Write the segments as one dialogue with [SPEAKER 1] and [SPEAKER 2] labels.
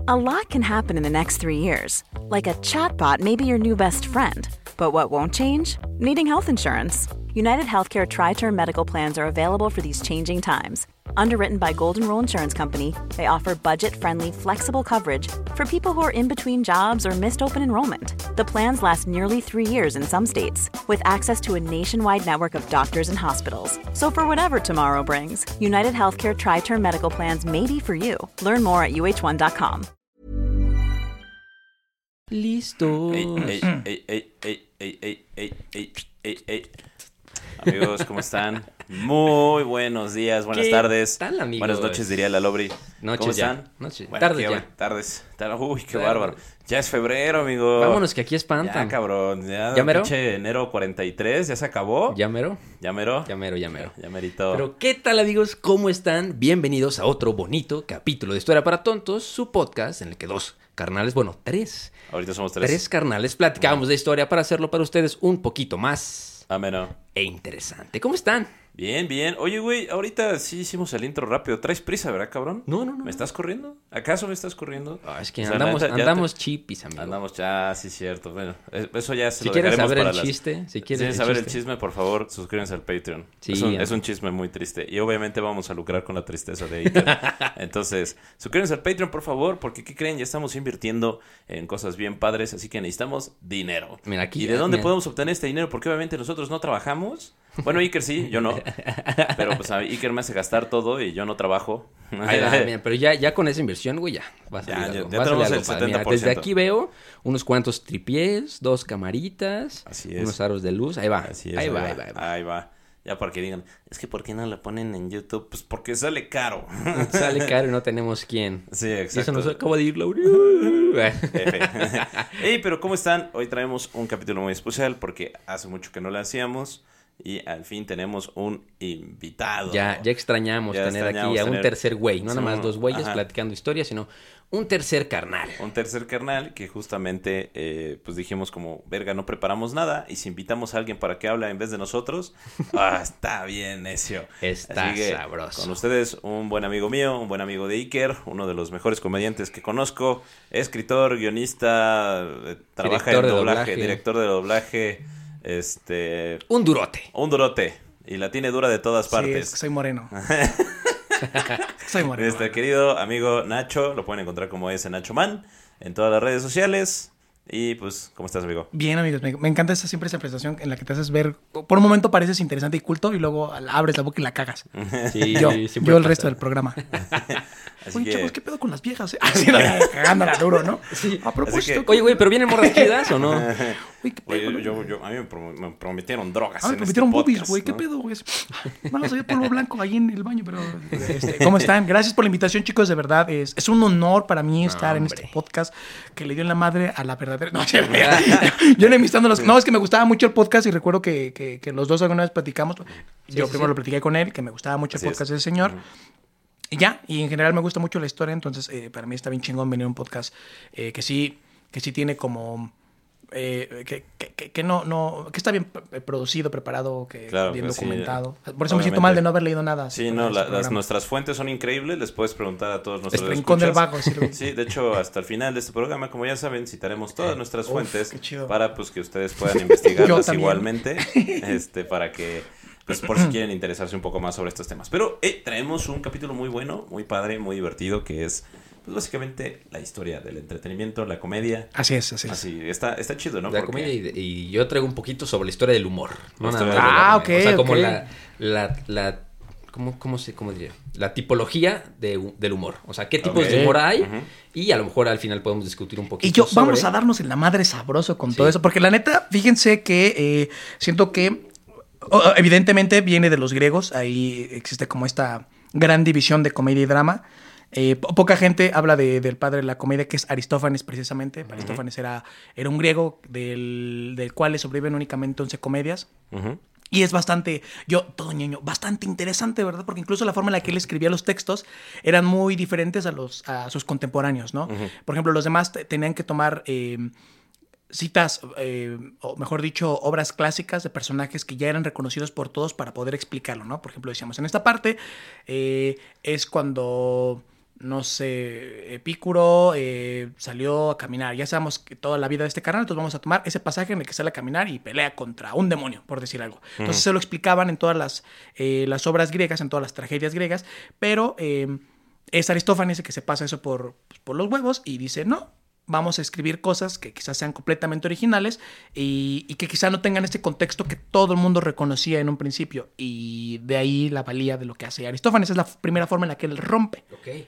[SPEAKER 1] A lot can happen in the next 3 years. Like a chatbot may be your new best friend. But what won't change? Needing health insurance. United Healthcare Tri-Term Medical Plans are available for these changing times. Underwritten by Golden Rule Insurance Company, they offer budget-friendly, flexible coverage for people who are in between jobs or missed open enrollment. The plans last nearly 3 years in some states, with access to a nationwide network of doctors and hospitals. So for whatever tomorrow brings, United Healthcare Tri-Term Medical Plans may be for you. Learn more at uh1.com.
[SPEAKER 2] Listo.
[SPEAKER 3] Amigos, ¿cómo están? Muy buenos días, buenas tardes.
[SPEAKER 2] ¿Qué tal, amigos?
[SPEAKER 3] Buenas noches, diría la Lobri.
[SPEAKER 2] Noches
[SPEAKER 3] ¿Cómo
[SPEAKER 2] ya.
[SPEAKER 3] están?
[SPEAKER 2] Noche.
[SPEAKER 3] Bueno,
[SPEAKER 2] Tardes ya.
[SPEAKER 3] Tardes. Uy, qué bárbaro. Ya es febrero, amigo.
[SPEAKER 2] Vámonos, que aquí espantan.
[SPEAKER 3] Ya, cabrón.
[SPEAKER 2] ¿Ya mero?
[SPEAKER 3] Pinche enero 43, ¿ya se acabó?
[SPEAKER 2] ¿Ya mero?
[SPEAKER 3] ¿Ya mero?
[SPEAKER 2] Ya mero, ya mero.
[SPEAKER 3] Ya merito.
[SPEAKER 2] Pero, ¿qué tal, amigos? ¿Cómo están? Bienvenidos a otro bonito capítulo de Historia para Tontos, su podcast en el que dos carnales, bueno, tres.
[SPEAKER 3] Ahorita somos tres.
[SPEAKER 2] Tres carnales platicamos de historia para hacerlo para ustedes un poquito más
[SPEAKER 3] Ameno.
[SPEAKER 2] e interesante. ¿Cómo están?
[SPEAKER 3] Bien, bien. Oye, güey, ahorita sí hicimos el intro rápido. ¿Traes prisa, verdad, cabrón?
[SPEAKER 2] No.
[SPEAKER 3] ¿Me estás corriendo? ¿Acaso me estás corriendo?
[SPEAKER 2] Es que
[SPEAKER 3] O sea,
[SPEAKER 2] andamos,
[SPEAKER 3] neta, ya
[SPEAKER 2] andamos chipis, amigo.
[SPEAKER 3] Andamos ya, sí, cierto. Bueno, eso ya se
[SPEAKER 2] Si
[SPEAKER 3] lo
[SPEAKER 2] quieres
[SPEAKER 3] dejaremos
[SPEAKER 2] saber
[SPEAKER 3] para
[SPEAKER 2] el
[SPEAKER 3] las...
[SPEAKER 2] chiste, si
[SPEAKER 3] Si
[SPEAKER 2] quieres
[SPEAKER 3] quieren saber el chisme, por favor, suscríbanse al Patreon.
[SPEAKER 2] Sí,
[SPEAKER 3] es un chisme muy triste. Y obviamente vamos a lucrar con la tristeza de Iker. Entonces, suscríbanse al Patreon, por favor, porque ¿qué creen? Ya estamos invirtiendo en cosas bien padres, así que necesitamos dinero.
[SPEAKER 2] Mira, aquí,
[SPEAKER 3] ¿Y de dónde
[SPEAKER 2] mira.
[SPEAKER 3] podemos obtener este dinero? Porque obviamente nosotros no trabajamos. Bueno, Iker sí, yo no. Pero pues a Iker me hace gastar todo y yo no trabajo.
[SPEAKER 2] Ahí va, mira, pero ya con esa inversión, güey, ya va a salir algo,
[SPEAKER 3] ya
[SPEAKER 2] va a salir
[SPEAKER 3] tenemos
[SPEAKER 2] algo
[SPEAKER 3] el
[SPEAKER 2] padre.
[SPEAKER 3] 70%.
[SPEAKER 2] Mira, desde aquí veo unos cuantos tripiés, 2 camaritas,
[SPEAKER 3] Así es.
[SPEAKER 2] unos aros de luz, ahí va,
[SPEAKER 3] Así es,
[SPEAKER 2] ahí va.
[SPEAKER 3] Ahí va. Ya para que digan, es que ¿por qué no la ponen en YouTube? Pues porque sale caro.
[SPEAKER 2] Sale caro y no tenemos quién.
[SPEAKER 3] Sí,
[SPEAKER 2] Y
[SPEAKER 3] exacto.
[SPEAKER 2] eso nos acaba de ir, Laura.
[SPEAKER 3] Hey, pero ¿cómo están? Hoy traemos un capítulo muy especial porque hace mucho que no lo hacíamos y al fin tenemos un invitado.
[SPEAKER 2] Ya extrañamos tener aquí a un tercer güey, no nada más dos güeyes platicando historias, sino un tercer carnal.
[SPEAKER 3] Un tercer carnal que justamente, pues dijimos como, verga, no preparamos nada y si invitamos a alguien para que hable en vez de nosotros, está bien necio.
[SPEAKER 2] Está
[SPEAKER 3] Así que,
[SPEAKER 2] sabroso.
[SPEAKER 3] Con ustedes, un buen amigo mío, un buen amigo de Iker, uno de los mejores comediantes que conozco, escritor, guionista, trabaja en doblaje, director de doblaje,
[SPEAKER 2] Un durote.
[SPEAKER 3] un durote, y la tiene dura de todas partes.
[SPEAKER 4] Sí, es que soy moreno. Soy moreno.
[SPEAKER 3] Nuestro querido amigo Nacho, lo pueden encontrar como ese Nacho Man en todas las redes sociales. Y pues, ¿cómo estás, amigo?
[SPEAKER 4] Bien, amigos, me encanta siempre esa presentación en la que te haces ver, por un momento pareces interesante y culto y luego abres la boca y la cagas.
[SPEAKER 2] Sí,
[SPEAKER 4] Yo
[SPEAKER 2] siempre
[SPEAKER 4] el
[SPEAKER 2] pasa.
[SPEAKER 4] resto del programa.
[SPEAKER 3] Así
[SPEAKER 4] Oye,
[SPEAKER 3] que,
[SPEAKER 4] chavos, ¿qué pedo con las viejas? Así, cagándola duro, ¿no?
[SPEAKER 2] Sí.
[SPEAKER 4] A propósito.
[SPEAKER 2] Oye, güey, ¿pero vienen morras chidas o no?
[SPEAKER 4] Oye, ¿qué pedo?
[SPEAKER 3] oye, a mí me prometieron drogas.
[SPEAKER 4] Me
[SPEAKER 3] en
[SPEAKER 4] prometieron
[SPEAKER 3] este
[SPEAKER 4] boobies,
[SPEAKER 3] podcast,
[SPEAKER 4] güey. ¿Qué
[SPEAKER 3] ¿no?
[SPEAKER 4] pedo, güey? Vamos a ver polvo blanco ahí en el baño, pero... ¿Cómo están? Gracias por la invitación, chicos. De verdad, es un honor para mí estar en este podcast que le dio en la madre a la verdadera... No, yo enemistándolos. No, es que me gustaba mucho el podcast y recuerdo que los dos alguna vez platicamos. Yo primero lo platiqué con él, que me gustaba mucho el podcast de ese señor. Y ya, y en general me gusta mucho la historia, entonces para mí está bien chingón venir a un podcast que sí tiene como... que está bien producido, preparado, que
[SPEAKER 3] Claro,
[SPEAKER 4] bien
[SPEAKER 3] pues sí,
[SPEAKER 4] documentado. Por eso me
[SPEAKER 3] obviamente.
[SPEAKER 4] siento mal de no haber leído nada.
[SPEAKER 3] Sí, no, nuestras fuentes son increíbles. Les puedes preguntar a todos nuestros
[SPEAKER 4] El rincón del
[SPEAKER 3] escuchas.
[SPEAKER 4] vago. Sí,
[SPEAKER 3] Sí, de hecho, hasta el final de este programa, como ya saben, citaremos todas nuestras fuentes
[SPEAKER 4] qué chido.
[SPEAKER 3] para pues que ustedes puedan investigarlas
[SPEAKER 4] Yo también.
[SPEAKER 3] igualmente, para que, pues por si quieren interesarse un poco más sobre estos temas. Pero traemos un capítulo muy bueno, muy padre, muy divertido, que es pues básicamente la historia del entretenimiento, la comedia.
[SPEAKER 4] Así es.
[SPEAKER 3] Así, está chido, ¿no?
[SPEAKER 2] La
[SPEAKER 3] Porque-
[SPEAKER 2] comedia y yo traigo un poquito sobre la historia del humor. No
[SPEAKER 3] La
[SPEAKER 2] nada
[SPEAKER 3] historia
[SPEAKER 2] más
[SPEAKER 3] del
[SPEAKER 2] de la
[SPEAKER 4] humor.
[SPEAKER 2] comedia. O sea,
[SPEAKER 4] ok.
[SPEAKER 2] como ¿cómo diría? La tipología del humor. O sea, qué tipos
[SPEAKER 3] Ok.
[SPEAKER 2] de humor hay.
[SPEAKER 3] Ujú.
[SPEAKER 2] Y a lo mejor al final podemos discutir un poquito
[SPEAKER 4] Y
[SPEAKER 2] sobre...
[SPEAKER 4] vamos a darnos en la madre sabroso con todo eso. Porque la neta, fíjense que siento que evidentemente viene de los griegos. Ahí existe como esta gran división de comedia y drama. Poca gente habla del padre de la comedia, que es Aristófanes, precisamente. Uh-huh. Aristófanes era un griego del cual le sobreviven únicamente 11 comedias.
[SPEAKER 3] Ujú.
[SPEAKER 4] Y es bastante interesante, ¿verdad? Porque incluso la forma en la que él escribía los textos eran muy diferentes a sus contemporáneos, ¿no? Uh-huh. Por ejemplo, los demás tenían que tomar citas, o mejor dicho, obras clásicas de personajes que ya eran reconocidos por todos para poder explicarlo, ¿no? Por ejemplo, decíamos, en esta parte es cuando no sé, Epicuro salió a caminar. Ya sabemos que toda la vida de este carnal, entonces vamos a tomar ese pasaje en el que sale a caminar y pelea contra un demonio, por decir algo. Entonces se lo explicaban en todas las obras griegas, en todas las tragedias griegas, pero es Aristófanes el que se pasa eso por los huevos y dice, no, vamos a escribir cosas que quizás sean completamente originales y que quizás no tengan este contexto que todo el mundo reconocía en un principio. Y de ahí la valía de lo que hace Aristófanes. Es la primera forma en la que él rompe.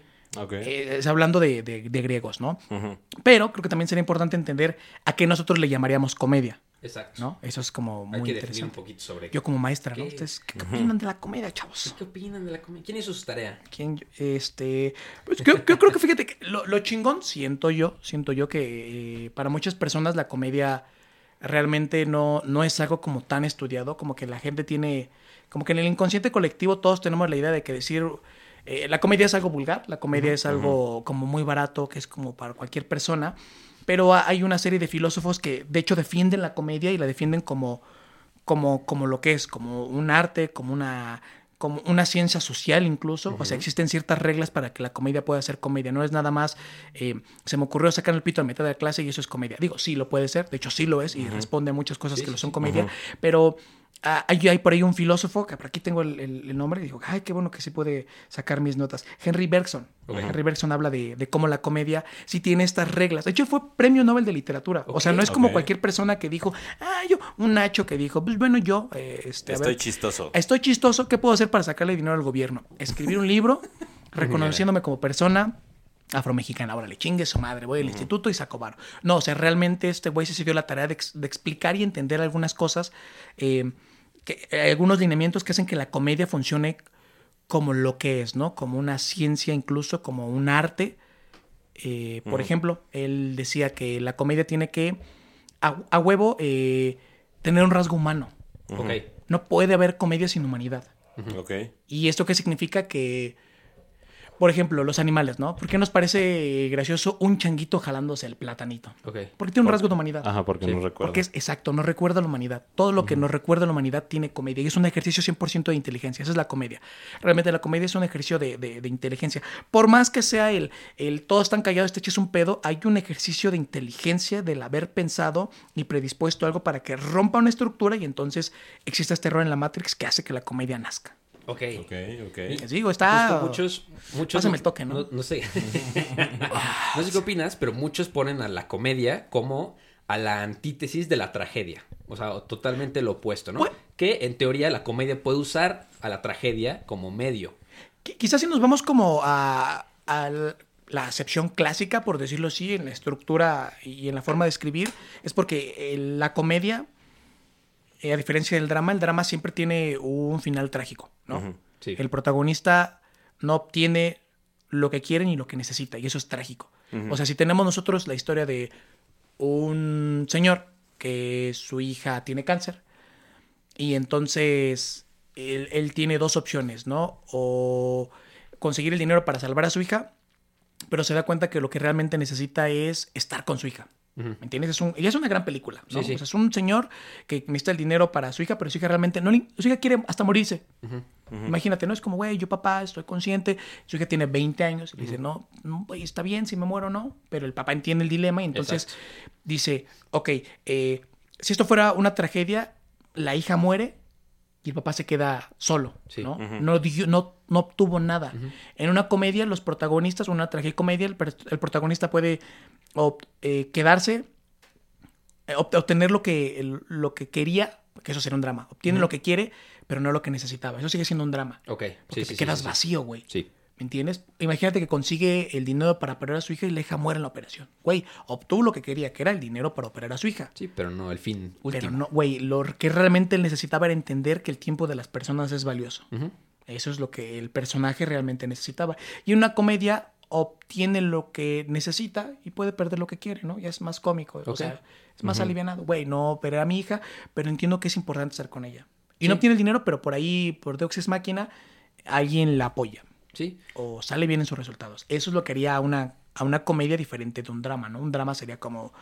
[SPEAKER 4] Es hablando de griegos, ¿no? Pero creo que también sería importante entender a qué nosotros le llamaríamos comedia.
[SPEAKER 2] Exacto.
[SPEAKER 4] ¿No? Eso es como muy
[SPEAKER 2] interesante. Hay que definir un
[SPEAKER 4] interesante.
[SPEAKER 2] poquito sobre
[SPEAKER 4] Yo como maestra, ¿no? ¿Ustedes qué opinan de la comedia, chavos?
[SPEAKER 2] ¿Qué opinan de la comedia? ¿Quién hizo su tarea?
[SPEAKER 4] Pues yo creo que fíjate que lo chingón siento yo que para muchas personas la comedia realmente no es algo como tan estudiado, como que la gente tiene, como que en el inconsciente colectivo todos tenemos la idea de que decir la comedia es algo vulgar, la comedia es algo como muy barato, que es como para cualquier persona, pero hay una serie de filósofos que de hecho defienden la comedia y la defienden como lo que es, como un arte, como una ciencia social incluso. O sea, existen ciertas reglas para que la comedia pueda ser comedia. No es nada más, se me ocurrió sacar el pito a mitad de la clase y eso es comedia. Digo, sí lo puede ser, de hecho sí lo es y responde a muchas cosas que lo son comedia, pero hay por ahí un filósofo, que por aquí tengo el nombre, y digo, ay, qué bueno que sí puede sacar mis notas. Henry Bergson. Henry Bergson habla de cómo la comedia sí tiene estas reglas. De hecho, fue premio Nobel de literatura. O sea, no es como cualquier persona que dijo, un Nacho que dijo, pues bueno, yo...
[SPEAKER 3] Estoy chistoso.
[SPEAKER 4] Estoy chistoso, ¿qué puedo hacer para sacarle dinero al gobierno? Escribir un libro reconociéndome como persona afromexicana. Ahora le chingue su madre, voy al instituto y saco varo. No, o sea, realmente este güey se dio la tarea de explicar y entender algunas cosas, algunos lineamientos que hacen que la comedia funcione como lo que es, ¿no? Como una ciencia, incluso como un arte. Por ejemplo, él decía que la comedia tiene que, a huevo, tener un rasgo humano. No puede haber comedia sin humanidad. ¿Y esto qué significa? Que, por ejemplo, los animales, ¿no? ¿Por qué nos parece gracioso un changuito jalándose el platanito? Porque tiene un rasgo de humanidad.
[SPEAKER 3] Ajá, porque no recuerda.
[SPEAKER 4] Porque exacto, nos recuerda a la humanidad. Todo lo que nos recuerda a la humanidad tiene comedia. Y es un ejercicio 100% de inteligencia. Esa es la comedia. Realmente la comedia es un ejercicio de inteligencia. Por más que sea el todos están callados, este es un pedo, hay un ejercicio de inteligencia del haber pensado y predispuesto algo para que rompa una estructura y entonces exista este error en la Matrix que hace que la comedia nazca.
[SPEAKER 2] Ok.
[SPEAKER 4] Les digo, está...
[SPEAKER 2] Muchos
[SPEAKER 4] pásame el toque, ¿no?
[SPEAKER 2] No sé. No sé qué opinas, pero muchos ponen a la comedia como a la antítesis de la tragedia. O sea, totalmente lo opuesto, ¿no?
[SPEAKER 4] Bueno,
[SPEAKER 2] que en teoría la comedia puede usar a la tragedia como medio.
[SPEAKER 4] Quizás si nos vamos como a la acepción clásica, por decirlo así, en la estructura y en la forma de escribir, es porque la comedia... a diferencia del drama, el drama siempre tiene un final trágico, ¿no?
[SPEAKER 2] Sí.
[SPEAKER 4] El protagonista no obtiene lo que quiere ni lo que necesita, y eso es trágico. O sea, si tenemos nosotros la historia de un señor que su hija tiene cáncer, y entonces él tiene dos opciones, ¿no? O conseguir el dinero para salvar a su hija, pero se da cuenta que lo que realmente necesita es estar con su hija. ¿Me entiendes? Y es una gran película, ¿no?
[SPEAKER 2] Sí.
[SPEAKER 4] O sea, es un señor que necesita el dinero para su hija, pero su hija realmente su hija quiere hasta morirse. Imagínate, ¿no? Es como, güey, yo papá, estoy consciente. Su hija tiene 20 años y le dice, no, güey, está bien si me muero o no. Pero el papá entiende el dilema y entonces dice, ok, si esto fuera una tragedia, la hija muere y el papá se queda solo, ¿no? No obtuvo nada. En una comedia, los protagonistas, una tragicomedia, el protagonista puede quedarse, obtener lo que quería, que eso sería un drama. Obtiene lo que quiere, pero no lo que necesitaba. Eso sigue siendo un drama. Porque te quedas vacío, güey.
[SPEAKER 2] Sí.
[SPEAKER 4] ¿Me entiendes? Imagínate que consigue el dinero para operar a su hija y la hija muere en la operación. Güey, obtuvo lo que quería, que era el dinero para operar a su hija.
[SPEAKER 2] Sí, pero no el fin último.
[SPEAKER 4] Pero no, güey, lo que realmente él necesitaba era entender que el tiempo de las personas es valioso. Eso es lo que el personaje realmente necesitaba. Y una comedia obtiene lo que necesita y puede perder lo que quiere, ¿no? Ya es más cómico. O sea, es más alivianado. Güey, no operé a mi hija, pero entiendo que es importante estar con ella. Y no obtiene el dinero, pero por ahí, por Deus Ex Machina, alguien la apoya.
[SPEAKER 2] Sí.
[SPEAKER 4] O sale bien en sus resultados. Eso es lo que haría a una comedia diferente de un drama, ¿no? Un drama sería como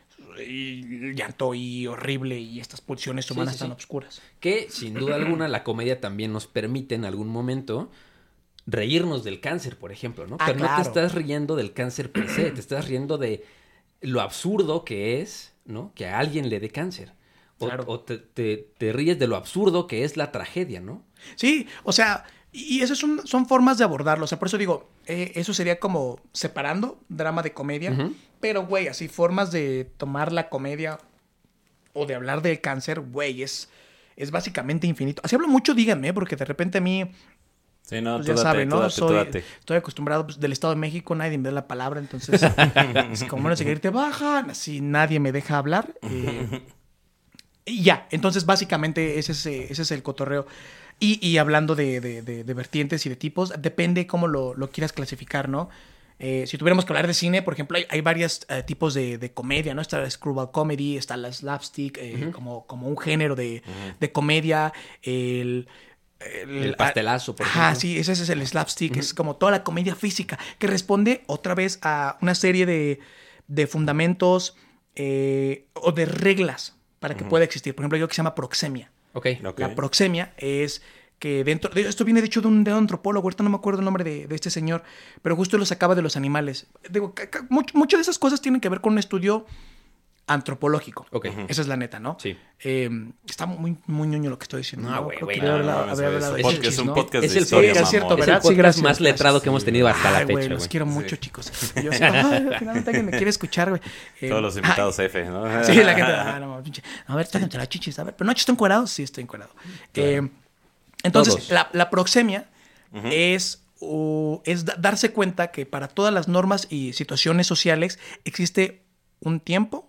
[SPEAKER 4] llanto y horrible y estas pulsiones humanas tan obscuras.
[SPEAKER 2] Que, sin duda alguna, la comedia también nos permite en algún momento reírnos del cáncer, por ejemplo, ¿no?
[SPEAKER 4] Ah,
[SPEAKER 2] Pero no
[SPEAKER 4] claro.
[SPEAKER 2] te estás riendo del cáncer per se, te estás riendo de lo absurdo que es, ¿no? Que a alguien le dé cáncer.
[SPEAKER 4] Claro.
[SPEAKER 2] O te ríes de lo absurdo que es la tragedia, ¿no?
[SPEAKER 4] Sí, o sea, y esas son formas de abordarlo. O sea, por eso digo, eso sería como separando drama de comedia.
[SPEAKER 2] Ujú.
[SPEAKER 4] Pero, güey, así formas de tomar la comedia o de hablar del cáncer, güey, es básicamente infinito. Así hablo mucho, díganme, porque de repente a mí,
[SPEAKER 3] Sí, no,
[SPEAKER 4] pues
[SPEAKER 3] tú
[SPEAKER 4] ya
[SPEAKER 3] date,
[SPEAKER 4] saben,
[SPEAKER 3] tú
[SPEAKER 4] ¿no?
[SPEAKER 3] date, tú date.
[SPEAKER 4] Estoy acostumbrado pues, del Estado de México, nadie me da la palabra, entonces, es como no sé qué te bajan, así nadie me deja hablar. Y ya, entonces básicamente ese es el cotorreo. Y hablando de vertientes y de tipos, depende cómo lo quieras clasificar, ¿no? Si tuviéramos que hablar de cine, por ejemplo, hay varios tipos de comedia, ¿no? Está la screwball comedy, está la slapstick, como un género de comedia, el
[SPEAKER 2] pastelazo, por
[SPEAKER 4] Ajá,
[SPEAKER 2] ejemplo.
[SPEAKER 4] sí, ese es el slapstick, es como toda la comedia física, que responde otra vez a una serie de fundamentos o de reglas para que pueda existir. Por ejemplo, hay algo que se llama proxemia.
[SPEAKER 2] Ok.
[SPEAKER 3] Ok.
[SPEAKER 4] La proxemia es que esto viene de hecho de un antropólogo, ahorita no me acuerdo el nombre de este señor, pero justo lo sacaba de los animales. Digo, muchas de esas cosas tienen que ver con un estudio antropológico.
[SPEAKER 2] Ok.
[SPEAKER 4] Esa es la neta, ¿no?
[SPEAKER 2] Sí.
[SPEAKER 4] Está muy, muy ñoño lo que estoy diciendo.
[SPEAKER 2] No, güey,
[SPEAKER 4] Creo
[SPEAKER 2] güey,
[SPEAKER 4] que
[SPEAKER 2] no,
[SPEAKER 4] debe haber hablado de
[SPEAKER 3] es un
[SPEAKER 4] chichis,
[SPEAKER 3] un
[SPEAKER 4] ¿no?
[SPEAKER 3] podcast
[SPEAKER 2] Es
[SPEAKER 3] de
[SPEAKER 2] el
[SPEAKER 3] historia,
[SPEAKER 2] podcast,
[SPEAKER 4] es cierto,
[SPEAKER 3] mamón.
[SPEAKER 4] ¿verdad?
[SPEAKER 2] Es el
[SPEAKER 4] Sí,
[SPEAKER 2] podcast
[SPEAKER 4] gracias,
[SPEAKER 2] más letrado
[SPEAKER 4] gracias.
[SPEAKER 2] que hemos tenido hasta la
[SPEAKER 4] Ay, güey,
[SPEAKER 2] fecha,
[SPEAKER 4] los
[SPEAKER 2] güey.
[SPEAKER 4] quiero mucho, chicos. Y yo así, ay, finalmente alguien me quiere escuchar, güey.
[SPEAKER 3] Todos los invitados F, ¿no?
[SPEAKER 4] Sí, la gente. No, pinche. A ver, tóquense las chichis. A ver, pero no, ¿estoy encuerado? Sí, estoy encuerado. Entonces,
[SPEAKER 2] Todos.
[SPEAKER 4] la proxemia es darse cuenta que para todas las normas y situaciones sociales existe un tiempo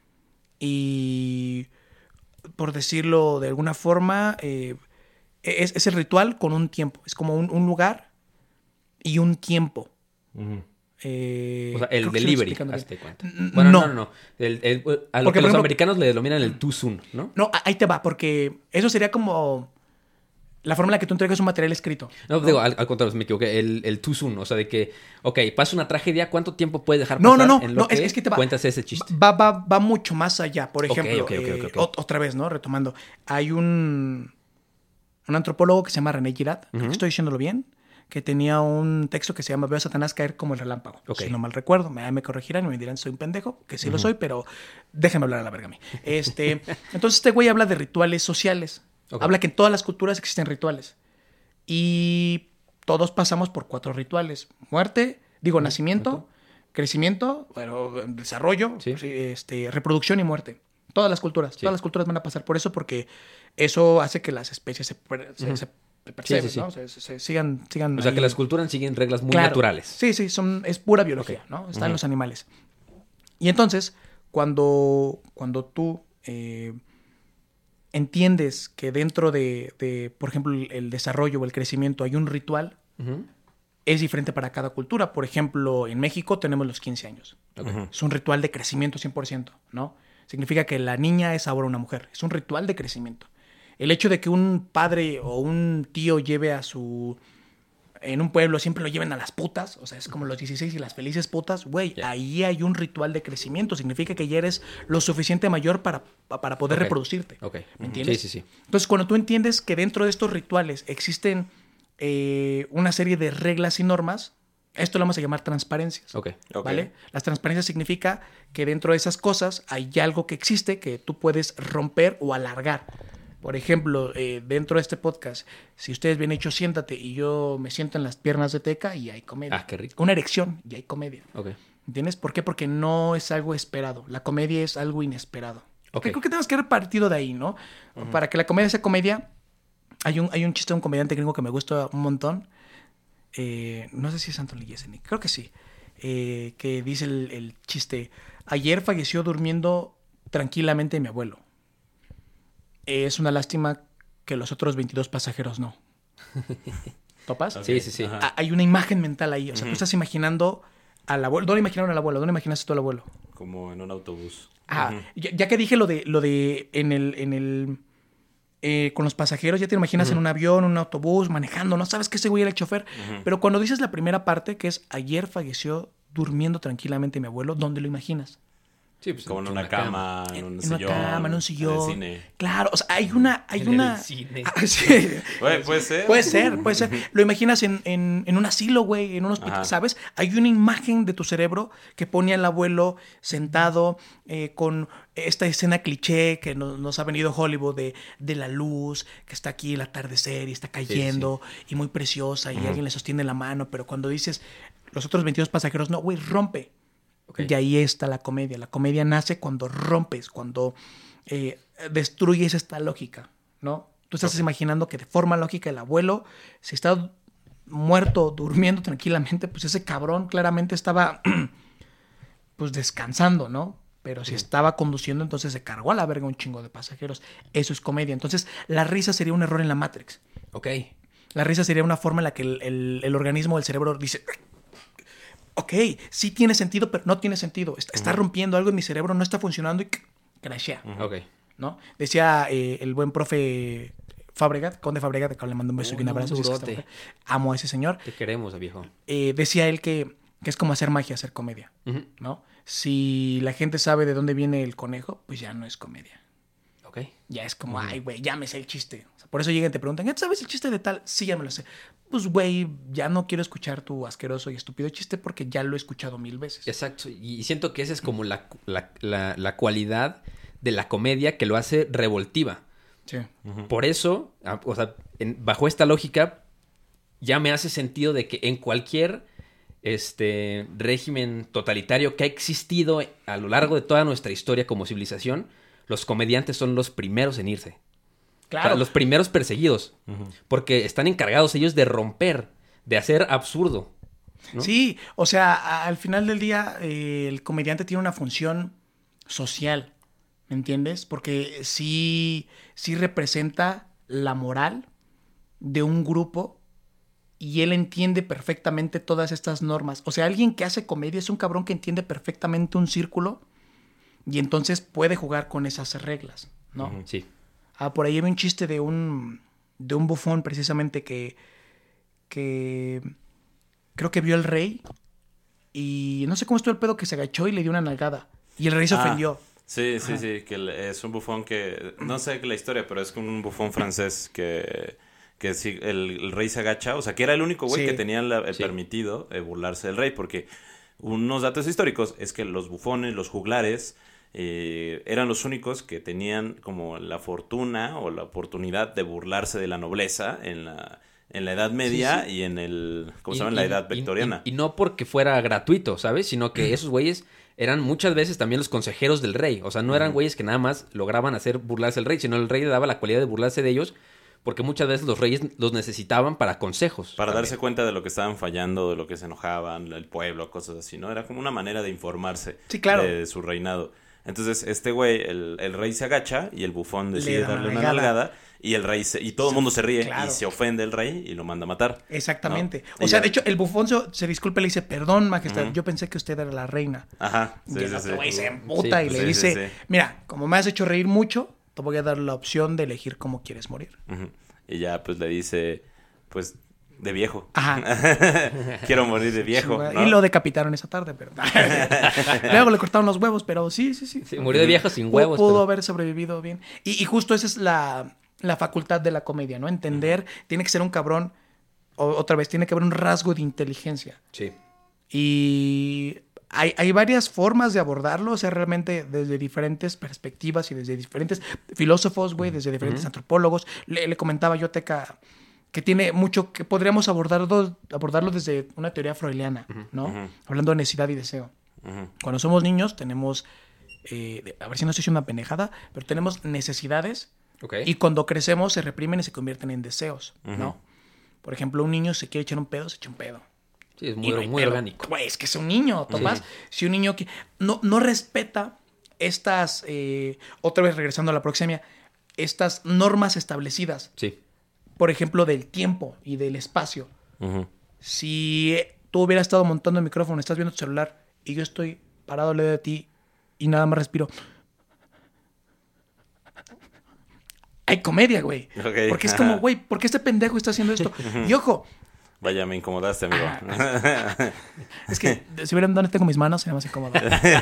[SPEAKER 4] y, por decirlo de alguna forma, es el ritual con un tiempo. Es como un lugar y un tiempo.
[SPEAKER 2] O sea, el
[SPEAKER 4] creo que estoy
[SPEAKER 2] delivery,
[SPEAKER 4] explicando bien.
[SPEAKER 2] hazte cuenta. Bueno,
[SPEAKER 4] No.
[SPEAKER 2] no. A lo
[SPEAKER 4] Porque,
[SPEAKER 2] que
[SPEAKER 4] por
[SPEAKER 2] los
[SPEAKER 4] ejemplo,
[SPEAKER 2] americanos le denominan el too soon, ¿no?
[SPEAKER 4] No, ahí te va, porque eso sería como la forma en la que tú entregas un material escrito.
[SPEAKER 2] No, digo, al contrario, me equivoqué. El too soon, o sea, de que, ok, pasa una tragedia, ¿cuánto tiempo puedes dejar
[SPEAKER 4] No,
[SPEAKER 2] pasar
[SPEAKER 4] no,
[SPEAKER 2] en lo que
[SPEAKER 4] es que te va.
[SPEAKER 2] cuentas ese chiste?
[SPEAKER 4] Va mucho más allá. Por
[SPEAKER 2] Ok,
[SPEAKER 4] ejemplo,
[SPEAKER 2] ok.
[SPEAKER 4] otra vez, ¿no? Retomando. Hay un antropólogo que se llama René Girard, creo que estoy diciéndolo bien, que tenía un texto que se llama Veo a Satanás caer como el relámpago.
[SPEAKER 2] Ok.
[SPEAKER 4] Si no mal recuerdo, me corregirán y me dirán soy un pendejo, que sí lo soy, pero déjenme hablar a la verga a mí. Entonces este güey habla de rituales sociales.
[SPEAKER 2] Ok.
[SPEAKER 4] Habla que en todas las culturas existen rituales. Y todos pasamos por 4 rituales. Nacimiento, crecimiento, desarrollo,
[SPEAKER 2] Sí.
[SPEAKER 4] reproducción y muerte. Todas las culturas.
[SPEAKER 2] Sí.
[SPEAKER 4] Todas las culturas van a pasar por eso porque eso hace que las especies se perceben,
[SPEAKER 2] Sí.
[SPEAKER 4] ¿no? Se sigan
[SPEAKER 2] O sea,
[SPEAKER 4] ahí.
[SPEAKER 2] que las culturas siguen reglas muy
[SPEAKER 4] Claro.
[SPEAKER 2] naturales.
[SPEAKER 4] Sí, es pura biología,
[SPEAKER 2] Ok.
[SPEAKER 4] ¿no? Está en los animales. Y entonces, cuando tú entiendes que dentro de, por ejemplo, el desarrollo o el crecimiento hay un ritual,
[SPEAKER 2] Ujú.
[SPEAKER 4] es diferente para cada cultura. Por ejemplo, en México tenemos los 15 años.
[SPEAKER 2] Ok.
[SPEAKER 4] Es un ritual de crecimiento 100%, ¿no? Significa que la niña es ahora una mujer. Es un ritual de crecimiento. El hecho de que un padre o un tío lleve a su... En un pueblo siempre lo lleven a las putas, o sea, es como los 16 y las felices putas, güey,
[SPEAKER 2] Yeah.
[SPEAKER 4] ahí hay un ritual de crecimiento, significa que ya eres lo suficiente mayor para poder
[SPEAKER 2] Ok.
[SPEAKER 4] reproducir.
[SPEAKER 2] Ok.
[SPEAKER 4] ¿Me entiendes?
[SPEAKER 2] Sí.
[SPEAKER 4] Entonces, cuando tú entiendes que dentro de estos rituales existen una serie de reglas y normas, esto lo vamos a llamar transparencias.
[SPEAKER 2] Ok.
[SPEAKER 3] Ok.
[SPEAKER 4] ¿Vale? Las transparencias significa que dentro de esas cosas hay algo que existe que tú puedes romper o alargar. Por ejemplo, dentro de este podcast, si ustedes bien hecho, siéntate y yo me siento en las piernas de Teca y hay comedia.
[SPEAKER 2] Ah, qué rico.
[SPEAKER 4] Una erección y hay comedia.
[SPEAKER 2] Ok.
[SPEAKER 4] ¿Entiendes? ¿Por qué? Porque no es algo esperado. La comedia es algo inesperado.
[SPEAKER 2] Ok.
[SPEAKER 4] Creo que tenemos que haber partido de ahí, ¿no? Para que la comedia sea comedia, hay un chiste de un comediante gringo que me gusta un montón. No sé si es Anthony Jeselnik, creo que sí. Que dice el chiste: ayer falleció durmiendo tranquilamente mi abuelo. Es una lástima que los otros 22 pasajeros no. ¿Topas?
[SPEAKER 2] Ok. Sí.
[SPEAKER 3] Ajá.
[SPEAKER 4] Hay una imagen mental ahí. O sea, tú estás imaginando al abuelo. ¿Dónde imaginaron al abuelo? ¿Dónde imaginaste tú al abuelo?
[SPEAKER 3] Como en un autobús.
[SPEAKER 4] Ya que dije lo de con los pasajeros, ya te imaginas en un avión, en un autobús, manejando, no sabes que ese güey era el chofer. Pero cuando dices la primera parte, que es ayer falleció durmiendo tranquilamente mi abuelo, ¿dónde lo imaginas?
[SPEAKER 2] Sí, pues,
[SPEAKER 3] como en una cama, en un sillón.
[SPEAKER 4] En una cama, en un sillón.
[SPEAKER 3] En el cine.
[SPEAKER 4] Claro, o sea, hay una...
[SPEAKER 2] En el cine.
[SPEAKER 4] Sí.
[SPEAKER 3] Güey, puede ser.
[SPEAKER 4] Puede ser. Lo imaginas en un asilo, güey, en un hospital,
[SPEAKER 3] Ajá.
[SPEAKER 4] ¿sabes? Hay una imagen de tu cerebro que pone al abuelo sentado con esta escena cliché que nos ha venido Hollywood de la luz, que está aquí el atardecer y está cayendo y muy preciosa y alguien le sostiene la mano, pero cuando dices los otros 22 pasajeros, no, güey, rompe.
[SPEAKER 2] Ok.
[SPEAKER 4] Y ahí está la comedia. La comedia nace cuando rompes, cuando destruyes esta lógica, ¿no? Tú estás imaginando que de forma lógica el abuelo, si está muerto, durmiendo tranquilamente, pues ese cabrón claramente estaba pues descansando, ¿no? Pero si estaba conduciendo, entonces se cargó a la verga un chingo de pasajeros. Eso es comedia. Entonces, la risa sería un error en la Matrix.
[SPEAKER 2] Ok.
[SPEAKER 4] La risa sería una forma en la que el organismo, el cerebro dice... Ok, sí tiene sentido, pero no tiene sentido. Está rompiendo algo en mi cerebro, no está funcionando y crashea,
[SPEAKER 2] Ok.
[SPEAKER 4] ¿no? Decía el buen profe Fabregat, Conde Fabregat, que le mando un beso y un abrazo. Si es que está
[SPEAKER 2] durote.
[SPEAKER 4] por acá. Amo a ese señor.
[SPEAKER 2] Te queremos, viejo.
[SPEAKER 4] Decía él que es como hacer magia, hacer comedia,
[SPEAKER 2] Ujú.
[SPEAKER 4] ¿no? Si la gente sabe de dónde viene el conejo, pues ya no es comedia.
[SPEAKER 2] Ok.
[SPEAKER 4] Ya es como, ay, güey, ya me sé el chiste. O sea, por eso llegan y te preguntan, ¿ya sabes el chiste de tal? Sí, ya me lo sé. Pues, güey, ya no quiero escuchar tu asqueroso y estúpido chiste porque ya lo he escuchado 1000 veces.
[SPEAKER 2] Exacto. Y siento que esa es como la cualidad de la comedia que lo hace revoltiva.
[SPEAKER 4] Sí.
[SPEAKER 2] Por eso, o sea, bajo esta lógica, ya me hace sentido de que en cualquier régimen totalitario que ha existido a lo largo de toda nuestra historia como civilización, los comediantes son los primeros en irse.
[SPEAKER 4] Claro.
[SPEAKER 2] O sea, los primeros perseguidos. Porque están encargados ellos de romper, de hacer absurdo. ¿no?
[SPEAKER 4] Sí, o sea, al final del día el comediante tiene una función social, ¿me entiendes? Porque sí representa la moral de un grupo y él entiende perfectamente todas estas normas. O sea, alguien que hace comedia es un cabrón que entiende perfectamente un círculo y entonces puede jugar con esas reglas, ¿no?
[SPEAKER 2] Sí.
[SPEAKER 4] Por ahí había un chiste de un bufón precisamente que creo que vio al rey y no sé cómo estuvo el pedo que se agachó y le dio una nalgada. Y el rey se ofendió.
[SPEAKER 3] Sí, que es un bufón que... No sé la historia, pero es un bufón francés que sí, el rey se agacha. O sea, que era el único güey
[SPEAKER 4] Sí.
[SPEAKER 3] que tenía el permitido burlarse del rey. Porque unos datos históricos es que los bufones, los juglares... eran los únicos que tenían como la fortuna o la oportunidad de burlarse de la nobleza en la Edad Media y en ¿cómo se llama? En la Edad Victoriana.
[SPEAKER 2] Y no porque fuera gratuito, ¿sabes? Sino que esos güeyes eran muchas veces también los consejeros del rey. O sea, no eran güeyes que nada más lograban hacer burlarse del rey, sino el rey le daba la cualidad de burlarse de ellos porque muchas veces los reyes los necesitaban para consejos.
[SPEAKER 3] Para
[SPEAKER 2] también.
[SPEAKER 3] darse cuenta de lo que estaban fallando, de lo que se enojaban, el pueblo, cosas así, ¿no? Era como una manera de informarse
[SPEAKER 4] Sí, claro.
[SPEAKER 3] de su reinado. Entonces, este güey, el rey se agacha y el bufón decide
[SPEAKER 4] Le da
[SPEAKER 3] darle
[SPEAKER 4] una
[SPEAKER 3] una
[SPEAKER 4] nalgada.
[SPEAKER 3] nalgada y el rey y todo el mundo se ríe
[SPEAKER 4] Claro.
[SPEAKER 3] y se ofende el rey y lo manda a matar.
[SPEAKER 4] Exactamente.
[SPEAKER 3] ¿no?
[SPEAKER 4] O sea,
[SPEAKER 3] Y
[SPEAKER 4] de
[SPEAKER 3] ya-
[SPEAKER 4] hecho, el bufón se disculpa y le dice, perdón, majestad, yo pensé que usted era la reina.
[SPEAKER 3] Ajá,
[SPEAKER 4] Y el otro güey se emputa
[SPEAKER 2] Sí,
[SPEAKER 4] y
[SPEAKER 2] pues
[SPEAKER 4] le
[SPEAKER 3] sí,
[SPEAKER 4] dice,
[SPEAKER 3] sí, sí.
[SPEAKER 4] mira, como me has hecho reír mucho, te voy a dar la opción de elegir cómo quieres morir.
[SPEAKER 3] Ujú. Y ya pues le dice, pues, de viejo.
[SPEAKER 4] Ajá.
[SPEAKER 3] Quiero morir de viejo, ¿no?
[SPEAKER 4] Y lo decapitaron esa tarde, pero... Luego le cortaron los huevos, pero sí.
[SPEAKER 2] Sí, murió de viejo sin
[SPEAKER 4] Pudo-
[SPEAKER 2] huevos.
[SPEAKER 4] Pudo
[SPEAKER 2] pero-
[SPEAKER 4] haber sobrevivido bien. Y justo esa es la facultad de la comedia, ¿no? Entender, tiene que ser un cabrón, otra vez, tiene que haber un rasgo de inteligencia.
[SPEAKER 2] Sí.
[SPEAKER 4] Y hay varias formas de abordarlo, o sea, realmente desde diferentes perspectivas y desde diferentes filósofos, güey, desde diferentes antropólogos. Le comentaba yo, Teca, que tiene mucho que podríamos abordarlo desde una teoría freudiana, ¿no? Hablando de necesidad y deseo. Cuando somos niños tenemos, a ver si no estoy diciendo una pendejada, pero tenemos necesidades
[SPEAKER 2] Ok.
[SPEAKER 4] y cuando crecemos se reprimen y se convierten en deseos, ¿no? Por ejemplo, un niño se quiere echar un pedo, se echa un pedo.
[SPEAKER 2] Sí, es
[SPEAKER 4] Y
[SPEAKER 2] muy,
[SPEAKER 4] no hay
[SPEAKER 2] muy
[SPEAKER 4] pedo.
[SPEAKER 2] orgánico.
[SPEAKER 4] Güey, es que es un niño, Tomás. Si un niño que no respeta estas, otra vez regresando a la proxemia, estas normas establecidas,
[SPEAKER 2] Sí.
[SPEAKER 4] por ejemplo, del tiempo y del espacio.
[SPEAKER 3] Ujú.
[SPEAKER 4] Si tú hubieras estado montando el micrófono, estás viendo tu celular y yo estoy parado al lado de ti y nada más respiro. Hay comedia, güey.
[SPEAKER 3] Ok.
[SPEAKER 4] Porque es como, güey, ¿por qué este pendejo está haciendo esto? Y ojo,
[SPEAKER 3] Vaya, me incomodaste, amigo.
[SPEAKER 4] Es que si vieran dónde tengo mis manos, sería más incómodo.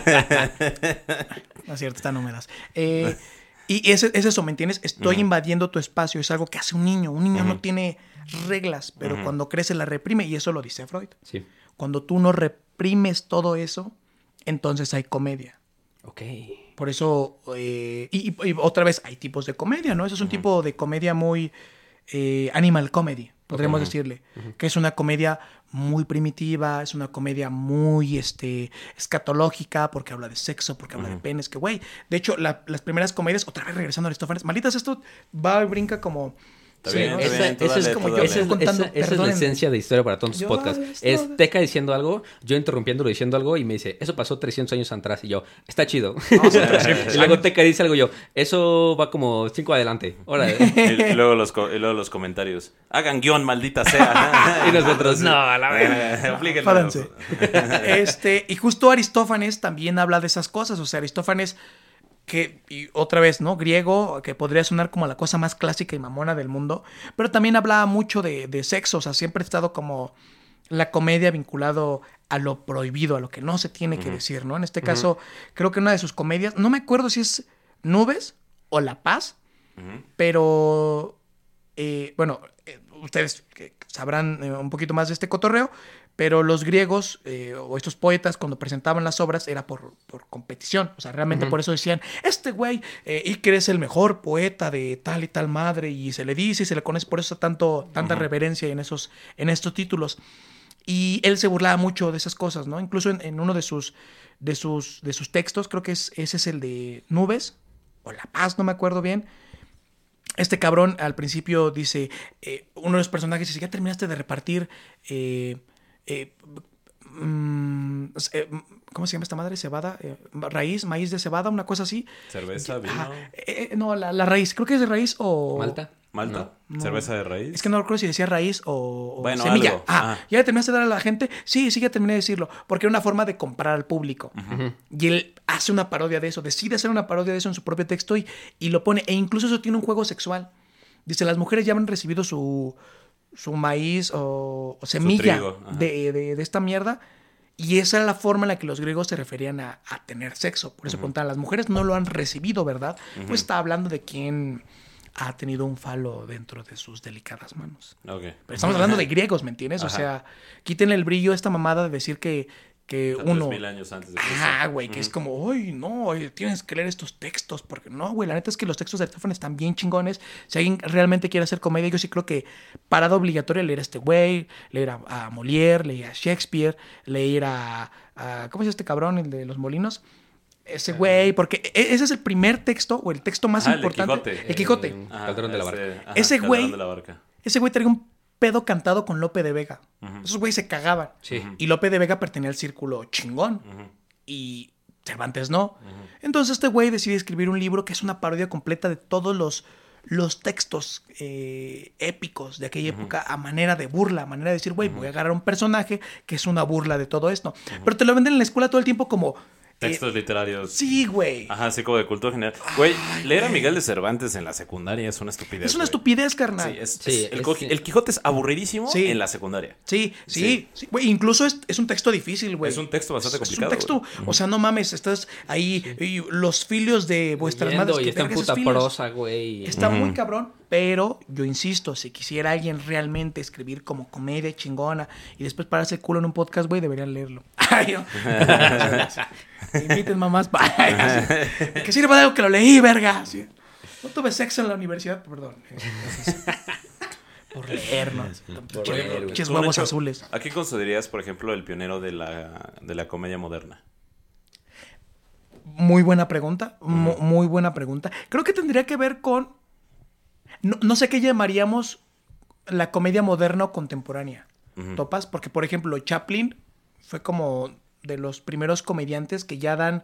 [SPEAKER 4] No es cierto, están húmedas. Y es eso, ¿me entiendes? Estoy invadiendo tu espacio. Es algo que hace un niño. Un niño no tiene reglas, pero cuando crece la reprime. Y eso lo dice Freud.
[SPEAKER 2] Sí.
[SPEAKER 4] Cuando tú no reprimes todo eso, entonces hay comedia.
[SPEAKER 2] Ok.
[SPEAKER 4] Por eso, y otra vez, hay tipos de comedia, ¿no? Eso es un tipo de comedia muy animal comedy, podríamos decirle. Que es una comedia muy primitiva, es una comedia muy escatológica, porque habla de sexo, porque habla de penes, que güey. De hecho, las primeras comedias, otra vez regresando a Aristófanes, malditas, esto va y brinca como...
[SPEAKER 3] Está bien,
[SPEAKER 2] Esa es la esencia de Historia para Tontos Podcast. Es Teca diciendo algo, yo interrumpiéndolo diciendo algo y me dice, eso pasó 300 años atrás. Y yo, está chido. Y luego Teca dice algo yo, eso va como 5 adelante. Órale.
[SPEAKER 3] Y luego los comentarios. Hagan guión, maldita sea.
[SPEAKER 2] Y nosotros, no, a la verdad.
[SPEAKER 4] Fádense. Y justo Aristófanes también habla de esas cosas. O sea, Aristófanes... y otra vez, ¿no? Griego, que podría sonar como la cosa más clásica y mamona del mundo, pero también hablaba mucho de sexo, o sea, siempre ha estado como la comedia vinculado a lo prohibido, a lo que no se tiene que decir, ¿no? En este caso, creo que una de sus comedias, no me acuerdo si es Nubes o La Paz, pero, bueno, ustedes sabrán un poquito más de este cotorreo, pero los griegos o estos poetas cuando presentaban las obras era por competición. O sea, realmente por eso decían, este güey, Iker es el mejor poeta de tal y tal madre, y se le dice y se le conoce por eso tanta reverencia en estos títulos. Y él se burlaba mucho de esas cosas, ¿no? Incluso en uno de sus textos, creo que ese es el de Nubes, o La Paz, no me acuerdo bien. Este cabrón al principio dice, uno de los personajes dice, ¿ya terminaste de repartir... ¿cómo se llama esta madre? Cebada, raíz, maíz de cebada, una cosa así.
[SPEAKER 3] Cerveza, vino.
[SPEAKER 4] No, la raíz, creo que es de raíz o...
[SPEAKER 2] Malta.
[SPEAKER 4] No.
[SPEAKER 3] Cerveza de raíz.
[SPEAKER 4] Es que no recuerdo si decía raíz o
[SPEAKER 3] bueno,
[SPEAKER 4] semilla.
[SPEAKER 3] Algo.
[SPEAKER 4] ¿Ya le terminaste de dar a la gente? Sí, ya terminé de decirlo. Porque era una forma de comprar al público. Y él hace una parodia de eso, decide hacer una parodia de eso en su propio texto y lo pone. E incluso eso tiene un juego sexual. Dice, las mujeres ya han recibido su maíz o semilla de esta mierda. Y esa era la forma en la que los griegos se referían a tener sexo. Por eso contaban, las mujeres no lo han recibido, ¿verdad? Pues está hablando de quién ha tenido un falo dentro de sus delicadas manos.
[SPEAKER 3] Okay.
[SPEAKER 4] Pero estamos hablando de griegos, ¿me entiendes? O sea, quítenle el brillo a esta mamada de decir que uno...
[SPEAKER 3] 3000 años antes de Cristo.
[SPEAKER 4] Güey, que es como, uy, no, tienes que leer estos textos, porque no, güey, la neta es que los textos de Aristófanes están bien chingones. Si alguien realmente quiere hacer comedia, yo sí creo que parada obligatoria leer a este güey, leer a Molière, leer a Shakespeare, leer a ¿cómo se llama este cabrón, el de los molinos? Ese güey, porque ese es el primer texto, o el texto más importante. El Quijote.
[SPEAKER 2] Calderón de la Barca.
[SPEAKER 4] Ese güey traía un pedo cantado con Lope de Vega. Esos güeyes se cagaban.
[SPEAKER 2] Sí.
[SPEAKER 4] Y Lope de Vega pertenecía al círculo chingón. Y Cervantes no. Entonces este güey decide escribir un libro que es una parodia completa de todos los textos épicos de aquella época a manera de burla, a manera de decir, güey, voy a agarrar un personaje que es una burla de todo esto. Pero te lo venden en la escuela todo el tiempo como...
[SPEAKER 3] textos literarios.
[SPEAKER 4] Sí, güey.
[SPEAKER 3] Ajá, así como de cultura general. Güey, leer a Miguel de Cervantes en la secundaria es una estupidez.
[SPEAKER 4] Es una estupidez, carnal.
[SPEAKER 3] El Quijote es aburridísimo en la secundaria. Sí.
[SPEAKER 4] Güey, incluso es un texto difícil, güey.
[SPEAKER 3] Es un texto bastante complicado.
[SPEAKER 4] Es un texto, o sea, no mames, estás ahí y los filios de vuestras madres.
[SPEAKER 2] Y está en puta prosa, güey.
[SPEAKER 4] Está muy cabrón, pero yo insisto, si quisiera alguien realmente escribir como comedia chingona y después pararse el culo en un podcast, güey, deberían leerlo. Inviten mamás. Que sirva de algo que lo leí, verga. Sí. No tuve sexo en la universidad, perdón. Por leernos. Pinches huevos azules.
[SPEAKER 3] ¿A qué considerarías, por ejemplo, el pionero de la comedia moderna?
[SPEAKER 4] Muy buena pregunta. Muy buena pregunta. Creo que tendría que ver con... No sé qué llamaríamos la comedia moderna o contemporánea. ¿Topas? Porque, por ejemplo, Chaplin fue como de los primeros comediantes que ya dan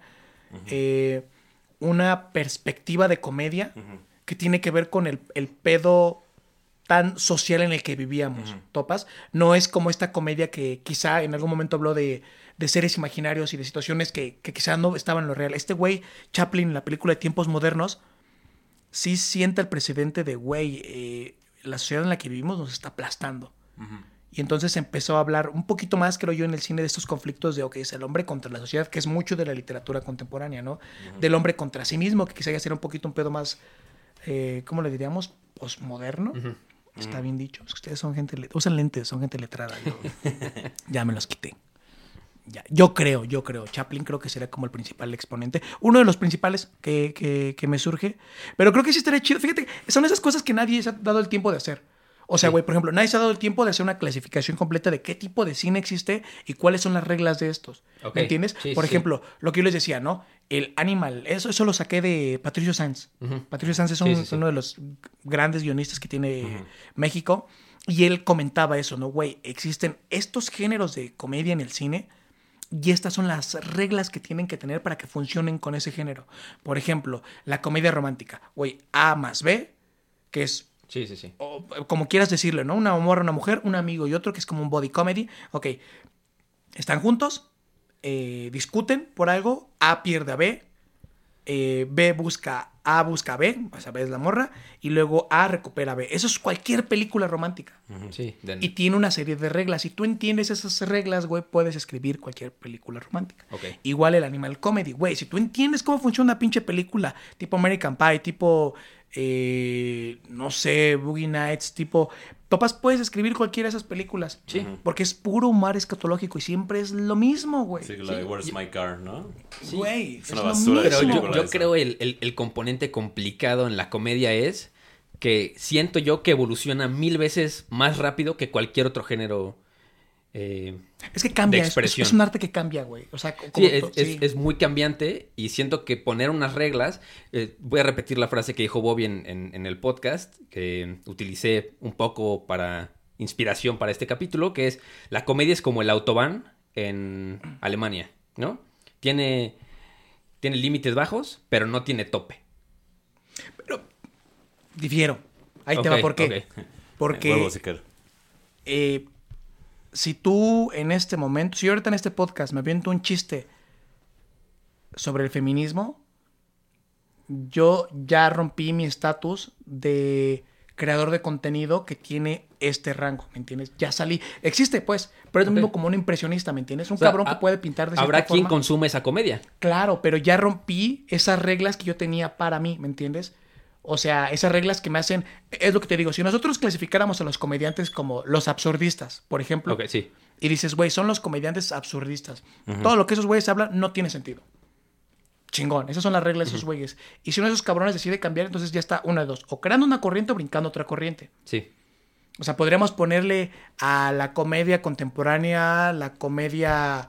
[SPEAKER 4] una perspectiva de comedia que tiene que ver con el pedo tan social en el que vivíamos, ¿topas? No es como esta comedia que quizá en algún momento habló de seres imaginarios y de situaciones que quizá no estaban en lo real. Este güey, Chaplin, en la película de Tiempos Modernos, sí siente el precedente de, güey, la sociedad en la que vivimos nos está aplastando. Y entonces empezó a hablar un poquito más, creo yo, en el cine de estos conflictos de, ok, es el hombre contra la sociedad, que es mucho de la literatura contemporánea, ¿no? Del hombre contra sí mismo, que quizá ya sería un poquito un pedo más, ¿cómo le diríamos? Postmoderno. Está bien dicho. Es que ustedes son gente, usan lentes, son gente letrada. Yo, ya me los quité. Ya, yo creo. Chaplin creo que sería como el principal exponente. Uno de los principales que me surge. Pero creo que sí estaría chido. Fíjate, son esas cosas que nadie se ha dado el tiempo de hacer. O sea, güey, por ejemplo, nadie se ha dado el tiempo de hacer una clasificación completa de qué tipo de cine existe y cuáles son las reglas de estos.
[SPEAKER 2] Okay.
[SPEAKER 4] ¿Me entiendes?
[SPEAKER 2] Sí,
[SPEAKER 4] por
[SPEAKER 2] sí.
[SPEAKER 4] ejemplo, lo que yo les decía, ¿no? El Animal, eso lo saqué de Patricio Sanz. Patricio Sanz es uno de los grandes guionistas que tiene México. Y él comentaba eso, ¿no? Güey, existen estos géneros de comedia en el cine y estas son las reglas que tienen que tener para que funcionen con ese género. Por ejemplo, la comedia romántica. Güey, A más B, que es...
[SPEAKER 2] Sí.
[SPEAKER 4] O, como quieras decirlo, ¿no? Una morra, una mujer, un amigo y otro, que es como un body comedy. Ok, están juntos, discuten por algo, A pierde a B, B busca A, busca a B, o sea, B es la morra, y luego A recupera a B. Eso es cualquier película romántica.
[SPEAKER 2] Sí.
[SPEAKER 4] Y tiene una serie de reglas. Si tú entiendes esas reglas, güey, puedes escribir cualquier película romántica.
[SPEAKER 2] Okay.
[SPEAKER 4] Igual el Animal Comedy, güey. Si tú entiendes cómo funciona una pinche película, tipo American Pie, tipo, no sé, Boogie Nights, tipo... Topas, puedes escribir cualquiera de esas películas.
[SPEAKER 2] Sí.
[SPEAKER 4] Porque es puro humor escatológico y siempre es lo mismo, güey.
[SPEAKER 3] Sí, la de Where's My Car, ¿no?
[SPEAKER 2] Sí.
[SPEAKER 4] Güey,
[SPEAKER 3] Es
[SPEAKER 4] es
[SPEAKER 3] una
[SPEAKER 4] lo
[SPEAKER 3] basura de
[SPEAKER 2] Pero
[SPEAKER 4] mismo.
[SPEAKER 3] película.
[SPEAKER 2] yo
[SPEAKER 3] eso.
[SPEAKER 2] creo el componente complicado en la comedia es que siento yo que evoluciona 1000 veces más rápido que cualquier otro género.
[SPEAKER 4] Es que cambia,
[SPEAKER 2] de expresión.
[SPEAKER 4] es un arte que cambia, güey. O sea,
[SPEAKER 2] Sí, es muy cambiante y siento que poner unas reglas, voy a repetir la frase que dijo Bobby en el podcast, que utilicé un poco para inspiración para este capítulo, que es la comedia es como el autobahn en Alemania, ¿no? Tiene límites bajos, pero no tiene tope.
[SPEAKER 4] Difiero. Ahí te va, ¿por qué?
[SPEAKER 2] Ok.
[SPEAKER 4] Porque...
[SPEAKER 3] Huevo, si quieres.
[SPEAKER 4] Si tú en este momento, si yo ahorita en este podcast me aviento un chiste sobre el feminismo, yo ya rompí mi estatus de creador de contenido que tiene este rango, ¿me entiendes? Ya salí. Existe, pues, pero es lo mismo como un impresionista, ¿me entiendes? Un cabrón que puede pintar de cierta
[SPEAKER 2] Habrá quien
[SPEAKER 4] forma.
[SPEAKER 2] consume esa comedia.
[SPEAKER 4] Claro, pero ya rompí esas reglas que yo tenía para mí, ¿me entiendes? O sea, esas reglas que me hacen... Es lo que te digo, si nosotros clasificáramos a los comediantes como los absurdistas, por ejemplo,
[SPEAKER 2] Ok, sí.
[SPEAKER 4] y dices, güey, son los comediantes absurdistas. Todo lo que esos güeyes hablan no tiene sentido. Chingón, esas son las reglas de esos güeyes. Y si uno de esos cabrones decide cambiar, entonces ya está una de dos. O creando una corriente o brincando otra corriente.
[SPEAKER 2] Sí.
[SPEAKER 4] O sea, podríamos ponerle a la comedia contemporánea, la comedia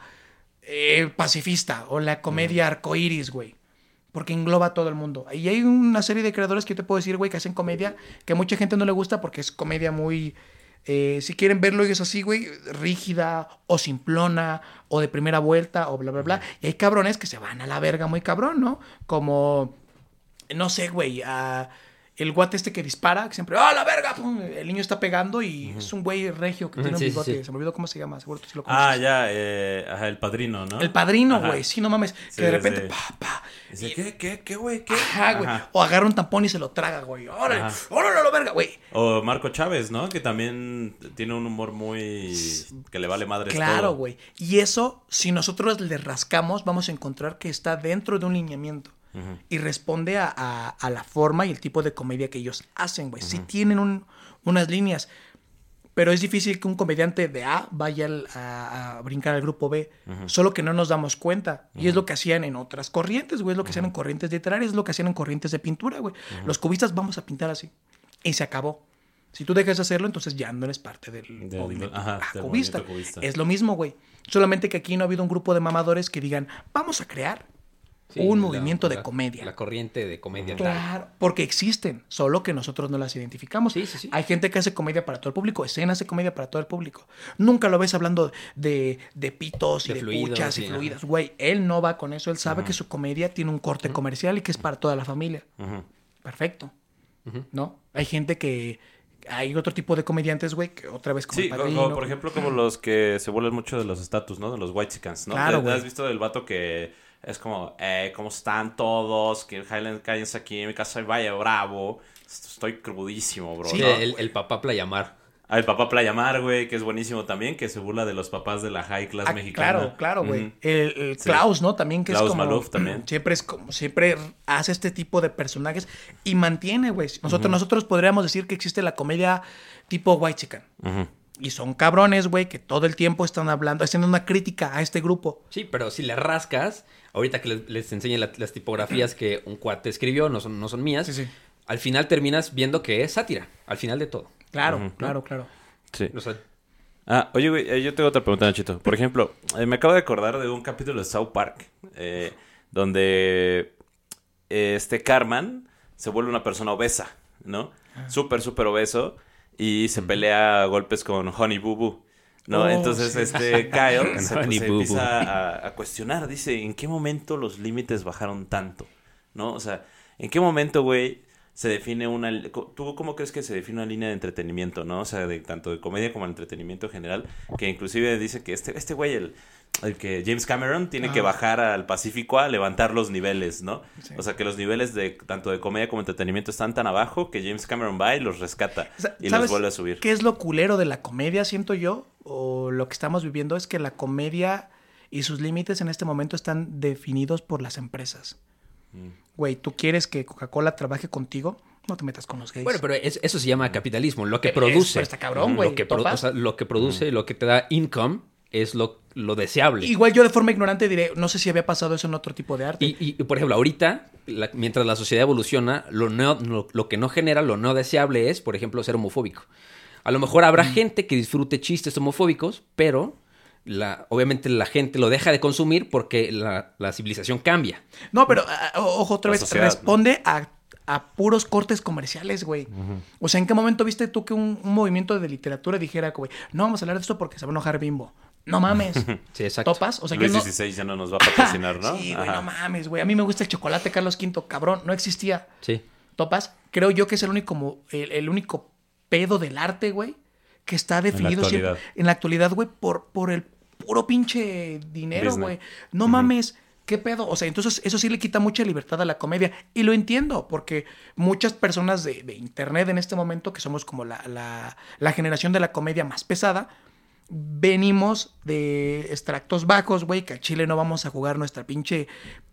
[SPEAKER 4] pacifista o la comedia arcoíris, güey. Porque engloba a todo el mundo. Y hay una serie de creadores que yo te puedo decir, güey, que hacen comedia que a mucha gente no le gusta porque es comedia muy... si quieren verlo ellos así, güey, rígida o simplona o de primera vuelta o bla, bla, bla. Y hay cabrones que se van a la verga muy cabrón, ¿no? Como, no sé, güey, el guate este que dispara, que siempre, ¡ah, la verga! ¡Pum! El niño está pegando y es un güey regio que tiene un
[SPEAKER 2] Sí, sí,
[SPEAKER 4] bigote.
[SPEAKER 2] sí.
[SPEAKER 4] Se me olvidó cómo se llama, seguro tú sí lo conoces.
[SPEAKER 3] Ah, ya, ajá, El Padrino, ¿no?
[SPEAKER 4] El Padrino,
[SPEAKER 3] Ajá.
[SPEAKER 4] güey, sí, no mames.
[SPEAKER 3] Sí,
[SPEAKER 4] Que de repente,
[SPEAKER 3] sí.
[SPEAKER 4] pa.
[SPEAKER 3] Dice, ¿qué, güey? ¿Qué?
[SPEAKER 4] Ajá, güey.
[SPEAKER 3] Ajá.
[SPEAKER 4] O agarra un tampón y se lo traga, güey. ¡Órale!
[SPEAKER 3] Ajá.
[SPEAKER 4] ¡Órale, la verga, güey!
[SPEAKER 3] O Marco Chávez, ¿no? Que también tiene un humor muy... que le vale madres
[SPEAKER 4] Claro,
[SPEAKER 3] todo.
[SPEAKER 4] güey. Y eso, si nosotros le rascamos, vamos a encontrar que está dentro de un lineamiento. Y responde a la forma y el tipo de comedia que ellos hacen, güey. Sí tienen unas líneas. Pero es difícil que un comediante de A vaya a brincar al grupo B. Solo que no nos damos cuenta. Y es lo que hacían en otras corrientes, güey. Es lo que hacían en corrientes literarias. Es lo que hacían en corrientes de pintura, güey. Los cubistas vamos a pintar así. Y se acabó. Si tú dejas de hacerlo, entonces ya no eres parte del movimiento
[SPEAKER 3] del
[SPEAKER 4] cubista.
[SPEAKER 3] movimiento cubista.
[SPEAKER 4] Es lo mismo, güey. Solamente que aquí no ha habido un grupo de mamadores que digan, vamos a crear
[SPEAKER 2] Sí,
[SPEAKER 4] un movimiento de
[SPEAKER 2] la
[SPEAKER 4] comedia.
[SPEAKER 2] La corriente de comedia.
[SPEAKER 4] Claro, porque existen, solo que nosotros no las identificamos.
[SPEAKER 2] Sí, sí, sí.
[SPEAKER 4] Hay gente que hace comedia para todo el público, escena hace comedia para todo el público. Nunca lo ves hablando de pitos y
[SPEAKER 2] De
[SPEAKER 4] de
[SPEAKER 2] fluidos,
[SPEAKER 4] puchas
[SPEAKER 2] sí,
[SPEAKER 4] y fluidas. Güey, él no va con eso, él sabe que su comedia tiene un corte comercial y que es para toda la familia. Perfecto. ¿No? Hay gente que... Hay otro tipo de comediantes, güey, que otra vez como
[SPEAKER 3] Sí,
[SPEAKER 4] el Padrino.
[SPEAKER 3] por ejemplo, como los que se vuelven mucho de los estatus, ¿no? De los whitexicans, ¿no?
[SPEAKER 4] Claro, güey.
[SPEAKER 3] ¿Has visto del vato que es como, ¿cómo están todos? Que cállense aquí en mi casa y vaya bravo. Estoy crudísimo, bro.
[SPEAKER 4] Sí,
[SPEAKER 3] ¿no?
[SPEAKER 2] El papá Playamar.
[SPEAKER 3] El papá Playamar, güey, que es buenísimo también, que se burla de los papás de la high class mexicana.
[SPEAKER 4] Claro, güey. El Klaus, ¿no? También que
[SPEAKER 3] Klaus
[SPEAKER 4] es como...
[SPEAKER 3] Maluf también.
[SPEAKER 4] Siempre hace este tipo de personajes y mantiene, güey. Nosotros podríamos decir que existe la comedia tipo White Chicken. Y son cabrones, güey, que todo el tiempo están haciendo una crítica a este grupo.
[SPEAKER 2] Sí, pero si le rascas, ahorita que les enseñe las tipografías que un cuate escribió, no son mías,
[SPEAKER 4] Sí.
[SPEAKER 2] al final terminas viendo que es sátira, al final de todo.
[SPEAKER 4] Claro.
[SPEAKER 3] Sí.
[SPEAKER 2] O sea,
[SPEAKER 3] Oye, güey, yo tengo otra pregunta, Nachito. Por ejemplo, me acabo de acordar de un capítulo de South Park, donde Cartman se vuelve una persona obesa, ¿no? Súper obeso, y se pelea a golpes con Honey Boo Boo, ¿no? Entonces,
[SPEAKER 4] sí.
[SPEAKER 3] Kyle se
[SPEAKER 2] Honey Boo Boo.
[SPEAKER 3] empieza a cuestionar, dice, ¿en qué momento los límites bajaron tanto? ¿No? O sea, ¿en qué momento, güey, se define ¿Tú cómo crees que se define una línea de entretenimiento, no? O sea, tanto de comedia como de entretenimiento en general, que inclusive dice que este güey, el que James Cameron tiene que bajar al Pacífico a levantar los niveles, ¿no? Sí. O sea, que los niveles tanto de comedia como entretenimiento están tan abajo que James Cameron va y los rescata y los vuelve a subir.
[SPEAKER 4] ¿Qué es lo culero de la comedia, siento yo? O lo que estamos viviendo es que la comedia y sus límites en este momento están definidos por las empresas. Güey, ¿tú quieres que Coca-Cola trabaje contigo? No te metas con los gays.
[SPEAKER 2] bueno, pero eso se llama capitalismo. Lo que produce.
[SPEAKER 4] Pero está cabrón, güey.
[SPEAKER 2] Lo que produce, lo que te da income es lo deseable.
[SPEAKER 4] Igual yo de forma ignorante diré, no sé si había pasado eso en otro tipo de arte.
[SPEAKER 2] Y por ejemplo, ahorita, mientras la sociedad evoluciona, lo que no genera, lo no deseable es, por ejemplo, ser homofóbico. A lo mejor habrá gente que disfrute chistes homofóbicos, pero obviamente la gente lo deja de consumir porque la civilización cambia.
[SPEAKER 4] No, pero ojo, otra
[SPEAKER 3] La
[SPEAKER 4] vez,
[SPEAKER 3] sociedad,
[SPEAKER 4] responde a puros cortes comerciales, güey. O sea, ¿en qué momento viste tú que un movimiento de literatura dijera, güey, no vamos a hablar de esto porque se va a enojar Bimbo? No mames.
[SPEAKER 2] Sí, exacto.
[SPEAKER 4] ¿Topas? O sea,
[SPEAKER 3] Luis
[SPEAKER 4] yo no...
[SPEAKER 3] XVI ya no nos va a patrocinar, ¿no?
[SPEAKER 4] Sí, güey, no mames, güey. A mí me gusta el chocolate Carlos V, cabrón. No existía.
[SPEAKER 2] Sí.
[SPEAKER 4] ¿Topas? Creo yo que es el único pedo del arte, güey, que está definido siempre en la actualidad, güey, por el puro pinche dinero, güey. No mames, ¿qué pedo? O sea, entonces eso sí le quita mucha libertad a la comedia. Y lo entiendo, porque muchas personas de internet en este momento, que somos como la generación de la comedia más pesada, venimos de extractos bajos, güey, que a Chile no vamos a jugar nuestra pinche...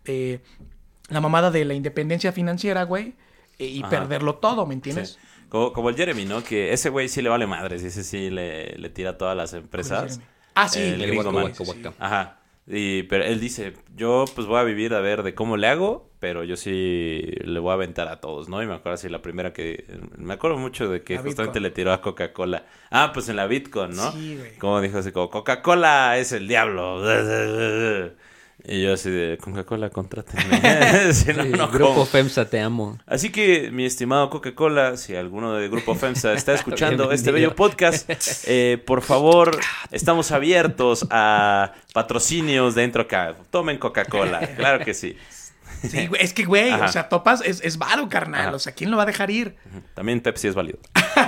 [SPEAKER 4] la mamada de la independencia financiera, güey, y perderlo todo, ¿me entiendes?
[SPEAKER 3] Sí. Como el Jeremy, ¿no? Que ese güey sí le vale madres, y ese sí le tira a todas las empresas.
[SPEAKER 4] Sí.
[SPEAKER 3] El gringo man. Ajá. Pero él dice, yo pues voy a vivir a ver de cómo le hago, pero yo sí le voy a aventar a todos, ¿no? Y me acuerdo así me acuerdo mucho de que justamente le tiró a Coca-Cola. Pues en la Bitcoin, ¿no?
[SPEAKER 4] Sí, güey.
[SPEAKER 3] Como dijo así, como Coca-Cola es el diablo. Y yo así de Coca-Cola, contrátenme. Si no, no
[SPEAKER 2] Grupo
[SPEAKER 3] como.
[SPEAKER 2] FEMSA, te amo.
[SPEAKER 3] Así que, mi estimado Coca-Cola, si alguno de Grupo FEMSA está escuchando este bello podcast, por favor, estamos abiertos a patrocinios dentro acá. Tomen Coca-Cola, claro que sí.
[SPEAKER 4] Sí, güey, es que, güey, o sea, Topas es varo, carnal.
[SPEAKER 3] Ajá.
[SPEAKER 4] O sea, ¿quién lo va a dejar ir?
[SPEAKER 3] También Pepsi es válido.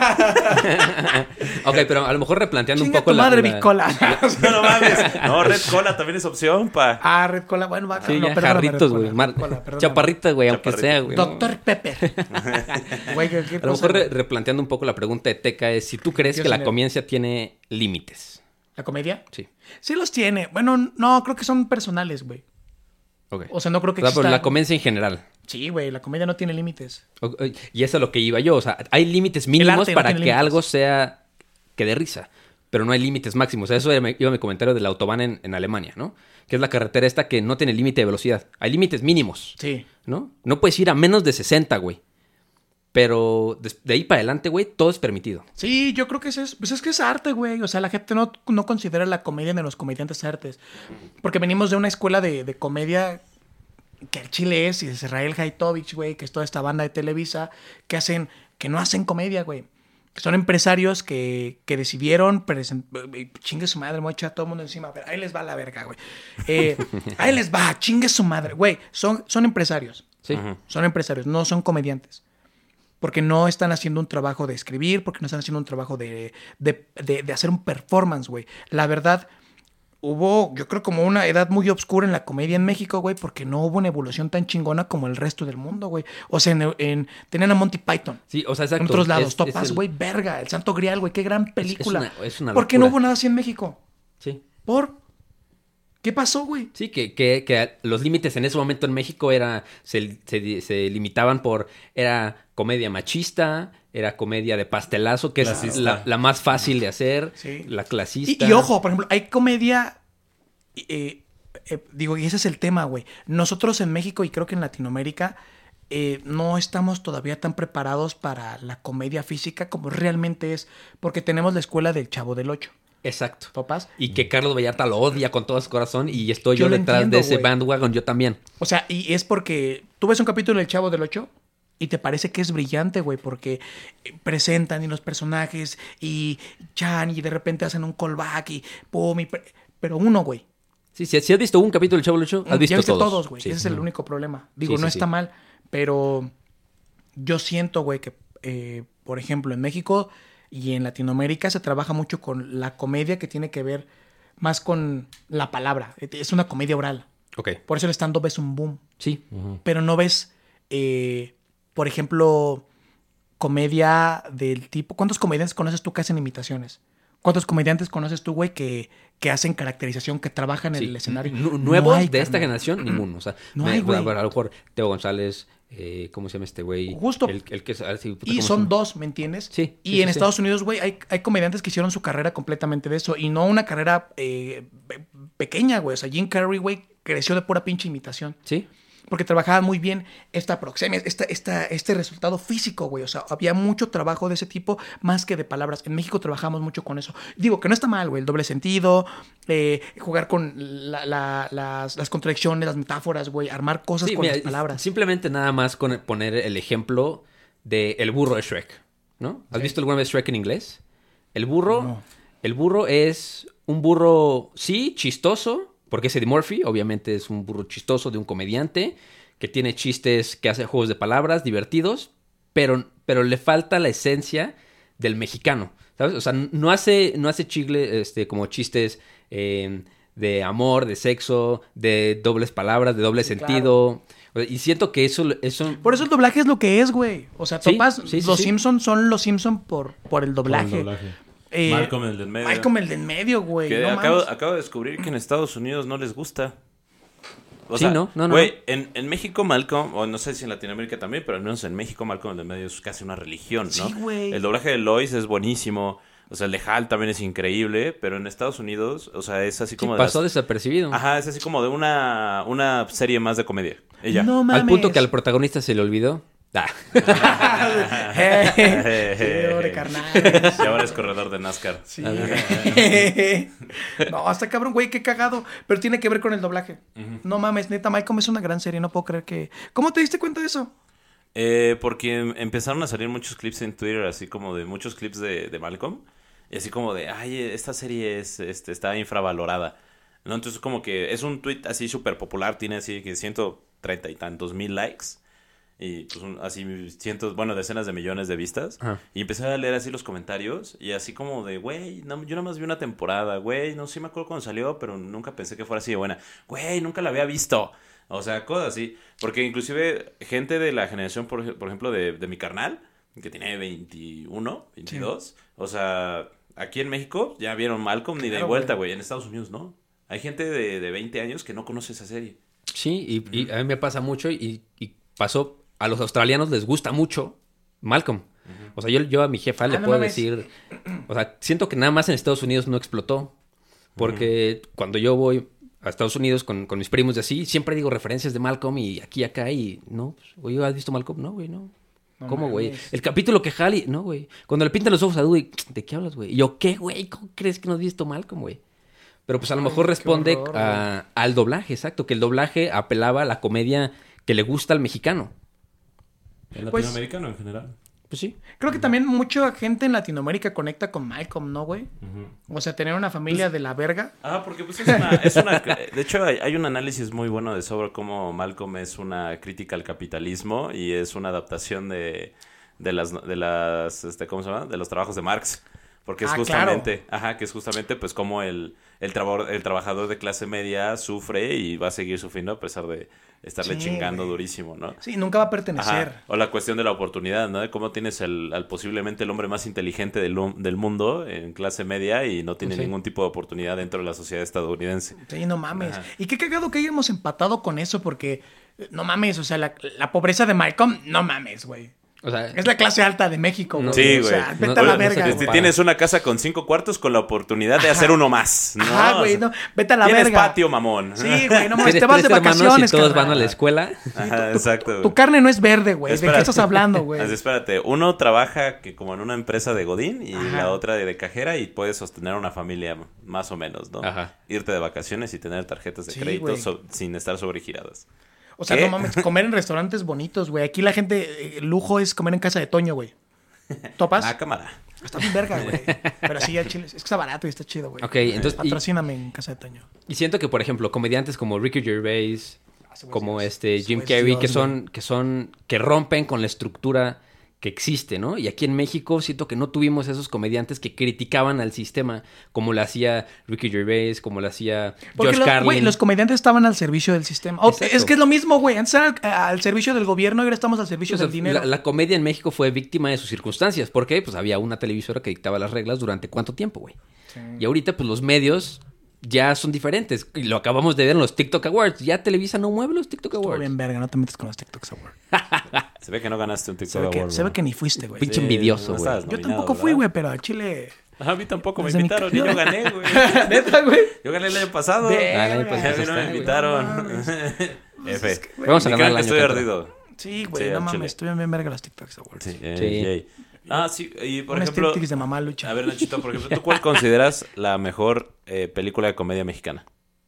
[SPEAKER 2] Ok, pero a lo mejor replanteando
[SPEAKER 4] Chinga
[SPEAKER 2] un poco
[SPEAKER 4] tu madre, Bicola.
[SPEAKER 3] No mames. No, Red Cola también es opción, pa.
[SPEAKER 4] Red Cola, bueno, va.
[SPEAKER 2] Sí,
[SPEAKER 4] no,
[SPEAKER 2] ya,
[SPEAKER 4] perdóname,
[SPEAKER 2] jarritos,
[SPEAKER 4] Red
[SPEAKER 2] güey.
[SPEAKER 4] Cola, Red Cola, perdóname.
[SPEAKER 2] Chaparrita, güey, aunque
[SPEAKER 3] Chaparrita.
[SPEAKER 2] sea, güey.
[SPEAKER 4] Dr. Pepper. Güey, ¿qué
[SPEAKER 2] A lo
[SPEAKER 4] cosa,
[SPEAKER 2] mejor
[SPEAKER 4] güey?
[SPEAKER 2] replanteando un poco la pregunta de Teca es si tú crees
[SPEAKER 4] Dios
[SPEAKER 2] que la
[SPEAKER 4] mío.
[SPEAKER 2] comedia tiene límites.
[SPEAKER 4] ¿La comedia?
[SPEAKER 2] Sí.
[SPEAKER 4] Sí los tiene. Bueno, no, creo que son personales, güey.
[SPEAKER 2] Ok.
[SPEAKER 4] O sea, no creo que
[SPEAKER 2] pero
[SPEAKER 4] exista...
[SPEAKER 2] la comedia en general.
[SPEAKER 4] Sí, güey, la comedia no tiene límites.
[SPEAKER 2] Y eso es a lo que iba yo. O sea, hay límites mínimos
[SPEAKER 4] arte no
[SPEAKER 2] para
[SPEAKER 4] tiene
[SPEAKER 2] que
[SPEAKER 4] límites.
[SPEAKER 2] algo sea que dé risa. Pero no hay límites máximos. O sea, eso iba mi comentario del Autobahn en Alemania, ¿no? Que es la carretera esta que no tiene límite de velocidad. Hay límites mínimos.
[SPEAKER 4] Sí.
[SPEAKER 2] ¿No? No puedes ir a menos de 60, güey. Pero de ahí para adelante, güey, todo es permitido.
[SPEAKER 4] Sí, yo creo que pues es que es arte, güey. O sea, la gente no considera la comedia de los comediantes artes. Porque venimos de una escuela de comedia que el Chile es Israel Haitovich, güey, que es toda esta banda de Televisa, que no hacen comedia, güey. Que son empresarios que decidieron chingue su madre, me voy a echar a todo el mundo encima. A ver, ahí les va la verga, güey. Ahí les va, chingue su madre. Güey, son empresarios.
[SPEAKER 2] Sí.
[SPEAKER 4] Son empresarios, no son comediantes. Porque no están haciendo un trabajo de escribir, porque no están haciendo un trabajo de hacer un performance, güey. La verdad, hubo, yo creo, como una edad muy obscura en la comedia en México, güey, porque no hubo una evolución tan chingona como el resto del mundo, güey. O sea, tenían a Monty Python.
[SPEAKER 2] Sí, o sea, exacto.
[SPEAKER 4] En otros lados. Topaz, güey, verga. El Santo Grial, güey, qué gran película.
[SPEAKER 2] Es una
[SPEAKER 4] ¿Por qué no hubo nada así en México?
[SPEAKER 2] Sí.
[SPEAKER 4] ¿Qué pasó, güey?
[SPEAKER 2] Sí, que los límites en ese momento en México se limitaban era comedia machista, era comedia de pastelazo, que es la más fácil de hacer,
[SPEAKER 4] sí.
[SPEAKER 2] La clasista.
[SPEAKER 4] Y ojo, por ejemplo, hay comedia... digo, y ese es el tema, güey. Nosotros en México y creo que en Latinoamérica no estamos todavía tan preparados para la comedia física como realmente es, porque tenemos la escuela del Chavo del Ocho.
[SPEAKER 2] Exacto.
[SPEAKER 4] ¿Topas?
[SPEAKER 2] Y que Carlos Vallarta lo odia con todo su corazón y estoy
[SPEAKER 4] yo
[SPEAKER 2] detrás
[SPEAKER 4] entiendo,
[SPEAKER 2] de ese
[SPEAKER 4] güey.
[SPEAKER 2] bandwagon, yo también.
[SPEAKER 4] O sea, y es porque tú ves un capítulo del Chavo del Ocho y te parece que es brillante, güey, porque presentan y los personajes y Chan y de repente hacen un callback y pum, pero uno, güey.
[SPEAKER 2] Sí, si has visto un capítulo del Chavo del Ocho, has visto
[SPEAKER 4] ya viste
[SPEAKER 2] todos.
[SPEAKER 4] todos, güey.
[SPEAKER 2] Sí.
[SPEAKER 4] Ese es el único problema. Digo,
[SPEAKER 2] Sí,
[SPEAKER 4] no
[SPEAKER 2] sí,
[SPEAKER 4] está
[SPEAKER 2] sí.
[SPEAKER 4] mal, pero yo siento, güey, que, por ejemplo, en México y en Latinoamérica se trabaja mucho con la comedia que tiene que ver más con la palabra. Es una comedia oral.
[SPEAKER 2] Ok.
[SPEAKER 4] Por eso el stand-up es un boom.
[SPEAKER 2] Sí.
[SPEAKER 4] Pero no ves, por ejemplo, comedia del tipo... ¿Cuántos comediantes conoces tú que hacen imitaciones? ¿Cuántos comediantes conoces tú, güey, que hacen caracterización, que trabajan en
[SPEAKER 2] Sí.
[SPEAKER 4] el escenario?
[SPEAKER 2] Nuevos
[SPEAKER 4] No hay,
[SPEAKER 2] de esta
[SPEAKER 4] carnal.
[SPEAKER 2] generación, ninguno. O sea,
[SPEAKER 4] No hay, güey.
[SPEAKER 2] A lo mejor Teo González, ¿cómo se llama este güey?
[SPEAKER 4] Justo.
[SPEAKER 2] El que es... sí, puta,
[SPEAKER 4] Y
[SPEAKER 2] ¿cómo se
[SPEAKER 4] son
[SPEAKER 2] llama?
[SPEAKER 4] dos, ¿me entiendes?
[SPEAKER 2] Sí.
[SPEAKER 4] Y en Estados Unidos, güey, hay comediantes que hicieron su carrera completamente de eso. Y no una carrera pequeña, güey. O sea, Jim Carrey, güey, creció de pura pinche imitación.
[SPEAKER 2] Sí.
[SPEAKER 4] Porque trabajaba muy bien esta proxemia, este resultado físico, güey. O sea, había mucho trabajo de ese tipo más que de palabras. En México trabajamos mucho con eso. Digo, que no está mal, güey. El doble sentido, jugar con las contradicciones, las metáforas, güey. Armar cosas
[SPEAKER 2] Sí,
[SPEAKER 4] con
[SPEAKER 2] mira,
[SPEAKER 4] las palabras.
[SPEAKER 2] Simplemente nada más con poner el ejemplo de el burro de Shrek, ¿no? ¿Has visto alguna vez Shrek en inglés? El burro es un burro, sí, chistoso, porque es Eddie Murphy, obviamente es un burro chistoso de un comediante que tiene chistes, que hace juegos de palabras divertidos, pero le falta la esencia del mexicano, ¿sabes? O sea, no hace como chistes de amor, de sexo, de dobles palabras, de doble sentido. Claro. Y siento que eso...
[SPEAKER 4] Por eso el doblaje es lo que es, güey. O sea, topas, los Simpsons son los Simpsons por el doblaje.
[SPEAKER 3] Malcolm el del medio.
[SPEAKER 4] Malcolm el del medio, güey.
[SPEAKER 3] Que
[SPEAKER 4] no
[SPEAKER 3] acabo de descubrir que en Estados Unidos no les gusta. O
[SPEAKER 2] sí,
[SPEAKER 3] sea,
[SPEAKER 2] no.
[SPEAKER 3] Güey, en México Malcolm, o no sé si en Latinoamérica también, pero al menos en México Malcolm el del medio es casi una religión, ¿no?
[SPEAKER 4] Sí, güey.
[SPEAKER 3] El doblaje de Lois es buenísimo. O sea, el de Hal también es increíble, pero en Estados Unidos, o sea, es así como...
[SPEAKER 2] pasó desapercibido.
[SPEAKER 3] Ajá, es así como de una serie más de comedia. Ella.
[SPEAKER 4] No mames.
[SPEAKER 2] Al punto que al protagonista se le olvidó.
[SPEAKER 4] Pobre carnal.
[SPEAKER 3] Y ahora es corredor de NASCAR.
[SPEAKER 4] Sí. No, hasta cabrón, güey, qué cagado. Pero tiene que ver con el doblaje. No mames, neta, Malcolm es una gran serie, no puedo creer que... ¿Cómo te diste cuenta de eso?
[SPEAKER 3] Porque empezaron a salir muchos clips en Twitter, así como de muchos clips de Malcolm. Y así como de, ay, esta serie está infravalorada, ¿no? Entonces como que es un tweet así súper popular, tiene así que 130 y tantos mil likes. Y pues así decenas de millones de vistas.
[SPEAKER 2] Ajá.
[SPEAKER 3] Y empecé a leer así los comentarios. Y así como de, güey, no, yo nada más vi una temporada. Güey, no, sí me acuerdo cuando salió, pero nunca pensé que fuera así de buena. Güey, nunca la había visto. O sea, cosas así. Porque inclusive gente de la generación, por ejemplo, de mi carnal, que tiene 21, 22. Sí. O sea, aquí en México ya vieron Malcolm ni de vuelta, güey. En Estados Unidos no. Hay gente de 20 años que no conoce esa serie.
[SPEAKER 2] Sí, y a mí me pasa mucho y pasó... A los australianos les gusta mucho Malcolm. O sea, yo a mi jefa le puedo decir... O sea, siento que nada más en Estados Unidos no explotó. Porque cuando yo voy a Estados Unidos con mis primos de así, siempre digo referencias de Malcolm y aquí, acá y... No, pues, oye, ¿has visto Malcolm? No, güey, no. ¿Cómo, güey? El capítulo que Halley... No, güey. Cuando le pintan los ojos a Dewey, ¿de qué hablas, güey? Y yo, ¿qué, güey? ¿Cómo crees que no has visto Malcolm, güey? Pero pues a lo mejor responde al doblaje, exacto. Que el doblaje apelaba a la comedia que le gusta al mexicano.
[SPEAKER 3] El latinoamericano en general.
[SPEAKER 2] Pues sí.
[SPEAKER 4] Creo que también mucha gente en Latinoamérica conecta con Malcolm, ¿no, güey? O sea, tener una familia de la verga.
[SPEAKER 3] Porque pues es una... De hecho, hay un análisis muy bueno sobre cómo Malcolm es una crítica al capitalismo y es una adaptación de las ¿cómo se llama? De los trabajos de Marx. Porque es justamente, que es justamente pues como el trabajador de clase media sufre y va a seguir sufriendo a pesar de estarle chingando durísimo, ¿no?
[SPEAKER 4] Sí, nunca va a pertenecer.
[SPEAKER 3] O la cuestión de la oportunidad, ¿no? De cómo tienes al posiblemente el hombre más inteligente del mundo en clase media y no tiene ningún tipo de oportunidad dentro de la sociedad estadounidense.
[SPEAKER 4] Sí, no mames. Y qué cagado que hayamos empatado con eso porque, no mames, o sea, la pobreza de Malcolm, no mames, güey.
[SPEAKER 2] O sea,
[SPEAKER 4] es la clase alta de México, güey.
[SPEAKER 3] Sí, güey.
[SPEAKER 4] O sea, vete a la verga, güey.
[SPEAKER 3] Tienes una casa con 5 cuartos con la oportunidad de hacer uno más, ¿no?
[SPEAKER 4] Güey, no. Vete a la verga.
[SPEAKER 3] Tienes patio, mamón.
[SPEAKER 4] Sí, güey, no mames, te vas de vacaciones,
[SPEAKER 2] y todos van a la escuela.
[SPEAKER 3] Exacto.
[SPEAKER 4] Tu carne no es verde, güey. ¿De qué estás hablando, güey?
[SPEAKER 3] Espérate, uno trabaja como en una empresa de godín y la otra de cajera y puedes sostener una familia más o menos, ¿no? Irte de vacaciones y tener tarjetas de crédito sin estar sobregiradas.
[SPEAKER 4] O sea, no mames, comer en restaurantes bonitos, güey. Aquí la gente, el lujo es comer en casa de Toño, güey. ¿Topas?
[SPEAKER 3] Cámara.
[SPEAKER 4] Está bien verga, güey. Pero sí, el chile es que está barato y está chido, güey.
[SPEAKER 2] Ok, entonces...
[SPEAKER 4] Patrocíname en casa de Toño.
[SPEAKER 2] Y siento que, por ejemplo, comediantes como Ricky Gervais, como Jim Carrey, que rompen con la estructura que existe, ¿no? Y aquí en México siento que no tuvimos esos comediantes que criticaban al sistema, como lo hacía Ricky Gervais, como lo hacía Josh Carlin.
[SPEAKER 4] Güey, los comediantes estaban al servicio del sistema. Es que es lo mismo, güey. Antes eran al servicio del gobierno y ahora estamos al servicio del dinero.
[SPEAKER 2] La comedia en México fue víctima de sus circunstancias. ¿Por qué? Pues había una televisora que dictaba las reglas durante ¿cuánto tiempo, güey? Sí. Y ahorita, pues los medios ya son diferentes. Y lo acabamos de ver en los TikTok Awards. Ya Televisa no mueve los TikTok Awards.
[SPEAKER 4] Estuvo bien verga, no te metes con los TikTok Awards.
[SPEAKER 3] Se ve que no ganaste un TikTok Award.
[SPEAKER 4] Se ve que ni fuiste, güey.
[SPEAKER 2] Pinche envidioso, güey.
[SPEAKER 4] Yo tampoco fui, güey, pero a Chile...
[SPEAKER 3] A mí tampoco me invitaron y yo gané, güey.
[SPEAKER 4] ¿Neta, güey?
[SPEAKER 3] Yo gané el año pasado.
[SPEAKER 2] A mí
[SPEAKER 3] no me invitaron.
[SPEAKER 2] F. Vamos a ganar el año.
[SPEAKER 3] Estoy ardido.
[SPEAKER 4] Sí, güey, no mames. Estuvieron bien verga los TikTok Awards.
[SPEAKER 3] Sí. Sí, y por ejemplo...
[SPEAKER 4] de mamá lucha.
[SPEAKER 3] A ver, Nachito, por ejemplo, ¿tú cuál consideras la mejor película de comedia mexicana?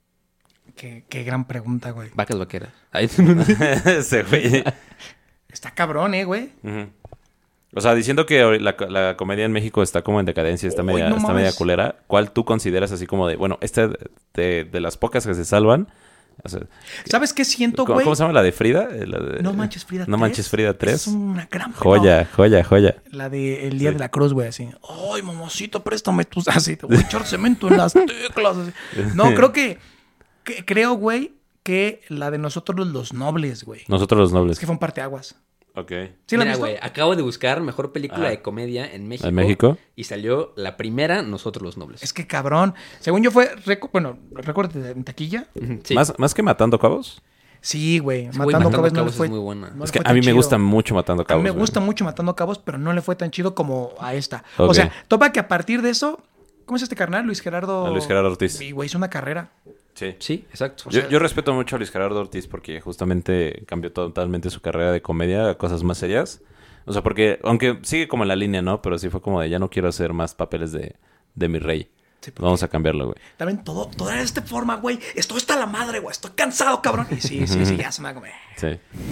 [SPEAKER 4] Qué gran pregunta, güey.
[SPEAKER 2] Vacas vaqueras.
[SPEAKER 3] Ese güey.
[SPEAKER 4] Está cabrón, güey.
[SPEAKER 3] O sea, diciendo que la comedia en México está como en decadencia, está media culera. ¿Cuál tú consideras así como de, bueno, de las pocas que se salvan? O sea,
[SPEAKER 4] ¿sabes qué siento, güey?
[SPEAKER 3] ¿Cómo se llama la de Frida?
[SPEAKER 4] No Manches Frida 3.
[SPEAKER 3] No Manches Frida 3.
[SPEAKER 4] Es una gran
[SPEAKER 3] joya.
[SPEAKER 4] La de El Día de la Cruz, güey, así. Ay, mamacito, préstame tus... Así, te voy a echar cemento en las teclas. Así. No, creo, güey, que la de Nosotros los Nobles, güey.
[SPEAKER 3] Nosotros los Nobles.
[SPEAKER 4] Es que fue un parteaguas.
[SPEAKER 3] Ok.
[SPEAKER 4] ¿Sí
[SPEAKER 2] Mira, güey, acabo de buscar mejor película de comedia en México.
[SPEAKER 3] ¿En México?
[SPEAKER 2] Y salió la primera, Nosotros los Nobles.
[SPEAKER 4] Es que cabrón. Según yo fue, récord en taquilla.
[SPEAKER 2] Sí.
[SPEAKER 3] ¿Más que Matando Cabos?
[SPEAKER 4] Sí, güey. Matando Cabos no le fue...
[SPEAKER 2] es muy buena.
[SPEAKER 3] Es que a mí me gusta mucho Matando Cabos.
[SPEAKER 4] A mí me gusta mucho Matando Cabos, pero no le fue tan chido como a esta.
[SPEAKER 3] Okay.
[SPEAKER 4] O sea, topa que a partir de eso... ¿Cómo es este carnal? Luis Gerardo
[SPEAKER 3] Ortiz.
[SPEAKER 4] Y, güey, hizo una carrera.
[SPEAKER 2] Sí, exacto.
[SPEAKER 3] Yo respeto mucho a Luis Gerardo Ortiz porque justamente cambió totalmente su carrera de comedia a cosas más serias. O sea, porque aunque sigue como en la línea, ¿no? Pero sí fue como de ya no quiero hacer más papeles de mi rey. Sí, vamos a cambiarlo, güey.
[SPEAKER 4] También todo de esta forma, güey. Esto está la madre, güey. Estoy cansado, cabrón. Y sí, ya se me güey.
[SPEAKER 3] Sí.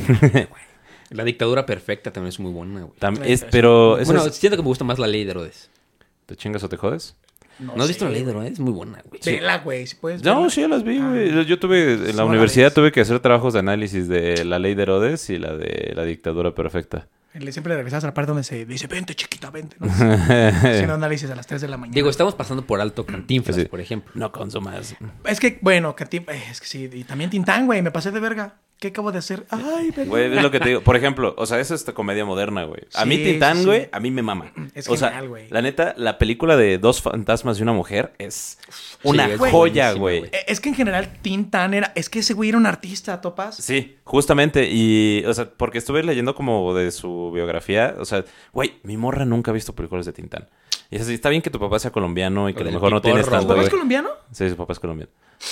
[SPEAKER 2] La dictadura perfecta también es muy buena, güey.
[SPEAKER 3] Pero...
[SPEAKER 2] siento que me gusta más La Ley de Herodes.
[SPEAKER 3] ¿Te chingas o te jodes?
[SPEAKER 2] ¿No has visto La Ley de Herodes? Es muy buena, güey.
[SPEAKER 4] Vela, güey, si puedes
[SPEAKER 3] verla. No, sí, las vi, güey. Yo en la universidad tuve que hacer trabajos de análisis de La Ley de Herodes y la de La Dictadura Perfecta.
[SPEAKER 4] Siempre regresas a la parte donde se dice, vente, chiquita, vente. ¿No? Haciendo análisis a las 3 de la mañana.
[SPEAKER 2] Digo, estamos pasando por alto Cantinflas, por ejemplo.
[SPEAKER 3] No consumas.
[SPEAKER 4] Es que, bueno, es que sí. Y también Tintán, güey. Me pasé de verga. ¿Qué acabo de hacer? Ay, perdón.
[SPEAKER 3] Güey, es lo que te digo. Por ejemplo, o sea, esa es esta comedia moderna, güey. A mí Tintán, güey, a mí me mama.
[SPEAKER 4] Es genial, güey.
[SPEAKER 3] La neta, la película de Dos fantasmas y una mujer es una joya, güey.
[SPEAKER 4] Es que en general Tintán es que ese güey era un artista, ¿topas?
[SPEAKER 3] Sí, justamente. Y, o sea, porque estuve leyendo como de su biografía. O sea, güey, mi morra nunca ha visto películas de Tintán. Y es así, está bien que tu papá sea colombiano y que a lo mejor no tienes tanto.
[SPEAKER 4] ¿Tu papá es colombiano?
[SPEAKER 3] Sí, su papá es colombiano.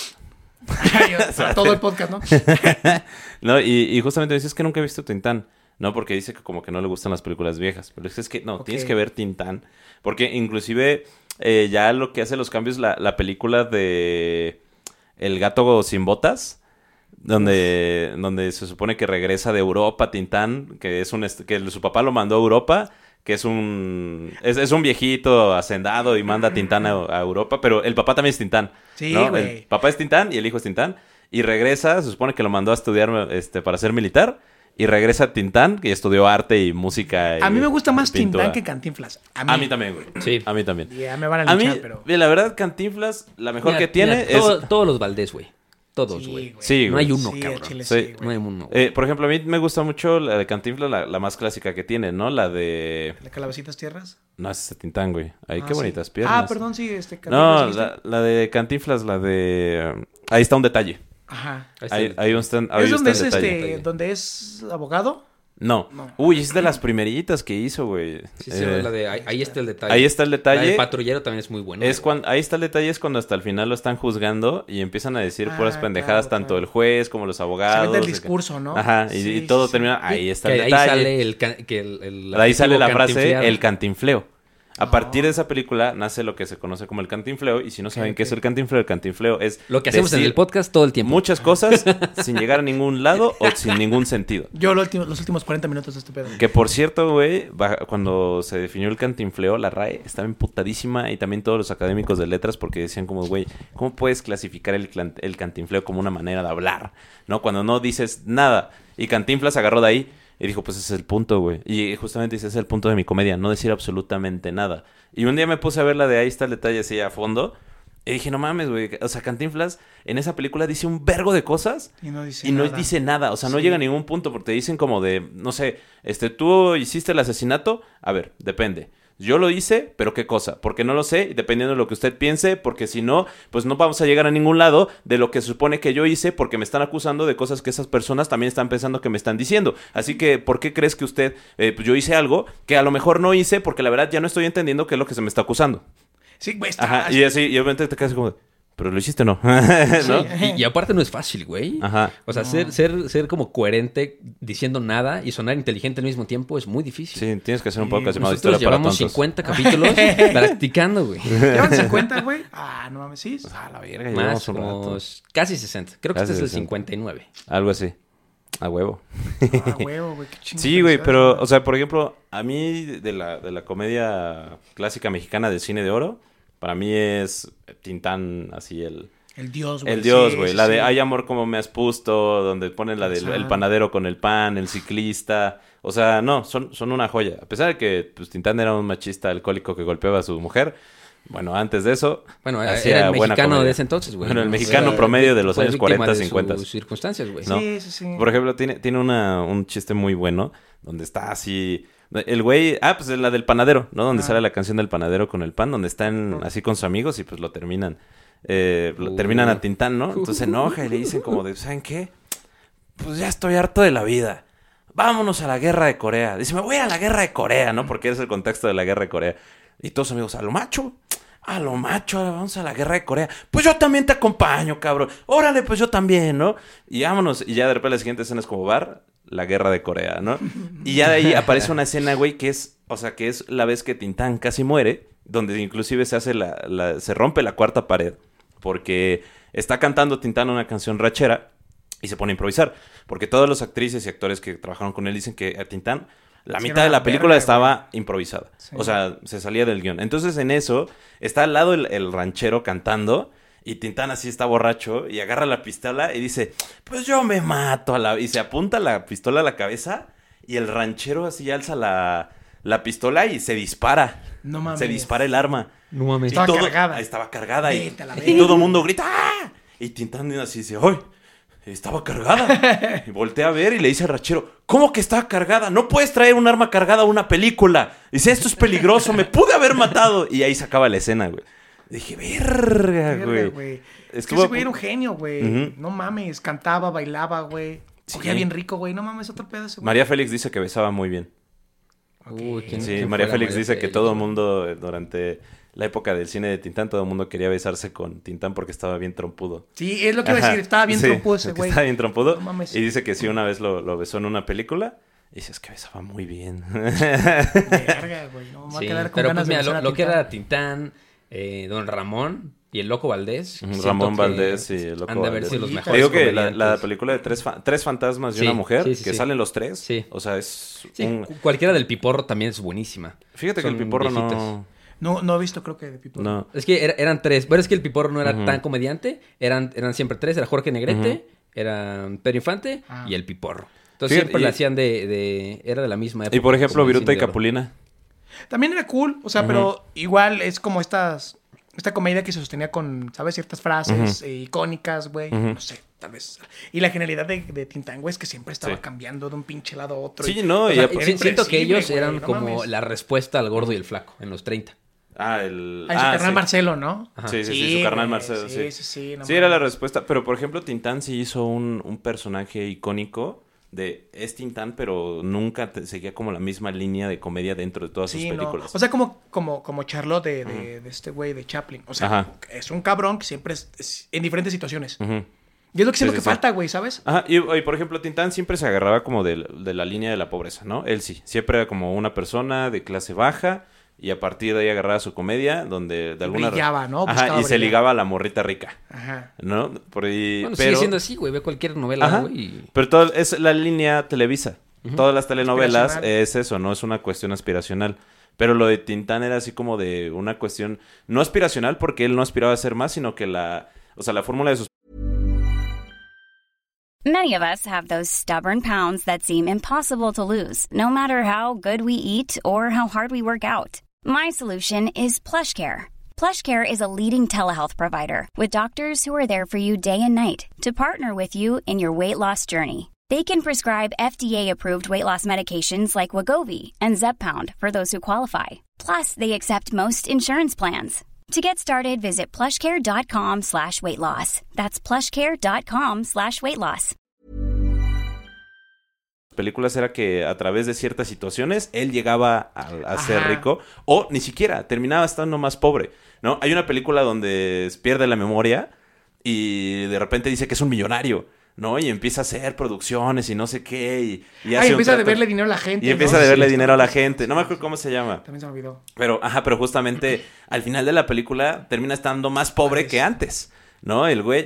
[SPEAKER 4] Todo el podcast, ¿no?
[SPEAKER 3] No, y justamente me dices que nunca he visto Tintán. No, porque dice que como que no le gustan las películas viejas. Pero es que no, tienes que ver Tintán. Porque inclusive ya lo que hace los cambios, la película de El gato sin botas, donde se supone que regresa de Europa Tintán, que que su papá lo mandó a Europa, que es un viejito hacendado y manda a Tintán a Europa, pero el papá también es Tintán.
[SPEAKER 4] Sí,
[SPEAKER 3] ¿no?
[SPEAKER 4] güey.
[SPEAKER 3] El papá es Tintán y el hijo es Tintán. Y regresa, se supone que lo mandó a estudiar para ser militar. Y regresa Tintán, que estudió arte y música.
[SPEAKER 4] A mí me gusta más
[SPEAKER 3] pintura.
[SPEAKER 4] Tintán que Cantinflas.
[SPEAKER 3] A mí también, güey.
[SPEAKER 2] Sí.
[SPEAKER 3] A mí también.
[SPEAKER 4] Ya me van a
[SPEAKER 3] A mí,
[SPEAKER 4] linchar, pero...
[SPEAKER 3] la verdad, Cantinflas, la mejor
[SPEAKER 2] Mira,
[SPEAKER 3] que tiene
[SPEAKER 2] mira,
[SPEAKER 3] es...
[SPEAKER 2] todos los Valdés, güey. Todos,
[SPEAKER 4] Sí,
[SPEAKER 2] güey.
[SPEAKER 4] güey.
[SPEAKER 3] Sí,
[SPEAKER 2] No
[SPEAKER 3] güey.
[SPEAKER 2] hay uno,
[SPEAKER 4] Sí,
[SPEAKER 2] cabrón.
[SPEAKER 4] al chile
[SPEAKER 3] Sí.
[SPEAKER 4] sí,
[SPEAKER 2] No
[SPEAKER 4] güey.
[SPEAKER 2] hay uno. güey.
[SPEAKER 3] Por ejemplo, a mí me gusta mucho la de Cantinflas, la más clásica que tiene, ¿no? La de...
[SPEAKER 4] ¿La Calabacitas Tierras?
[SPEAKER 3] No, es ese Tintán, güey. Ay,
[SPEAKER 4] Ah,
[SPEAKER 3] qué
[SPEAKER 4] sí.
[SPEAKER 3] bonitas piernas.
[SPEAKER 4] Ah, perdón, sí,
[SPEAKER 3] No,
[SPEAKER 4] Cantinflas, ¿viste?
[SPEAKER 3] la de Cantinflas, la de... ahí está un detalle.
[SPEAKER 4] Ajá.
[SPEAKER 2] Ahí está.
[SPEAKER 3] Hay un stand,
[SPEAKER 4] ¿Es donde es
[SPEAKER 3] detalle.
[SPEAKER 4] donde es abogado?
[SPEAKER 3] No. Uy, es de las primeritas que hizo, güey.
[SPEAKER 2] Sí, la de ahí está el detalle.
[SPEAKER 3] Ahí está el detalle.
[SPEAKER 2] La del patrullero también es muy buena.
[SPEAKER 3] Es cuando, ahí está el detalle, es cuando hasta el final lo están juzgando y empiezan a decir puras pendejadas,
[SPEAKER 4] claro,
[SPEAKER 3] tanto
[SPEAKER 4] claro.
[SPEAKER 3] el juez como los
[SPEAKER 4] Se
[SPEAKER 3] abogados.
[SPEAKER 4] vende el discurso, ¿no?
[SPEAKER 3] Ajá,
[SPEAKER 4] Sí,
[SPEAKER 3] y todo
[SPEAKER 4] sí.
[SPEAKER 3] termina, ahí está
[SPEAKER 2] Que
[SPEAKER 3] el
[SPEAKER 2] de ahí
[SPEAKER 3] detalle.
[SPEAKER 2] sale
[SPEAKER 3] De ahí sale la frase,
[SPEAKER 2] cantinfleado.
[SPEAKER 3] el cantinfleo. A partir de esa película nace lo que se conoce como el cantinfleo, y si no saben qué es el cantinfleo es
[SPEAKER 2] Lo que hacemos en
[SPEAKER 3] decir
[SPEAKER 2] el podcast todo el tiempo.
[SPEAKER 3] muchas cosas sin llegar a ningún lado o sin ningún sentido.
[SPEAKER 4] Yo los últimos 40 minutos de este pedo.
[SPEAKER 3] Que por cierto, güey, cuando se definió el cantinfleo, la RAE estaba emputadísima y también todos los académicos de letras porque decían como, güey, ¿cómo puedes clasificar el cantinfleo como una manera de hablar? ¿No? Cuando no dices nada. Y Cantinflas agarró de ahí y dijo, pues ese es el punto, güey. Y justamente ese es el punto de mi comedia, no decir absolutamente nada. Y un día me puse a ver la de ahí está el detalle así a fondo. Y dije, no mames, güey. O sea, Cantinflas en esa película dice un vergo de cosas
[SPEAKER 4] Y no dice
[SPEAKER 3] y no
[SPEAKER 4] nada.
[SPEAKER 3] dice nada. O sea, no
[SPEAKER 4] Sí.
[SPEAKER 3] llega a ningún punto porque te dicen como de, no sé, tú hiciste el asesinato. A ver, depende. Yo lo hice, pero ¿qué cosa? Porque no lo sé, dependiendo de lo que usted piense, porque si no, pues no vamos a llegar a ningún lado de lo que se supone que yo hice, porque me están acusando de cosas que esas personas también están pensando que me están diciendo. Así que, ¿por qué crees que usted, pues yo hice algo que a lo mejor no hice, porque la verdad ya no estoy entendiendo qué es lo que se me está acusando?
[SPEAKER 4] Sí, güey, está...
[SPEAKER 3] Ajá, y así, y obviamente te quedas como de, pero lo hiciste o no, ¿no?
[SPEAKER 2] Y aparte no es fácil, güey.
[SPEAKER 3] Ajá.
[SPEAKER 2] O sea, ser como coherente diciendo nada y sonar inteligente al mismo tiempo es muy difícil.
[SPEAKER 3] Sí, tienes que hacer un podcast llamado
[SPEAKER 2] Nosotros
[SPEAKER 3] Historia para
[SPEAKER 2] llevamos
[SPEAKER 3] Tontos.
[SPEAKER 2] 50 capítulos practicando, güey.
[SPEAKER 4] ¿Llevan 50, güey? Ah, no mames, sí.
[SPEAKER 3] Ah, la verga,
[SPEAKER 2] Más,
[SPEAKER 3] llevamos un
[SPEAKER 2] como
[SPEAKER 3] rato.
[SPEAKER 2] casi 60. Creo que
[SPEAKER 3] Casi
[SPEAKER 2] este es el
[SPEAKER 3] 60.
[SPEAKER 2] 59.
[SPEAKER 3] Algo así. A huevo.
[SPEAKER 4] Ah, huevo, güey, qué chingada.
[SPEAKER 3] Sí, güey, pero, o sea, por ejemplo, a mí de la comedia clásica mexicana del cine de oro, para mí es Tintán, así el
[SPEAKER 4] Dios, güey.
[SPEAKER 3] dios,
[SPEAKER 4] sí,
[SPEAKER 3] güey.
[SPEAKER 4] sí,
[SPEAKER 3] La de
[SPEAKER 4] sí.
[SPEAKER 3] Ay, amor, como me has puesto, donde ponen la del el panadero con el pan, el ciclista. O sea, no, son una joya. A pesar de que pues, Tintán era un machista alcohólico que golpeaba a su mujer, bueno, antes de eso,
[SPEAKER 2] Bueno,
[SPEAKER 3] hacía
[SPEAKER 2] era el
[SPEAKER 3] buena
[SPEAKER 2] mexicano
[SPEAKER 3] comedia.
[SPEAKER 2] de ese entonces, güey.
[SPEAKER 3] Bueno, el
[SPEAKER 2] ¿no?
[SPEAKER 3] mexicano
[SPEAKER 2] O sea,
[SPEAKER 3] promedio de los
[SPEAKER 2] fue
[SPEAKER 3] años
[SPEAKER 2] víctima
[SPEAKER 3] 40,
[SPEAKER 2] de
[SPEAKER 3] 50.
[SPEAKER 2] sus circunstancias, güey.
[SPEAKER 3] ¿no?
[SPEAKER 4] Sí, sí, sí.
[SPEAKER 3] Por ejemplo, tiene un chiste muy bueno donde está así... El güey... pues es la del panadero, ¿no? Donde sale la canción del panadero con el pan, donde están así con sus amigos y pues lo terminan. Terminan a Tintán, ¿no? Entonces se enoja y le dicen como de... ¿Saben qué? Pues ya estoy harto de la vida. Vámonos a la guerra de Corea. Dice, me voy a la guerra de Corea, ¿no? Porque es el contexto de la guerra de Corea. Y todos sus amigos, a lo macho, vamos a la guerra de Corea. Pues yo también te acompaño, cabrón. Órale, pues yo también, ¿no? Y vámonos. Y ya de repente la siguiente escena es como bar, la guerra de Corea, ¿no? Y ya de ahí aparece una escena, güey, que es la vez que Tintán casi muere, donde inclusive se hace se rompe la cuarta pared, porque está cantando Tintán una canción rachera y se pone a improvisar. Porque todas las actrices y actores que trabajaron con él dicen que a Tintán la
[SPEAKER 4] Sí,
[SPEAKER 3] mitad
[SPEAKER 4] era
[SPEAKER 3] de la
[SPEAKER 4] una
[SPEAKER 3] película
[SPEAKER 4] verga,
[SPEAKER 3] estaba improvisada.
[SPEAKER 4] Sí.
[SPEAKER 3] O sea, se salía del guión. Entonces, en eso, está al lado el ranchero cantando y Tintán así está borracho y agarra la pistola y dice, pues yo me mato. Y se apunta la pistola a la cabeza y el ranchero así alza la pistola y se dispara.
[SPEAKER 4] No mames.
[SPEAKER 3] Se dispara el arma.
[SPEAKER 2] No mames.
[SPEAKER 3] Y
[SPEAKER 4] Estaba cargada.
[SPEAKER 3] Estaba cargada.
[SPEAKER 4] Vete a la
[SPEAKER 3] Y
[SPEAKER 4] verga.
[SPEAKER 3] todo el mundo grita, ¡ah! Y Tintán así dice, ¡ay! Estaba cargada. Y voltea a ver y le dice al ranchero, ¿cómo que estaba cargada? No puedes traer un arma cargada a una película. Dice, esto es peligroso, me pude haber matado. Y ahí se acaba la escena, güey. Dije, verga, güey.
[SPEAKER 4] Es que ese güey era un genio, güey.
[SPEAKER 3] Ujú.
[SPEAKER 4] No mames, cantaba, bailaba, güey.
[SPEAKER 3] Sí.
[SPEAKER 4] Cogía bien rico, güey. No mames, otro pedo ese güey.
[SPEAKER 3] María Félix dice que besaba muy bien.
[SPEAKER 2] Uy, ¿quién-
[SPEAKER 3] Sí,
[SPEAKER 2] quién
[SPEAKER 3] María
[SPEAKER 2] fuera
[SPEAKER 3] Félix dice que
[SPEAKER 2] Félix,
[SPEAKER 3] todo el
[SPEAKER 2] güey?
[SPEAKER 3] mundo, durante la época del cine de Tintán, todo el mundo quería besarse con Tintán porque estaba bien trompudo.
[SPEAKER 4] Sí, es lo que iba a
[SPEAKER 3] Ajá.
[SPEAKER 4] decir. Estaba bien
[SPEAKER 3] Sí,
[SPEAKER 4] trompudo ese
[SPEAKER 3] que
[SPEAKER 4] güey.
[SPEAKER 3] Estaba bien trompudo.
[SPEAKER 4] No mames.
[SPEAKER 3] Y dice que sí, una vez lo besó en una película. Y dice, es que besaba muy bien.
[SPEAKER 4] Verga, güey. No, me voy a
[SPEAKER 2] Sí,
[SPEAKER 4] quedar con
[SPEAKER 2] pero
[SPEAKER 4] ganas
[SPEAKER 2] pues mira,
[SPEAKER 4] de besar a
[SPEAKER 2] lo que
[SPEAKER 4] Tintán.
[SPEAKER 2] era Tintán, Don Ramón y el Loco Valdés. siento
[SPEAKER 3] Ramón
[SPEAKER 2] que
[SPEAKER 3] Valdés y el Loco
[SPEAKER 2] han de haber
[SPEAKER 3] Valdés.
[SPEAKER 2] sido los
[SPEAKER 4] Te
[SPEAKER 3] Te
[SPEAKER 2] mejores
[SPEAKER 3] digo que la
[SPEAKER 2] comediantes.
[SPEAKER 3] película de tres fantasmas y
[SPEAKER 2] Sí,
[SPEAKER 3] una mujer,
[SPEAKER 2] sí, sí,
[SPEAKER 3] que
[SPEAKER 2] sí.
[SPEAKER 3] salen los tres.
[SPEAKER 2] Sí.
[SPEAKER 3] O sea, es
[SPEAKER 2] Sí,
[SPEAKER 3] un...
[SPEAKER 2] cualquiera del Piporro también es buenísima.
[SPEAKER 3] Fíjate que el
[SPEAKER 2] Son
[SPEAKER 3] Piporro
[SPEAKER 2] viejitas.
[SPEAKER 4] No he visto, creo que de Pipo.
[SPEAKER 3] no...
[SPEAKER 2] Es que eran tres. Pero es que el Piporro no era tan comediante. Eran siempre tres. Era Jorge Negrete, era Pedro Infante
[SPEAKER 4] Ah.
[SPEAKER 2] y el Piporro. Entonces
[SPEAKER 3] Fíjate,
[SPEAKER 2] siempre la hacían era de la misma época.
[SPEAKER 3] Y por ejemplo,
[SPEAKER 2] como el
[SPEAKER 3] Viruta y
[SPEAKER 2] Cine de Oro.
[SPEAKER 3] Capulina.
[SPEAKER 4] También era cool, o sea, pero igual es como esta comedia que se sostenía con, ¿sabes? Ciertas frases icónicas, güey. No sé, tal vez. Y la genialidad de Tintán, güey, es que siempre estaba cambiando de un pinche lado a otro.
[SPEAKER 3] Sí, no,
[SPEAKER 4] o
[SPEAKER 3] y
[SPEAKER 4] sea,
[SPEAKER 3] aparte-
[SPEAKER 4] era
[SPEAKER 2] Siento que ellos
[SPEAKER 4] impredecible,
[SPEAKER 2] eran
[SPEAKER 4] güey, no
[SPEAKER 2] como
[SPEAKER 4] mames.
[SPEAKER 2] la respuesta al gordo y el flaco en los 30.
[SPEAKER 3] El...
[SPEAKER 4] Su carnal
[SPEAKER 3] sí.
[SPEAKER 4] Marcelo, ¿no?
[SPEAKER 3] Sí, su carnal
[SPEAKER 4] güey,
[SPEAKER 3] Marcelo, sí.
[SPEAKER 4] Sí, no
[SPEAKER 3] Sí, era la
[SPEAKER 4] mames.
[SPEAKER 3] respuesta. Pero, por ejemplo, Tintán sí hizo un personaje icónico es Tintán, pero nunca seguía como la misma línea de comedia dentro de todas sus
[SPEAKER 4] Sí, no.
[SPEAKER 3] películas.
[SPEAKER 4] O sea, como Charlotte de este güey de Chaplin. O sea,
[SPEAKER 3] Ajá.
[SPEAKER 4] es un cabrón que siempre es en diferentes situaciones.
[SPEAKER 3] Ujú.
[SPEAKER 4] Y es lo que siento
[SPEAKER 3] Sí,
[SPEAKER 4] que
[SPEAKER 3] sí.
[SPEAKER 4] falta, güey, ¿sabes?
[SPEAKER 3] Ajá, y, por ejemplo, Tintán siempre se agarraba como de la línea de la pobreza, ¿no? Él sí, siempre era como una persona de clase baja y a partir de ahí agarraba su comedia donde de alguna...
[SPEAKER 4] brillaba, ¿no?
[SPEAKER 3] Ajá,
[SPEAKER 4] Buscaba
[SPEAKER 3] y se
[SPEAKER 4] brillar.
[SPEAKER 3] ligaba a la morrita rica,
[SPEAKER 4] Ajá.
[SPEAKER 3] ¿no? Por ahí,
[SPEAKER 2] Bueno,
[SPEAKER 3] pero...
[SPEAKER 2] sigue siendo así, güey. Ve cualquier novela,
[SPEAKER 3] Ajá,
[SPEAKER 2] güey. y-
[SPEAKER 3] pero todo es la línea Televisa. Todas las telenovelas
[SPEAKER 4] Aspiracional.
[SPEAKER 3] es eso, no es una cuestión aspiracional. Pero lo de Tintán era así como de una cuestión no aspiracional porque él no aspiraba a ser más, sino que la fórmula de sus
[SPEAKER 5] Many of us have those stubborn pounds that seem impossible to lose, no matter how good we eat or how hard we work out. My solution is PlushCare. PlushCare is a leading telehealth provider with doctors who are there for you day and night to partner with you in your weight loss journey. They can prescribe FDA-approved weight loss medications like Wegovy and Zepbound for those who qualify. Plus, they accept most insurance plans. To get started, visit plushcare.com/weightloss. That's plushcare.com/weightloss.
[SPEAKER 3] películas era que a través de ciertas situaciones él llegaba a ser
[SPEAKER 4] Ajá.
[SPEAKER 3] rico o ni siquiera, terminaba estando más pobre, ¿no? Hay una película donde pierde la memoria y de repente dice que es un millonario, ¿no? Y empieza a hacer producciones y no sé qué y hace un
[SPEAKER 4] empieza a
[SPEAKER 3] trato-
[SPEAKER 4] deberle dinero a la gente.
[SPEAKER 3] y empieza
[SPEAKER 4] ¿no?
[SPEAKER 3] a deberle
[SPEAKER 4] Sí,
[SPEAKER 3] dinero a la gente. No me acuerdo cómo se llama.
[SPEAKER 4] También se me olvidó.
[SPEAKER 3] Pero justamente al final de la película termina estando más pobre que antes, ¿no? El güey.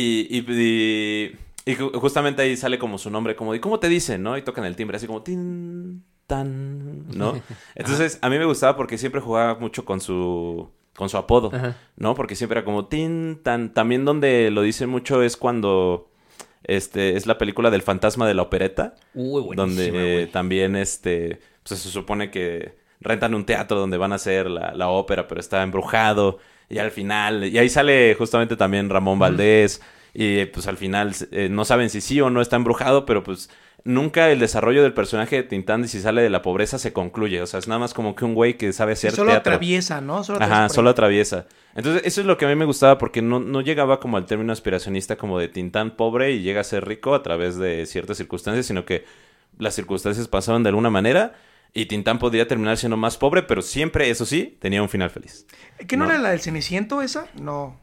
[SPEAKER 3] Y justamente ahí sale como su nombre, como, ¿y cómo te dicen, no? Y tocan el timbre así como, tin, tan, ¿no? Entonces, a mí me gustaba porque siempre jugaba mucho con su apodo,
[SPEAKER 2] Ajá.
[SPEAKER 3] ¿no? Porque siempre era como, tin, tan. También donde lo dicen mucho es cuando, es la película del fantasma de la opereta.
[SPEAKER 2] Buenísima,
[SPEAKER 3] Donde
[SPEAKER 2] güey.
[SPEAKER 3] también pues se supone que rentan un teatro donde van a hacer la ópera, pero está embrujado. Y al final, y ahí sale justamente también Ramón Valdés. Y pues al final no saben si sí o no está embrujado, pero pues nunca el desarrollo del personaje de Tintán, si sale de la pobreza, se concluye. O sea, es nada más como que un güey que sabe hacer
[SPEAKER 4] Solo
[SPEAKER 3] teatro.
[SPEAKER 4] atraviesa, ¿no? Solo
[SPEAKER 3] Ajá,
[SPEAKER 4] atraviesa por
[SPEAKER 3] solo
[SPEAKER 4] ahí.
[SPEAKER 3] atraviesa. Entonces, eso es lo que a mí me gustaba porque no llegaba como al término aspiracionista como de Tintán pobre y llega a ser rico a través de ciertas circunstancias, sino que las circunstancias pasaban de alguna manera y Tintán podría terminar siendo más pobre, pero siempre, eso sí, tenía un final feliz.
[SPEAKER 4] ¿Que no
[SPEAKER 3] No.
[SPEAKER 4] era la del Ceniciento esa? No.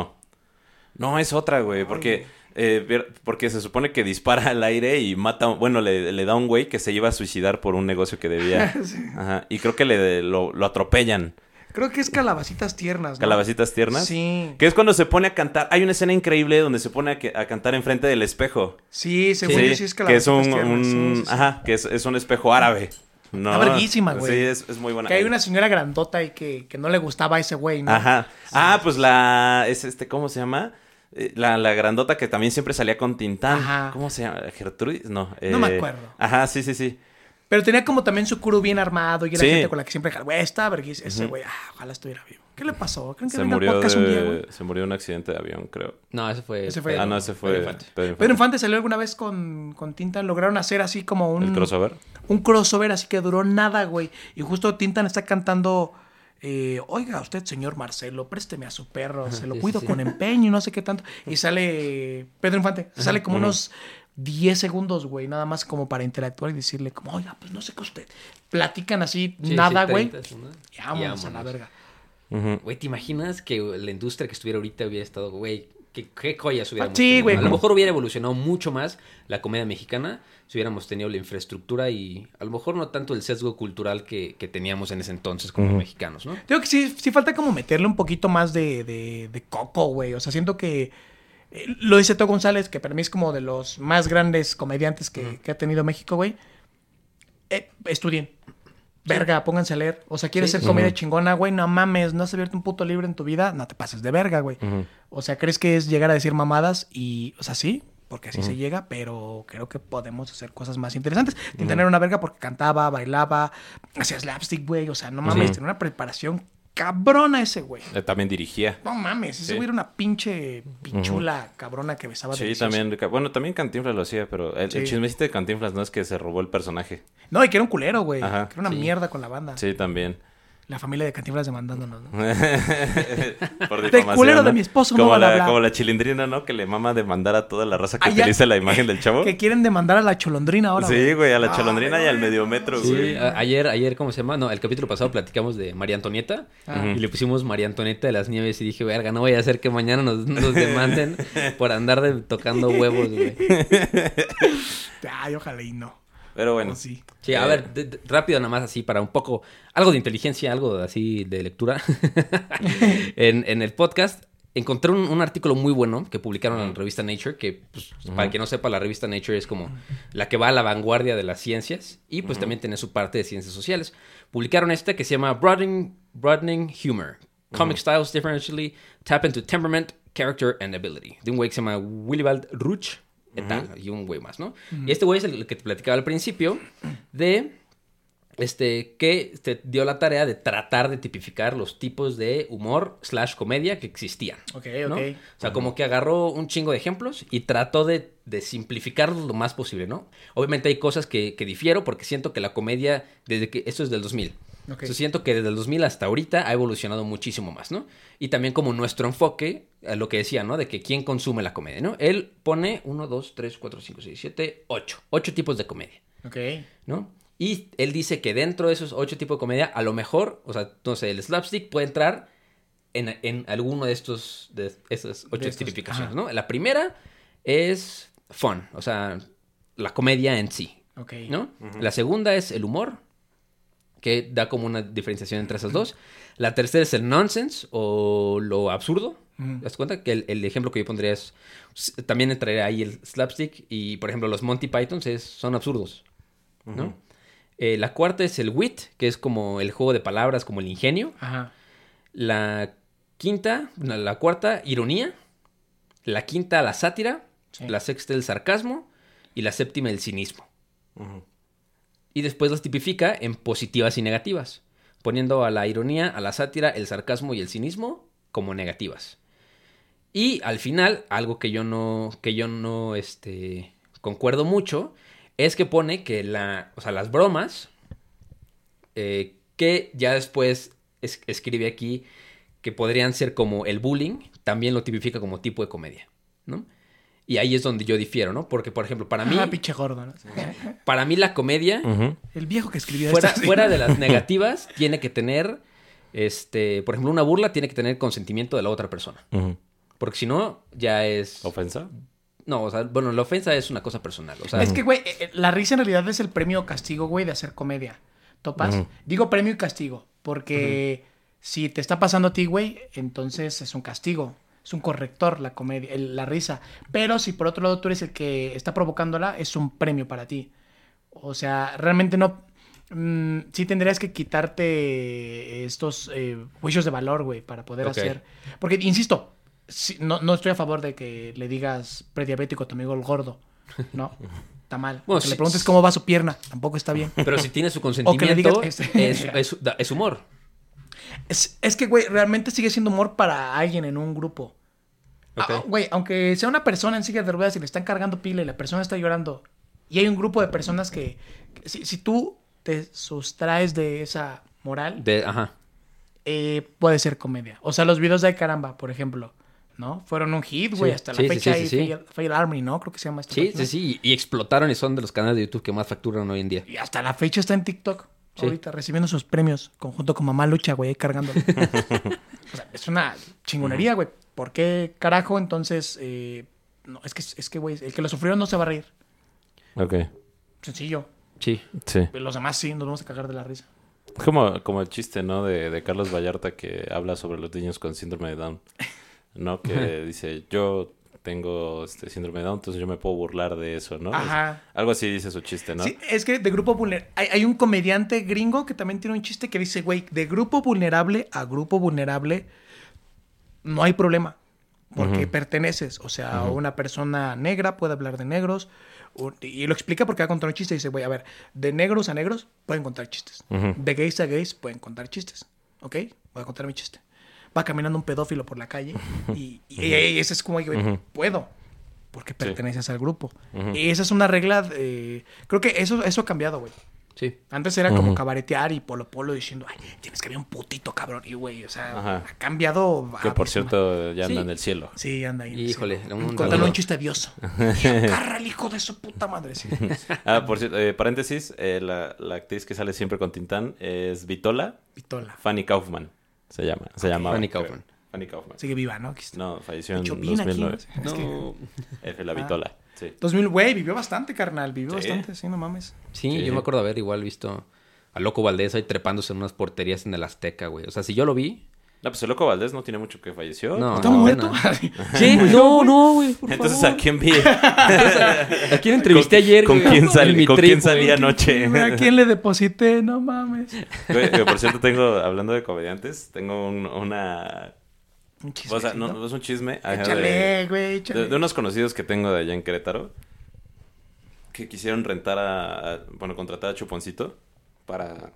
[SPEAKER 3] No, es otra, güey, porque se supone que dispara al aire y mata, bueno, le da a un güey que se iba a suicidar por un negocio que debía.
[SPEAKER 4] Sí.
[SPEAKER 3] Ajá, y creo que lo atropellan.
[SPEAKER 4] Creo que es Calabacitas Tiernas, ¿no?
[SPEAKER 3] Calabacitas tiernas.
[SPEAKER 4] Sí.
[SPEAKER 3] Que es cuando se pone a cantar. Hay una escena increíble donde se pone a cantar enfrente del espejo.
[SPEAKER 4] Sí, según yo sí es
[SPEAKER 3] que
[SPEAKER 4] Calabacitas
[SPEAKER 3] es
[SPEAKER 4] Tiernas. Sí, sí, sí.
[SPEAKER 3] Ajá, que es un espejo árabe. No,
[SPEAKER 4] Está verguísima, güey.
[SPEAKER 3] Sí, es muy buena.
[SPEAKER 4] Que hay una señora grandota y que no le gustaba a ese güey, ¿no?
[SPEAKER 3] Ajá. Pues ¿cómo se llama? La grandota que también siempre salía con Tintán.
[SPEAKER 4] Ajá.
[SPEAKER 3] ¿Cómo se llama? ¿Gertrudis? No.
[SPEAKER 4] No me acuerdo.
[SPEAKER 3] Ajá, sí.
[SPEAKER 4] Pero tenía como también su crew bien armado y era
[SPEAKER 3] Sí.
[SPEAKER 4] gente con la que siempre... Güey, está verguísima. Ese güey, ojalá estuviera vivo. ¿Qué le pasó? ¿Creen que
[SPEAKER 3] Se
[SPEAKER 4] venga al
[SPEAKER 3] murió
[SPEAKER 4] podcast un día, güey?
[SPEAKER 3] se murió de un accidente de avión, creo.
[SPEAKER 2] No, ese fue...
[SPEAKER 4] Ese fue-
[SPEAKER 3] Ese fue
[SPEAKER 2] Pedro Infante.
[SPEAKER 3] Pedro Infante.
[SPEAKER 4] Pedro Infante salió alguna vez con Tintan. Lograron hacer así como
[SPEAKER 3] ¿El crossover?
[SPEAKER 4] un crossover, así que duró nada, güey. Y justo Tintan está cantando... oiga, usted, señor Marcelo, présteme a su perro. Se lo
[SPEAKER 2] sí,
[SPEAKER 4] cuido
[SPEAKER 2] sí.
[SPEAKER 4] con empeño y no sé qué tanto. Y sale Pedro Infante. Sale como unos 10 segundos, güey. Nada más como para interactuar y decirle como... Oiga, pues no sé qué usted... Platican así,
[SPEAKER 2] Sí,
[SPEAKER 4] nada,
[SPEAKER 2] sí,
[SPEAKER 4] güey.
[SPEAKER 2] 30 segundos.
[SPEAKER 4] Y vámonos a la verga.
[SPEAKER 3] Ujú.
[SPEAKER 2] Güey, ¿te imaginas que la industria que estuviera ahorita hubiera estado, güey, qué joyas hubiéramos
[SPEAKER 4] Sí,
[SPEAKER 2] tenido?
[SPEAKER 4] güey.
[SPEAKER 2] A lo mejor hubiera evolucionado mucho más la comedia mexicana si hubiéramos tenido la infraestructura y a lo mejor no tanto el sesgo cultural que teníamos en ese entonces como mexicanos, ¿no?
[SPEAKER 4] Digo que sí falta como meterle un poquito más de coco, güey. O sea, siento que... lo dice Teo González, que para mí es como de los más grandes comediantes que ha tenido México, güey. Estudien. Verga, pónganse a leer. O sea, ¿quieres
[SPEAKER 2] Sí,
[SPEAKER 4] ser comedia chingona, güey? No mames, no has abierto un puto libro en tu vida. No te pases de verga, güey. O sea, ¿crees que es llegar a decir mamadas? Y, o sea, sí. porque así se llega, pero creo que podemos hacer cosas más interesantes. Tintin era una verga porque cantaba, bailaba, hacía slapstick, güey. O sea, no mames, tenía una preparación cabrona ese güey.
[SPEAKER 3] También dirigía.
[SPEAKER 4] No mames, ese güey era una pinche pichula cabrona que besaba
[SPEAKER 3] Sí,
[SPEAKER 4] delicioso.
[SPEAKER 3] también. Bueno, también Cantinflas lo hacía, pero el chismecito de Cantinflas no es que se robó el personaje.
[SPEAKER 4] No, y que era un culero, güey. Que
[SPEAKER 3] Ajá,
[SPEAKER 4] era una mierda con la banda.
[SPEAKER 3] Sí, también.
[SPEAKER 4] La familia de Cantinflas demandándonos, ¿no?
[SPEAKER 3] Por
[SPEAKER 4] Del
[SPEAKER 3] difamación,
[SPEAKER 4] culero
[SPEAKER 3] ¿no?
[SPEAKER 4] de mi esposo
[SPEAKER 3] como
[SPEAKER 4] no van a
[SPEAKER 3] la,
[SPEAKER 4] hablar.
[SPEAKER 3] como la Chilindrina, ¿no? Que le mama demandar a toda la raza que
[SPEAKER 4] Ah, ya.
[SPEAKER 3] utiliza la imagen del chavo.
[SPEAKER 4] Que quieren demandar a la Cholondrina ahora,
[SPEAKER 3] Sí, güey, a la
[SPEAKER 4] Ay,
[SPEAKER 3] Cholondrina y al Mediometro,
[SPEAKER 2] Sí,
[SPEAKER 3] güey.
[SPEAKER 2] ayer, ¿cómo se llama? No, el capítulo pasado platicamos de María Antonieta y le pusimos María Antonieta de las Nieves y dije, verga, no vaya a ser que mañana nos demanden por andar tocando huevos, güey.
[SPEAKER 4] Ay, ojalá y no.
[SPEAKER 3] Pero bueno.
[SPEAKER 4] Oh, sí.
[SPEAKER 2] Sí, a ver, rápido nada más así para un poco, algo de inteligencia, algo así de lectura. en el podcast encontré un artículo muy bueno que publicaron en la revista Nature, que pues, para quien no sepa, la revista Nature es como la que va a la vanguardia de las ciencias y pues también tiene su parte de ciencias sociales. Publicaron este que se llama Broadening Humor. Comic Styles Differentially Tap into Temperament, Character and Ability. De un güey que se llama Willibald Ruch. Y un güey más, ¿no? Y este güey es el que te platicaba al principio de que te dio la tarea de tratar de tipificar los tipos de humor / comedia que existían.
[SPEAKER 4] Ok,
[SPEAKER 2] ¿no?
[SPEAKER 4] ok.
[SPEAKER 2] O sea, como que agarró un chingo de ejemplos y trató de simplificarlos lo más posible, ¿no? Obviamente hay cosas que difiero porque siento que la comedia, desde que esto es del 2000.
[SPEAKER 4] Ok.
[SPEAKER 2] Entonces siento que desde el 2000 hasta ahorita ha evolucionado muchísimo más, ¿no? Y también como nuestro enfoque, a lo que decía, ¿no? De que quién consume la comedia, ¿no? Él pone 1, 2, 3, 4, 5, 6, 7, 8. 8 tipos de comedia,
[SPEAKER 4] Ok.
[SPEAKER 2] ¿no? Y él dice que dentro de esos 8 tipos de comedia, a lo mejor, o sea, entonces el slapstick puede entrar en alguno de esas 8 tipificaciones,
[SPEAKER 4] ajá.
[SPEAKER 2] ¿no? La primera es fun, o sea, la comedia en sí,
[SPEAKER 4] Ok.
[SPEAKER 2] ¿no? La segunda es el humor, que da como una diferenciación entre esas dos. La tercera es el nonsense o lo absurdo. ¿Te das cuenta? Que el ejemplo que yo pondría es... También entraría ahí el slapstick y, por ejemplo, los Monty Pythons son absurdos, ¿no? La cuarta es el wit, que es como el juego de palabras, como el ingenio.
[SPEAKER 4] Ajá.
[SPEAKER 2] La cuarta, ironía. La quinta, la sátira.
[SPEAKER 4] Sí.
[SPEAKER 2] La sexta, el sarcasmo. Y la séptima, el cinismo. Y después las tipifica en positivas y negativas, poniendo a la ironía, a la sátira, el sarcasmo y el cinismo como negativas. Y al final, algo que yo no concuerdo mucho, es que pone que las bromas, que ya después escribe aquí que podrían ser como el bullying, también lo tipifica como tipo de comedia, ¿no? Y ahí es donde yo difiero, ¿no? Porque, por ejemplo, para mí...
[SPEAKER 4] pinche gordo, ¿no?
[SPEAKER 2] Para mí la comedia,
[SPEAKER 4] El viejo que escribió
[SPEAKER 2] fuera de las negativas, tiene que tener, por ejemplo, una burla tiene que tener consentimiento de la otra persona. Porque si no, ya es...
[SPEAKER 3] ¿Ofensa?
[SPEAKER 2] No, o sea, bueno, la ofensa es una cosa personal. O sea,
[SPEAKER 4] Es que, güey, la risa en realidad es el premio o castigo, güey, de hacer comedia. ¿Topas? Digo premio y castigo, porque si te está pasando a ti, güey, entonces es un castigo. Es un corrector la comedia, la risa. Pero si por otro lado tú eres el que está provocándola, es un premio para ti. O sea, realmente no... sí tendrías que quitarte estos juicios de valor, güey, para poder hacer... Porque, insisto, no estoy a favor de que le digas prediabético a tu amigo el gordo. No, está mal.
[SPEAKER 2] Bueno,
[SPEAKER 4] que le preguntes cómo va su pierna, tampoco está bien.
[SPEAKER 2] pero si tiene su
[SPEAKER 4] O que le
[SPEAKER 2] consentimiento,
[SPEAKER 4] digas,
[SPEAKER 2] es humor.
[SPEAKER 4] Es que, güey, realmente sigue siendo humor para alguien en un grupo.
[SPEAKER 2] Ok.
[SPEAKER 4] Güey, aunque sea una persona en silla de ruedas y le están cargando pila y la persona está llorando y hay un grupo de personas que si tú te sustraes de esa moral,
[SPEAKER 2] Ajá.
[SPEAKER 4] puede ser comedia. O sea, los videos de Caramba, por ejemplo, ¿no? Fueron un hit, güey,
[SPEAKER 2] Sí,
[SPEAKER 4] hasta la
[SPEAKER 2] sí,
[SPEAKER 4] fecha.
[SPEAKER 2] sí, sí.
[SPEAKER 4] Fail Army, ¿no? Creo que se llama esta
[SPEAKER 2] Sí,
[SPEAKER 4] página.
[SPEAKER 2] sí. Y explotaron y son de los canales de YouTube que más facturan hoy en día.
[SPEAKER 4] Y hasta la fecha está en TikTok.
[SPEAKER 2] Sí.
[SPEAKER 4] Ahorita recibiendo sus premios, conjunto con Mamá Lucha, güey, ahí cargándolo. O sea, es una chingonería, güey. ¿Por qué carajo? Entonces, no, es que, güey, el que lo sufrió no se va a reír.
[SPEAKER 3] Ok.
[SPEAKER 4] Sencillo.
[SPEAKER 2] Sí.
[SPEAKER 3] Sí.
[SPEAKER 4] Los demás sí, nos vamos a cagar de la risa.
[SPEAKER 3] Como el chiste, ¿no? De Carlos Vallarta que habla sobre los niños con síndrome de Down. ¿No? Que dice, yo tengo síndrome de Down, entonces yo me puedo burlar de eso, ¿no?
[SPEAKER 4] Ajá.
[SPEAKER 3] Algo así dice su chiste, ¿no?
[SPEAKER 4] Sí, es que de grupo vulnerable... Hay un comediante gringo que también tiene un chiste que dice, güey, de grupo vulnerable a grupo vulnerable no hay problema. porque perteneces. O sea, una persona negra puede hablar de negros. Y lo explica porque va a contar un chiste y dice, güey, a ver, de negros a negros pueden contar chistes. De gays a gays pueden contar chistes. ¿Ok? Voy a contar mi chiste. Va caminando un pedófilo por la calle y ese es como, güey, puedo. Porque perteneces al grupo. Y esa es una regla, creo que eso ha cambiado, güey.
[SPEAKER 2] Sí.
[SPEAKER 4] Antes era como cabaretear y polo diciendo, ay, tienes que ver un putito cabrón. Y güey, o sea, ha cambiado.
[SPEAKER 3] Que por cierto ya anda en el cielo.
[SPEAKER 4] Sí, anda ahí.
[SPEAKER 2] Híjole.
[SPEAKER 4] Contando un chiste dioso. Carra el hijo de su puta madre. Sí.
[SPEAKER 3] Por cierto, paréntesis, la actriz que sale siempre con Tintán es Vitola. Fanny Kaufman se llama.
[SPEAKER 2] Fanny Kaufman.
[SPEAKER 3] Fanny Kaufman.
[SPEAKER 4] Sigue viva, ¿no?
[SPEAKER 3] No, falleció en 2009.
[SPEAKER 2] No.
[SPEAKER 3] La Vitola. Sí.
[SPEAKER 4] 2000, güey, vivió bastante, carnal. Vivió bastante, sí, no mames.
[SPEAKER 2] Sí, yo me acuerdo haber igual visto a Loco Valdés ahí trepándose en unas porterías en el Azteca, güey. O sea, si yo lo vi...
[SPEAKER 3] No, pues el Loco Valdés no tiene mucho que falleció.
[SPEAKER 2] No,
[SPEAKER 4] ¿Está muerto?
[SPEAKER 2] ¿Qué? No, güey.
[SPEAKER 3] Entonces, ¿a quién vi?
[SPEAKER 2] ¿A quién entrevisté ayer?
[SPEAKER 3] ¿Con quién salí
[SPEAKER 2] güey?
[SPEAKER 3] anoche?
[SPEAKER 4] ¿A quién le deposité? No mames.
[SPEAKER 3] Güey, por cierto, hablando de comediantes, tengo una...
[SPEAKER 4] Un chisme.
[SPEAKER 3] O sea, no es un chisme.
[SPEAKER 4] Échale, güey, échale.
[SPEAKER 3] De unos conocidos que tengo de allá en Querétaro que quisieron contratar a Chuponcito para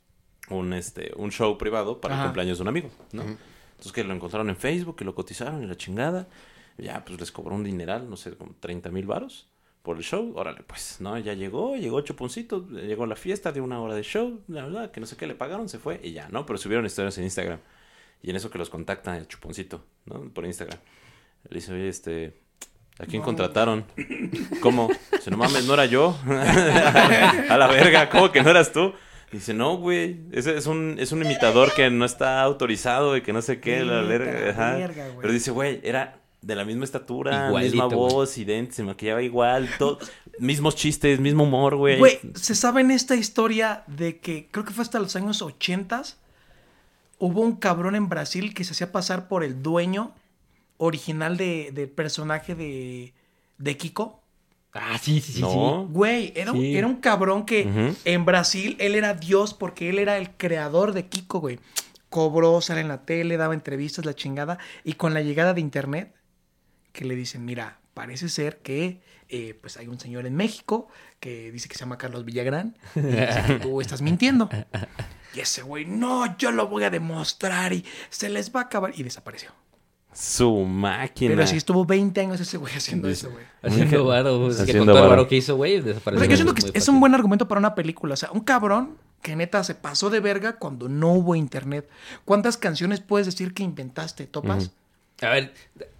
[SPEAKER 3] un show privado para el cumpleaños de un amigo, ¿no? Entonces que lo encontraron en Facebook, que lo cotizaron y la chingada. Ya, pues les cobró un dineral, no sé, como 30,000 varos por el show. Órale, pues, ¿no? Ya llegó Chuponcito, llegó a la fiesta, dio 1 hora de show, la verdad, que no sé qué, le pagaron, se fue y ya, ¿no? Pero subieron historias en Instagram. Y en eso que los contacta el Chuponcito, ¿no? Por Instagram. Le dice, oye, ¿a quién contrataron? ¿Cómo? Dice, no mames, no era yo. A la verga, ¿cómo que no eras tú? Dice, no, güey, ese es un imitador que no está autorizado y que no sé qué, la verga. Ajá. Pero dice, güey, era de la misma estatura, igualito, misma voz, idéntica, se maquillaba igual, todo, mismos chistes, mismo humor, güey.
[SPEAKER 4] Güey, se sabe en esta historia de que creo que fue hasta los años 80s. Hubo un cabrón en Brasil que se hacía pasar por el dueño original del personaje de Kiko.
[SPEAKER 2] Ah, sí.
[SPEAKER 4] Güey, era un cabrón que en Brasil él era Dios porque él era el creador de Kiko, güey. Cobró, sale en la tele, daba entrevistas, la chingada. Y con la llegada de internet, que le dicen, mira, parece ser que pues hay un señor en México que dice que se llama Carlos Villagrán y dice que tú estás mintiendo. Y ese güey, no, yo lo voy a demostrar y se les va a acabar. Y desapareció.
[SPEAKER 3] Su máquina.
[SPEAKER 4] Pero sí estuvo 20 años ese güey haciendo eso, güey.
[SPEAKER 2] Haciendo varo. Que con todo el varo que hizo, güey, desapareció.
[SPEAKER 4] O sea, yo siento que es un buen argumento para una película. O sea, un cabrón que neta se pasó de verga cuando no hubo internet. ¿Cuántas canciones puedes decir que inventaste, Topas?
[SPEAKER 2] A ver,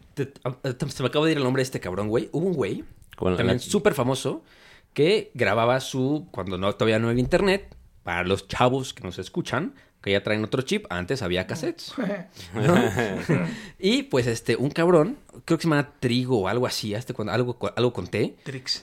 [SPEAKER 2] se me acaba de ir el nombre de este cabrón, güey. Hubo un güey, también súper famoso, que grababa cuando todavía no había internet, para los chavos que nos escuchan, que ya traen otro chip, antes había cassettes, ¿no? Y pues un cabrón, creo que se llama Trigo o algo así, algo conté.
[SPEAKER 4] Trix.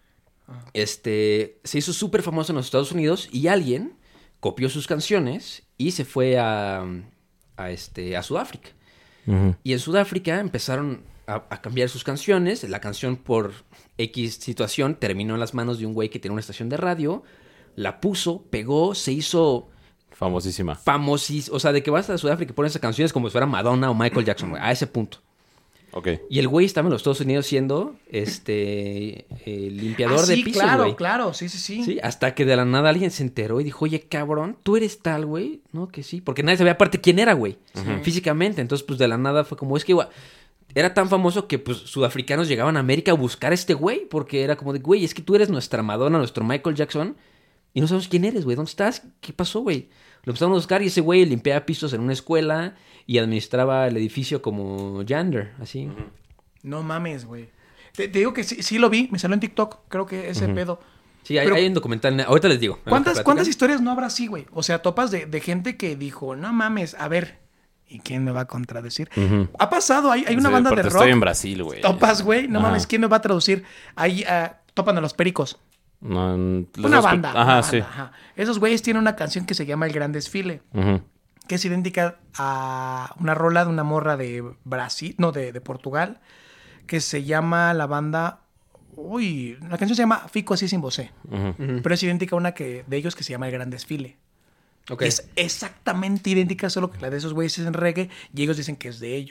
[SPEAKER 2] Se hizo súper famoso en los Estados Unidos y alguien copió sus canciones y se fue a Sudáfrica. Y en Sudáfrica empezaron a cambiar sus canciones. La canción por X situación terminó en las manos de un güey que tenía una estación de radio. La puso, pegó, se hizo...
[SPEAKER 3] Famosísima.
[SPEAKER 2] O sea, de que vas a Sudáfrica y pones esas canciones como si fuera Madonna o Michael Jackson, güey. A ese punto.
[SPEAKER 3] Ok.
[SPEAKER 2] Y el güey estaba en los Estados Unidos siendo limpiador de pisos, güey.
[SPEAKER 4] Claro, sí.
[SPEAKER 2] Sí, hasta que de la nada alguien se enteró y dijo, oye, cabrón, ¿tú eres tal, güey? No, que sí. Porque nadie sabía aparte quién era, güey. Físicamente. Entonces, pues, de la nada fue como, es que igual... Era tan famoso que, pues, sudafricanos llegaban a América a buscar a este güey. Porque era como de, güey, es que tú eres nuestra Madonna, nuestro Michael Jackson. Y no sabemos quién eres, güey. ¿Dónde estás? ¿Qué pasó, güey? Lo empezaron a buscar y ese güey limpiaba pisos en una escuela y administraba el edificio como Yander, así.
[SPEAKER 4] No mames, güey. Te digo que sí lo vi, me salió en TikTok, creo que ese pedo.
[SPEAKER 2] Sí, hay un documental, ahorita les digo.
[SPEAKER 4] ¿Cuántas historias no habrá así, güey? O sea, topas de gente que dijo, no mames, a ver, ¿y quién me va a contradecir? Ha pasado, hay una banda de rock.
[SPEAKER 3] Estoy en Brasil, güey.
[SPEAKER 4] Topas, güey, no mames, ¿quién me va a traducir? Ahí topan a los Pericos.
[SPEAKER 3] No,
[SPEAKER 4] una banda.
[SPEAKER 3] Ajá, sí.
[SPEAKER 4] Ajá. Esos güeyes tienen una canción que se llama El Gran Desfile, que es idéntica a una rola de una morra de Brasil, no, de Portugal, que se llama la banda... Uy, la canción se llama Fico así sin vocé, pero es idéntica a una de ellos que se llama El Gran Desfile.
[SPEAKER 2] Okay.
[SPEAKER 4] Es exactamente idéntica, solo que la de esos güeyes es en reggae y ellos dicen que es de ellos.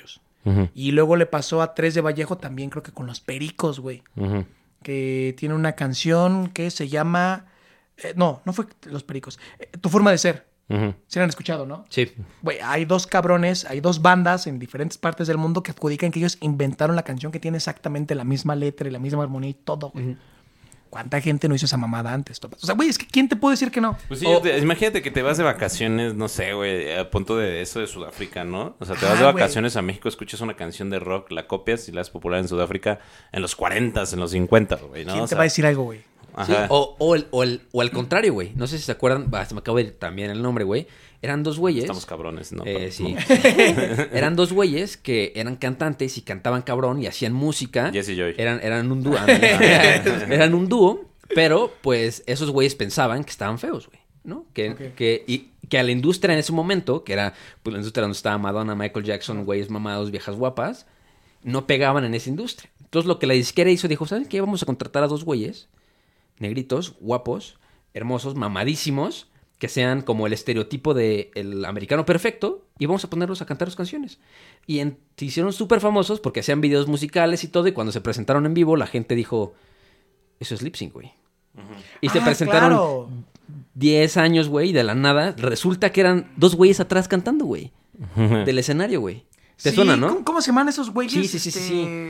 [SPEAKER 3] Ujú.
[SPEAKER 4] Y luego le pasó a Tres de Vallejo también, creo que con Los Pericos, güey.
[SPEAKER 3] Ujú.
[SPEAKER 4] Que tiene una canción que se llama... no fue Los Pericos. Tu forma de ser.
[SPEAKER 3] Ujú.
[SPEAKER 4] ¿Se la han escuchado, no?
[SPEAKER 2] Sí.
[SPEAKER 4] Güey, hay dos cabrones, hay dos bandas en diferentes partes del mundo que adjudican que ellos inventaron la canción que tiene exactamente la misma letra y la misma armonía y todo, güey. ¿Cuánta gente no hizo esa mamada antes, Tomás? O sea, güey, es que ¿quién te puede decir que no?
[SPEAKER 3] Pues sí, imagínate que te vas de vacaciones, no sé, güey, a punto de eso de Sudáfrica, ¿no? O sea, te vas de vacaciones a México, escuchas una canción de rock, la copias y la haces popular en Sudáfrica en los 40s, en los 50, güey, ¿no?
[SPEAKER 4] ¿Quién
[SPEAKER 3] O
[SPEAKER 4] te
[SPEAKER 3] sea,
[SPEAKER 4] va a decir algo, güey?
[SPEAKER 2] Sí,
[SPEAKER 3] ajá.
[SPEAKER 2] o al contrario, güey. No sé si se acuerdan, se me acaba de ir también el nombre, güey. Eran dos güeyes.
[SPEAKER 3] Estamos cabrones, ¿no?
[SPEAKER 2] Sí. Eran dos güeyes que eran cantantes y cantaban cabrón y hacían música.
[SPEAKER 3] Jesse y Joy.
[SPEAKER 2] Eran un dúo. Eran un dúo, pero pues esos güeyes pensaban que estaban feos, güey, ¿no? Que a la industria en ese momento, que era pues la industria donde estaba Madonna, Michael Jackson, güeyes mamados, viejas guapas, no pegaban en esa industria. Entonces lo que la disquera hizo, dijo, ¿saben qué? Vamos a contratar a dos güeyes negritos, guapos, hermosos, mamadísimos, que sean como el estereotipo del americano perfecto, y vamos a ponerlos a cantar sus canciones. Y se hicieron súper famosos porque hacían videos musicales y todo, y cuando se presentaron en vivo, la gente dijo, eso es lip sync, güey. Y se presentaron
[SPEAKER 4] claro.
[SPEAKER 2] 10 años, güey, y de la nada, resulta que eran dos güeyes atrás cantando, güey, del escenario, güey. ¿Te
[SPEAKER 4] Sí,
[SPEAKER 2] suena, no?
[SPEAKER 4] ¿Cómo se llaman esos güeyes?
[SPEAKER 2] Sí.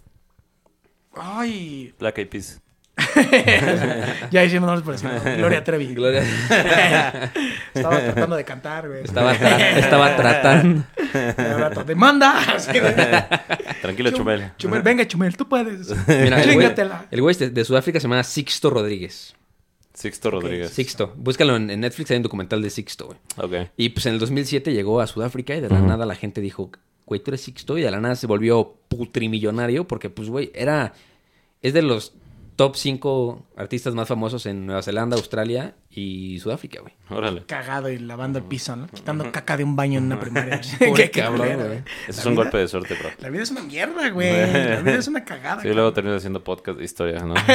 [SPEAKER 4] Ay.
[SPEAKER 3] Black Eyed Peas.
[SPEAKER 4] Ya hicimos nombres por encima. Gloria Trevi.
[SPEAKER 2] Gloria.
[SPEAKER 4] Estaba tratando de cantar, güey.
[SPEAKER 2] Estaba tratando.
[SPEAKER 4] ¡Demanda! Así de-
[SPEAKER 3] Tranquilo, Chumel.
[SPEAKER 4] Chumel, venga, Chumel, tú puedes.
[SPEAKER 2] Mira,
[SPEAKER 4] Chingatela.
[SPEAKER 2] el güey de Sudáfrica se llama Sixto Rodríguez.
[SPEAKER 3] Sixto Rodríguez.
[SPEAKER 2] Sixto. Búscalo en Netflix, hay un documental de Sixto, güey.
[SPEAKER 3] Ok.
[SPEAKER 2] Y pues en el 2007 llegó a Sudáfrica y de la nada la gente dijo, güey, tú eres Sixto. Y de la nada se volvió putrimillonario porque, pues, güey, es de los top 5 artistas más famosos en Nueva Zelanda, Australia y Sudáfrica, güey.
[SPEAKER 3] Órale.
[SPEAKER 4] Cagado y lavando el piso, ¿no? Quitando caca de un baño en una primaria.
[SPEAKER 2] Pobre
[SPEAKER 4] Qué
[SPEAKER 2] cabrón,
[SPEAKER 4] culero,
[SPEAKER 2] güey.
[SPEAKER 3] Ese es un golpe de suerte, bro.
[SPEAKER 4] La vida es una mierda, güey. La vida es una cagada.
[SPEAKER 3] Sí, luego terminas haciendo podcast de historias, ¿no?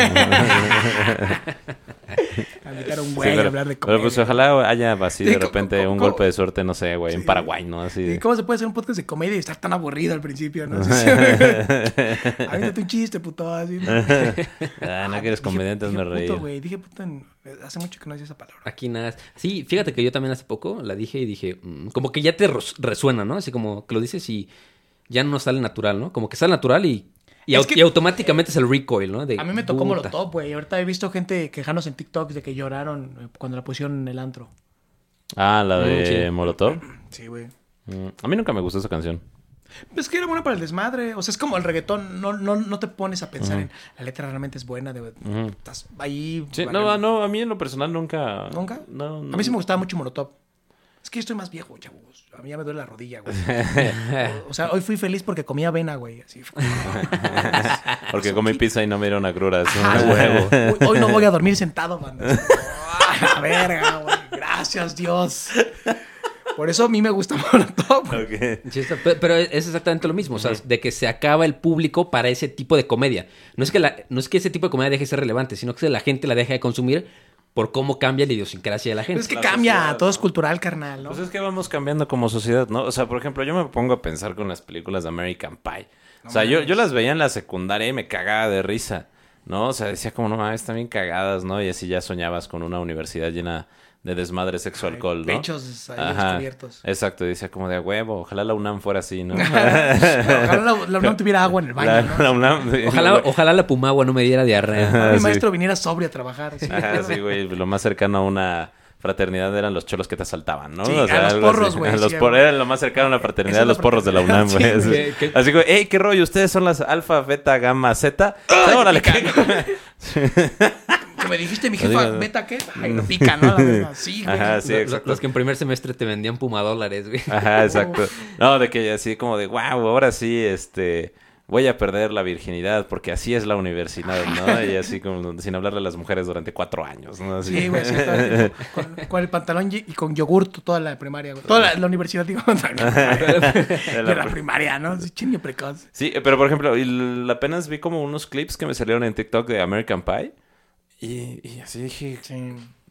[SPEAKER 4] A invitar a un güey a
[SPEAKER 3] pero,
[SPEAKER 4] hablar de
[SPEAKER 3] pero pues
[SPEAKER 4] comedia.
[SPEAKER 3] ojalá haya así
[SPEAKER 4] Sí,
[SPEAKER 3] de repente un
[SPEAKER 4] ¿cómo?
[SPEAKER 3] golpe de suerte, no sé, güey, en Paraguay, ¿no? Así
[SPEAKER 4] ¿Y
[SPEAKER 3] de...
[SPEAKER 4] cómo se puede hacer un podcast de comedia y estar tan aburrido al principio, no? Avítate un chiste, puto. Así, ¿no?
[SPEAKER 3] Ah, no que eres comediante,
[SPEAKER 4] dije
[SPEAKER 3] me
[SPEAKER 4] puto,
[SPEAKER 3] reí.
[SPEAKER 4] güey. Dije puto hace mucho que no decía esa palabra.
[SPEAKER 2] Aquí nada. Sí, fíjate que yo también hace poco la dije y dije, como que ya te resuena, ¿no? Así como que lo dices y ya no sale natural, ¿no? Como que sale natural y
[SPEAKER 4] Es que-
[SPEAKER 2] automáticamente es el recoil, ¿no? De,
[SPEAKER 4] A mí me tocó
[SPEAKER 2] puta.
[SPEAKER 4] Molotov, güey. Ahorita he visto gente quejándose en TikTok de que lloraron cuando la pusieron en el antro.
[SPEAKER 3] Ah, la de
[SPEAKER 2] Sí.
[SPEAKER 3] Molotov.
[SPEAKER 4] Sí, güey.
[SPEAKER 3] A mí nunca me gustó esa canción.
[SPEAKER 4] Es que era buena para el desmadre. O sea, es como el reggaetón. No te pones a pensar en la letra realmente es buena. Estás ahí.
[SPEAKER 3] Sí,
[SPEAKER 4] vale.
[SPEAKER 3] no, a mí en lo personal nunca...
[SPEAKER 4] ¿Nunca?
[SPEAKER 3] No.
[SPEAKER 4] A mí sí me gustaba mucho Molotov. Es que yo estoy más viejo, chavos. A mí ya me duele la rodilla, güey. O sea, hoy fui feliz porque comía avena, güey. Así.
[SPEAKER 3] Porque comí pizza y no me dieron agruras.
[SPEAKER 4] Ah, huevo. Hoy no voy a dormir sentado, man. La verga, güey. Gracias, Dios. Por eso a mí me gusta Molotov. güey.
[SPEAKER 3] Ok.
[SPEAKER 2] Sí, pero es exactamente lo mismo, o sea, de que se acaba el público para ese tipo de comedia. No es que ese tipo de comedia deje de ser relevante, sino que la gente la deja de consumir por cómo cambia la idiosincrasia de la gente.
[SPEAKER 4] Es que
[SPEAKER 3] La
[SPEAKER 4] cambia,
[SPEAKER 3] sociedad,
[SPEAKER 4] todo es
[SPEAKER 3] ¿no?
[SPEAKER 4] cultural, carnal, ¿no?
[SPEAKER 3] Pues es que vamos cambiando como sociedad, ¿no? O sea, por ejemplo, yo me pongo a pensar con las películas de American Pie. O sea, yo las veía en la secundaria y me cagaba de risa, ¿no? O sea, decía como, no mames, están bien cagadas, ¿no? Y así ya soñabas con una universidad llena de desmadre, sexo, alcohol, ¿no?
[SPEAKER 4] Pechos ahí
[SPEAKER 3] Ajá,
[SPEAKER 4] descubiertos.
[SPEAKER 3] exacto, y decía como de a huevo, ojalá la UNAM fuera así, ¿no?
[SPEAKER 4] Ojalá la UNAM tuviera agua en el baño, ¿no?
[SPEAKER 3] La UNAM...
[SPEAKER 2] Ojalá la Pumagua no me diera diarrea.
[SPEAKER 4] Mi
[SPEAKER 3] sí.
[SPEAKER 4] maestro viniera sobrio a trabajar. Así.
[SPEAKER 3] Ajá, sí, güey, lo más cercano a una fraternidad eran los cholos que te asaltaban, ¿no?
[SPEAKER 4] Sí, a los
[SPEAKER 3] algo
[SPEAKER 4] porros,
[SPEAKER 3] así.
[SPEAKER 4] güey,
[SPEAKER 3] A los
[SPEAKER 4] sí,
[SPEAKER 3] porros,
[SPEAKER 4] güey.
[SPEAKER 3] era lo más cercano a la fraternidad
[SPEAKER 4] Esa
[SPEAKER 3] de
[SPEAKER 4] es
[SPEAKER 3] los
[SPEAKER 4] la
[SPEAKER 3] porros de la UNAM,
[SPEAKER 4] fraternidad,
[SPEAKER 3] güey.
[SPEAKER 4] sí,
[SPEAKER 3] Así, así que, hey, ¿qué rollo? ¿Ustedes son las alfa, beta, gamma, zeta? Órale, ¿qué?
[SPEAKER 4] Que me dijiste, mi jefa,
[SPEAKER 3] Digo,
[SPEAKER 4] ¿beta qué? Ay, lo pica, ¿no? La verdad. Sí, güey.
[SPEAKER 3] Ajá, sí, exacto.
[SPEAKER 2] Los que en primer semestre te vendían pumadólares, güey.
[SPEAKER 3] Ajá, exacto. No, de que así como de, wow, ahora sí, voy a perder la virginidad porque así es la universidad, ¿no? Y así como sin hablarle a las mujeres durante 4 años, ¿no? Así.
[SPEAKER 4] Sí, güey, sí, con el pantalón y con yogurt toda la primaria, güey. Toda la universidad, digo. De la primaria, ¿no? Sí, chingue precoz.
[SPEAKER 3] Sí, pero por ejemplo, apenas vi como unos clips que me salieron en TikTok de American Pie. Y así dije,
[SPEAKER 4] Sí.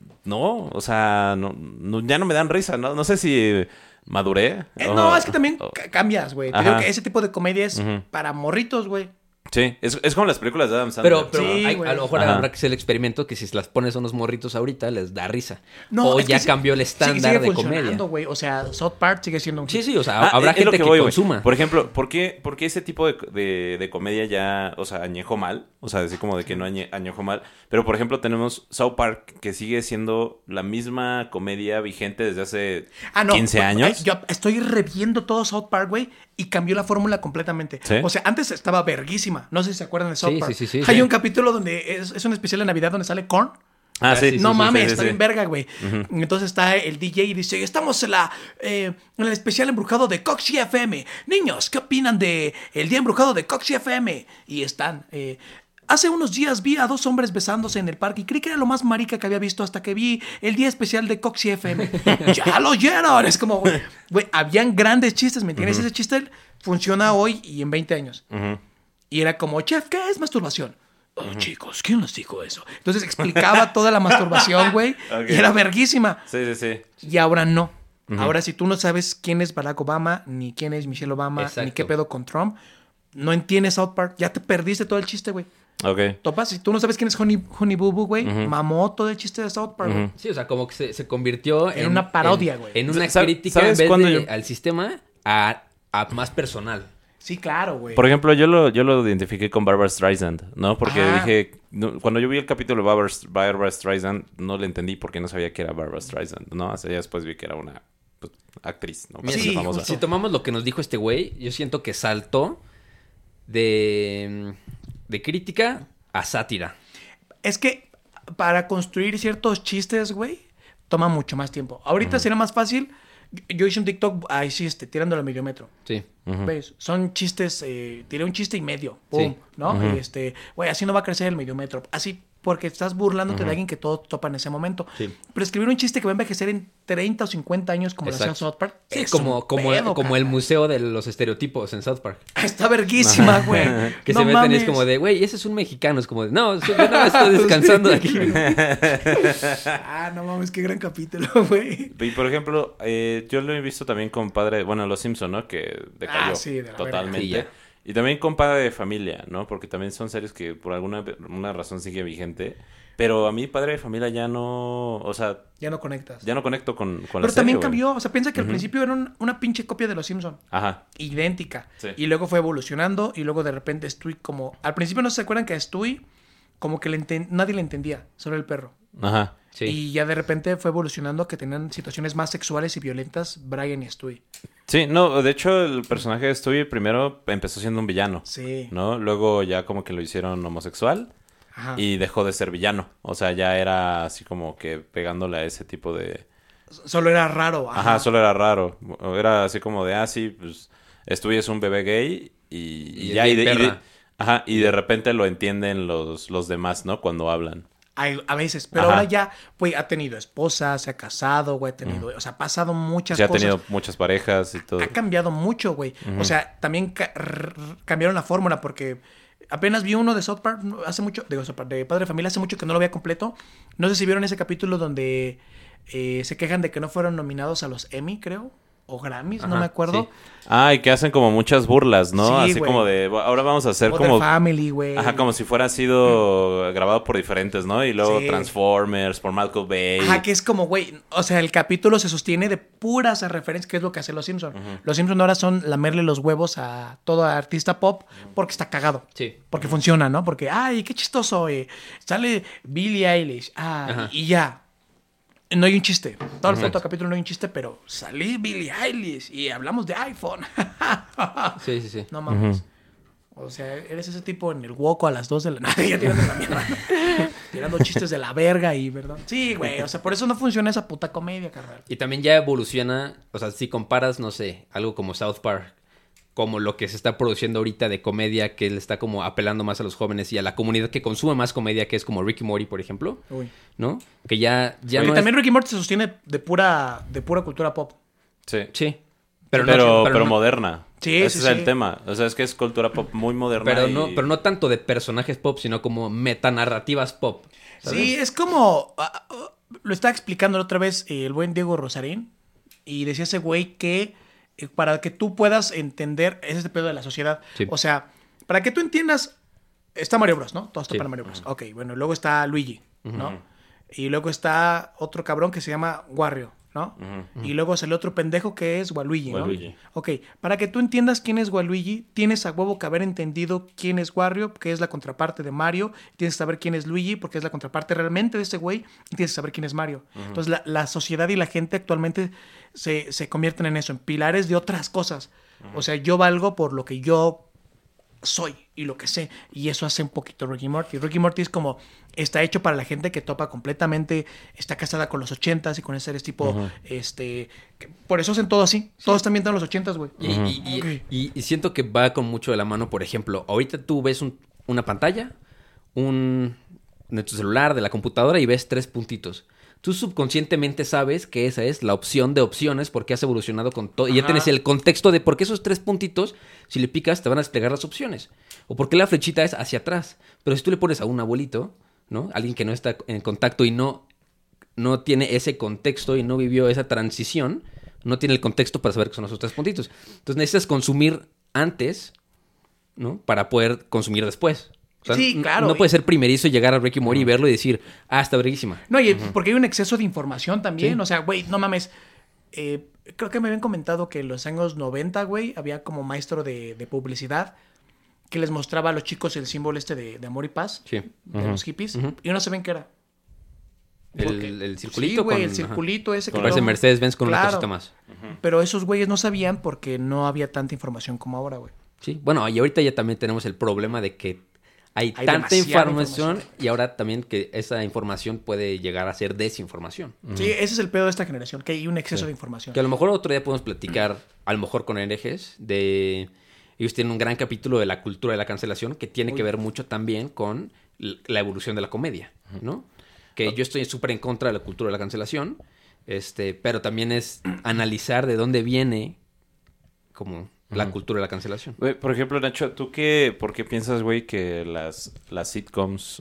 [SPEAKER 3] no, o sea, ya no me dan risa, ¿no? No sé si maduré.
[SPEAKER 4] No, es que también cambias, güey. Te
[SPEAKER 3] Ajá.
[SPEAKER 4] digo que ese tipo de comedia es para morritos, güey.
[SPEAKER 3] Sí, es como las películas de Adam Sandler.
[SPEAKER 2] Pero
[SPEAKER 4] Sí,
[SPEAKER 2] a lo mejor
[SPEAKER 3] Ajá.
[SPEAKER 2] habrá que hacer el experimento que si se las pones a unos morritos ahorita les da risa.
[SPEAKER 4] No,
[SPEAKER 2] o
[SPEAKER 4] es que
[SPEAKER 2] ya
[SPEAKER 4] sí-
[SPEAKER 2] cambió el estándar
[SPEAKER 4] sigue
[SPEAKER 2] de comedia.
[SPEAKER 4] funcionando, güey. O sea, South Park sigue siendo un
[SPEAKER 2] Sí,
[SPEAKER 4] hit.
[SPEAKER 2] sí, o sea, habrá
[SPEAKER 3] es lo
[SPEAKER 2] gente que
[SPEAKER 3] voy, güey.
[SPEAKER 2] consuma.
[SPEAKER 3] Por ejemplo, ¿por qué ese tipo de comedia ya, o sea, añejó mal? O sea, así como de que no añejó mal. Pero, por ejemplo, tenemos South Park, que sigue siendo la misma comedia vigente desde hace 15 años.
[SPEAKER 4] Yo estoy reviendo todo South Park, güey, y cambió la fórmula completamente.
[SPEAKER 3] ¿Sí?
[SPEAKER 4] O sea, antes estaba verguísima. No sé si se acuerdan de South
[SPEAKER 2] Sí,
[SPEAKER 4] Park.
[SPEAKER 2] sí.
[SPEAKER 4] Hay un capítulo donde es un especial de Navidad donde sale Korn.
[SPEAKER 3] Ah, sí.
[SPEAKER 2] sí,
[SPEAKER 4] No
[SPEAKER 2] sí,
[SPEAKER 4] mames,
[SPEAKER 3] sí,
[SPEAKER 4] está
[SPEAKER 3] sí.
[SPEAKER 4] bien verga, güey. Entonces está el DJ y dice, estamos en el especial embrujado de Coxie FM. Niños, ¿qué opinan de el día embrujado de Coxie FM? Y están... hace unos días vi a 2 hombres besándose en el parque y creí que era lo más marica que había visto hasta que vi el día especial de Coxie FM. ¡Ya lo oyeron! Es como, güey, habían grandes chistes, ¿me entiendes? Ese chiste funciona hoy y en 20 años. Y era como, chef, ¿qué es masturbación? Oh, chicos, ¿quién les dijo eso? Entonces explicaba toda la masturbación, güey.
[SPEAKER 3] Ok.
[SPEAKER 4] Y era verguísima.
[SPEAKER 3] Sí.
[SPEAKER 4] Y ahora no. Ahora, si tú no sabes quién es Barack Obama, ni quién es Michelle Obama,
[SPEAKER 2] Exacto.
[SPEAKER 4] ni qué pedo con Trump, no entiendes South Park. Ya te perdiste todo el chiste, güey.
[SPEAKER 3] Ok.
[SPEAKER 4] Topas, si tú no sabes quién es Honey Boo Boo, güey, mamó todo el chiste de South Park, güey.
[SPEAKER 2] Sí, o sea, como que se convirtió
[SPEAKER 4] En una parodia, güey.
[SPEAKER 2] En una
[SPEAKER 3] Sa-
[SPEAKER 2] crítica
[SPEAKER 3] ¿sabes
[SPEAKER 2] en vez
[SPEAKER 3] cuándo
[SPEAKER 2] de
[SPEAKER 3] yo-
[SPEAKER 2] al sistema a más personal.
[SPEAKER 4] Sí, claro, güey.
[SPEAKER 3] Por ejemplo, yo lo identifiqué con Barbra Streisand, ¿no? Porque
[SPEAKER 4] Ajá.
[SPEAKER 3] dije... cuando yo vi el capítulo de Barbra Streisand, no le entendí porque no sabía que era Barbra Streisand, ¿no? Hasta ya después vi que era una pues, actriz, ¿no?
[SPEAKER 2] Mira,
[SPEAKER 3] Bastante
[SPEAKER 4] Sí,
[SPEAKER 3] famosa.
[SPEAKER 4] justo.
[SPEAKER 2] Si tomamos lo que nos dijo este güey, yo siento que saltó de crítica a sátira.
[SPEAKER 4] Es que para construir ciertos chistes, güey, toma mucho más tiempo. Ahorita sería más fácil. Yo hice un TikTok, ahí sí, tirándolo al mediometro.
[SPEAKER 2] Sí.
[SPEAKER 4] ¿Ves? Son chistes, tiré un chiste y medio, pum,
[SPEAKER 2] Sí.
[SPEAKER 4] ¿no? Güey, así no va a crecer el mediometro. Así, porque estás burlándote de alguien que todo topa en ese momento.
[SPEAKER 2] Sí.
[SPEAKER 4] Pero escribir un chiste que va a envejecer en 30 o 50 años como lo hacía
[SPEAKER 2] Exacto.
[SPEAKER 4] South Park.
[SPEAKER 2] Sí,
[SPEAKER 4] es
[SPEAKER 2] como
[SPEAKER 4] un pedo,
[SPEAKER 2] el
[SPEAKER 4] carnal.
[SPEAKER 2] museo de los estereotipos en South Park.
[SPEAKER 4] Está verguísima, güey.
[SPEAKER 2] Que
[SPEAKER 4] No
[SPEAKER 2] se meten y es
[SPEAKER 4] mames.
[SPEAKER 2] como de, güey, ese es un mexicano. Es como de, no, yo nada más estoy descansando aquí.
[SPEAKER 4] Ah, no mames, qué gran capítulo, güey.
[SPEAKER 3] Y por ejemplo, yo lo he visto también con Padre... Bueno, Los Simpson, ¿no? Que decayó
[SPEAKER 4] Ah, sí, de la verga.
[SPEAKER 3] totalmente.
[SPEAKER 2] Sí, ya.
[SPEAKER 3] Y también con Padre de Familia, ¿no? Porque también son series que por una razón sigue vigente. Pero a mí Padre de Familia ya no... O sea,
[SPEAKER 4] Ya no conectas.
[SPEAKER 3] ya no conecto con la
[SPEAKER 4] Pero
[SPEAKER 3] serie,
[SPEAKER 4] también
[SPEAKER 3] güey.
[SPEAKER 4] cambió. O sea, piensa que al principio era una pinche copia de Los Simpson.
[SPEAKER 3] Ajá.
[SPEAKER 4] Idéntica.
[SPEAKER 3] Sí.
[SPEAKER 4] Y luego fue evolucionando. Y luego de repente Stewie como... Al principio no se acuerdan que a Stewie como que nadie le entendía. Solo el perro.
[SPEAKER 3] Ajá.
[SPEAKER 2] Sí.
[SPEAKER 4] Y ya de repente fue evolucionando que tenían situaciones más sexuales y violentas Brian y Stewie.
[SPEAKER 3] Sí, no, de hecho el personaje de Stewie primero empezó siendo un villano,
[SPEAKER 4] Sí.
[SPEAKER 3] ¿no? Luego ya como que lo hicieron homosexual
[SPEAKER 4] Ajá.
[SPEAKER 3] y dejó de ser villano. O sea, ya era así como que pegándole a ese tipo de...
[SPEAKER 4] Solo era raro.
[SPEAKER 3] Ajá, solo era raro. Era así como de, sí, pues Stewie es un bebé gay y
[SPEAKER 2] es
[SPEAKER 3] ya...
[SPEAKER 2] bien perra.
[SPEAKER 3] Ajá, y de repente lo entienden los demás, ¿no? Cuando hablan.
[SPEAKER 4] A veces. Pero
[SPEAKER 3] Ajá.
[SPEAKER 4] ahora ya, güey, ha tenido esposa, se ha casado, güey, ha tenido... O sea, ha pasado muchas
[SPEAKER 3] Ya ha
[SPEAKER 4] cosas.
[SPEAKER 3] tenido muchas parejas y todo.
[SPEAKER 4] Ha cambiado mucho, güey. O sea, también cambiaron la fórmula porque apenas vi uno de South Park hace mucho, de Padre de Familia hace mucho que no lo veía completo. No sé si vieron ese capítulo donde se quejan de que no fueron nominados a los Emmy, creo, o Grammys, no
[SPEAKER 2] Ajá,
[SPEAKER 4] me acuerdo.
[SPEAKER 2] sí.
[SPEAKER 3] Y que hacen como muchas burlas, ¿no?
[SPEAKER 4] Sí,
[SPEAKER 3] Así
[SPEAKER 4] güey.
[SPEAKER 3] como de, ahora vamos a hacer
[SPEAKER 4] Modern
[SPEAKER 3] como...
[SPEAKER 4] Family, güey.
[SPEAKER 3] Ajá, como si fuera sido grabado por diferentes, ¿no? Y luego
[SPEAKER 4] Sí.
[SPEAKER 3] Transformers, por Michael Bay.
[SPEAKER 4] Ajá, que es como, güey, o sea, el capítulo se sostiene de puras referencias, que es lo que hacen los Simpsons. Los Simpsons ahora son lamerle los huevos a todo artista pop porque está cagado.
[SPEAKER 2] Sí.
[SPEAKER 4] Porque funciona, ¿no? Porque, ay, qué chistoso, sale Billie Eilish,
[SPEAKER 2] Ajá.
[SPEAKER 4] y ya. No hay un chiste. Todo el puto capítulo no hay un chiste, pero salí Billie Eilish y hablamos de iPhone.
[SPEAKER 2] Sí, sí, sí.
[SPEAKER 4] No mames. O sea, eres ese tipo en el Woco a las 2 de la noche, ya tirando la mierda. Tirando chistes de la verga y, ¿verdad? Sí, güey, o sea, por eso no funciona esa puta comedia, carnal.
[SPEAKER 2] Y también ya evoluciona, o sea, si comparas, no sé, algo como South Park, como lo que se está produciendo ahorita de comedia, que le está como apelando más a los jóvenes y a la comunidad que consume más comedia, que es como Ricky Morty, por ejemplo,
[SPEAKER 4] Uy.
[SPEAKER 2] ¿no? Que ya
[SPEAKER 4] Oye,
[SPEAKER 2] no
[SPEAKER 4] también
[SPEAKER 2] es...
[SPEAKER 4] Ricky Morty se sostiene de pura cultura pop.
[SPEAKER 3] Sí.
[SPEAKER 2] Sí.
[SPEAKER 3] Pero
[SPEAKER 2] no-
[SPEAKER 3] moderna.
[SPEAKER 4] Sí,
[SPEAKER 3] Ese
[SPEAKER 4] sí,
[SPEAKER 3] es el
[SPEAKER 4] sí.
[SPEAKER 3] tema. O sea, es que es cultura pop muy moderna.
[SPEAKER 2] pero no tanto de personajes pop, sino como metanarrativas pop. ¿sabes?
[SPEAKER 4] Sí, es como... lo estaba explicando la otra vez el buen Diego Rosarín. Y decía ese güey que para que tú puedas entender, ese es el pedo de la sociedad.
[SPEAKER 2] Sí.
[SPEAKER 4] O sea, para que tú entiendas, está Mario Bros, ¿no? Todo está
[SPEAKER 2] Sí.
[SPEAKER 4] para Mario Bros. Ok, bueno, luego está Luigi, ¿no? Y luego está otro cabrón que se llama Wario, ¿no? Y luego es el otro pendejo que es Waluigi, ¿no?
[SPEAKER 3] Waluigi.
[SPEAKER 4] Ok, para que tú entiendas quién es Waluigi, tienes a huevo que haber entendido quién es Wario, que es la contraparte de Mario. Tienes que saber quién es Luigi, porque es la contraparte realmente de ese güey. Y tienes que saber quién es Mario. Entonces, la sociedad y la gente actualmente se convierten en eso, en pilares de otras cosas. O sea, yo valgo por lo que yo soy y lo que sé. Y eso hace un poquito Rick y Morty. Rick y Morty es como... Está hecho para la gente que topa completamente... Está casada con los 80s y con series tipo... por eso hacen todo así. Todos están ambientados en los 80s, güey.
[SPEAKER 2] Y siento que va con mucho de la mano, por ejemplo, ahorita tú ves una pantalla, de tu celular, de la computadora, y ves 3 puntitos. Tú subconscientemente sabes que esa es la opción de opciones porque has evolucionado con todo. Y ya tienes el contexto de por qué esos 3 puntitos, si le picas, te van a desplegar las opciones. O por qué la flechita es hacia atrás. Pero si tú le pones a un abuelito, ¿no? Alguien que no está en contacto y no tiene ese contexto y no vivió esa transición, no tiene el contexto para saber qué son esos 3 puntitos. Entonces necesitas consumir antes, ¿no? Para poder consumir después. O sea,
[SPEAKER 4] Sí, claro.
[SPEAKER 2] No puede ser primerizo y llegar a Rick y Morty y verlo y decir, está verguísima.
[SPEAKER 4] No, y porque hay un exceso de información también.
[SPEAKER 2] Sí.
[SPEAKER 4] O sea, güey, no mames. Creo que me habían comentado que en los años 90, güey, había como maestro de publicidad que les mostraba a los chicos el símbolo de amor y paz
[SPEAKER 2] Sí.
[SPEAKER 4] de los hippies y no sabían qué era.
[SPEAKER 2] El circulito
[SPEAKER 4] Sí, güey,
[SPEAKER 2] con...
[SPEAKER 4] el circulito ese que
[SPEAKER 2] Parece
[SPEAKER 4] luego-
[SPEAKER 2] Mercedes-Benz con una
[SPEAKER 4] Claro.
[SPEAKER 2] cosita más.
[SPEAKER 4] Pero esos güeyes no sabían porque no había tanta información como ahora, güey.
[SPEAKER 2] Sí, bueno, y ahorita ya también tenemos el problema de que hay tanta
[SPEAKER 4] demasiada
[SPEAKER 2] información y ahora también que esa información puede llegar a ser desinformación.
[SPEAKER 4] Sí, ese es el pedo de esta generación, que hay un exceso de información.
[SPEAKER 2] Que a lo mejor otro día podemos platicar, a lo mejor con herejes, de... Ellos tienen un gran capítulo de la cultura de la cancelación que tiene que ver mucho también con la evolución de la comedia, ¿no? Que yo estoy súper en contra de la cultura de la cancelación, pero también es analizar de dónde viene como la cultura de la cancelación.
[SPEAKER 3] Güey, por ejemplo, Nacho, ¿por qué piensas, güey, que las sitcoms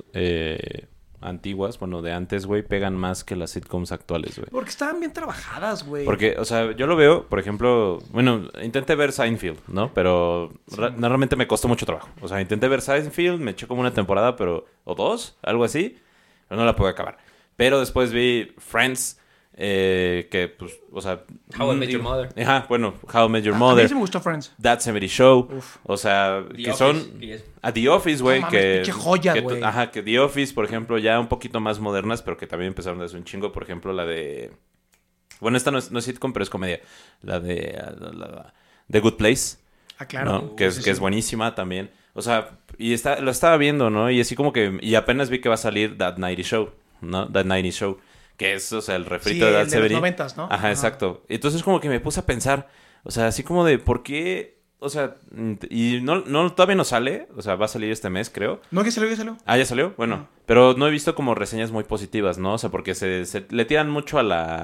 [SPEAKER 3] antiguas, bueno, de antes, güey, pegan más que las sitcoms actuales, güey?
[SPEAKER 4] Porque estaban bien trabajadas, güey.
[SPEAKER 3] Porque, o sea, yo lo veo, por ejemplo, bueno, intenté ver Seinfeld, ¿no? Pero realmente me costó mucho trabajo. O sea, intenté ver Seinfeld, me eché como una temporada, o 2, algo así, pero no la pude acabar. Pero después vi Friends, que, pues, o sea...
[SPEAKER 2] How I Met Your Mother.
[SPEAKER 3] Ajá, bueno, How I Met Your
[SPEAKER 4] A
[SPEAKER 3] Mother.
[SPEAKER 4] mí sí me gustó Friends.
[SPEAKER 3] That 70 Show.
[SPEAKER 4] Uf.
[SPEAKER 3] O sea,
[SPEAKER 2] The
[SPEAKER 3] que
[SPEAKER 2] Office,
[SPEAKER 3] son...
[SPEAKER 2] que es-
[SPEAKER 3] A The Office, güey,
[SPEAKER 4] No mames,
[SPEAKER 3] que...
[SPEAKER 4] pinche joya,
[SPEAKER 3] que
[SPEAKER 4] güey.
[SPEAKER 3] Ajá, que The Office, por ejemplo, ya un poquito más modernas, pero que también empezaron desde un chingo. Por ejemplo, la de... Bueno, esta no es sitcom, pero es comedia. La de... The Good Place.
[SPEAKER 4] Ah, claro.
[SPEAKER 3] ¿no? Que
[SPEAKER 4] Sí,
[SPEAKER 3] es
[SPEAKER 4] sí.
[SPEAKER 3] buenísima también. O sea, lo estaba viendo, ¿no? Y así como que... Y apenas vi que va a salir That 90 Show, ¿no? That 90 Show. Que es, o sea, el refrito
[SPEAKER 4] Sí,
[SPEAKER 3] de That
[SPEAKER 4] el de los
[SPEAKER 3] 70.
[SPEAKER 4] 90s, ¿no?
[SPEAKER 3] Ajá,
[SPEAKER 4] Ajá.
[SPEAKER 3] exacto. Entonces como que me puse a pensar, o sea, así como de por qué, o sea, y todavía no sale, o sea, va a salir este mes, creo.
[SPEAKER 4] No, que salió, que salió.
[SPEAKER 3] Ah, ¿ya salió? Bueno, pero no he visto como reseñas muy positivas, ¿no? O sea, porque se le tiran mucho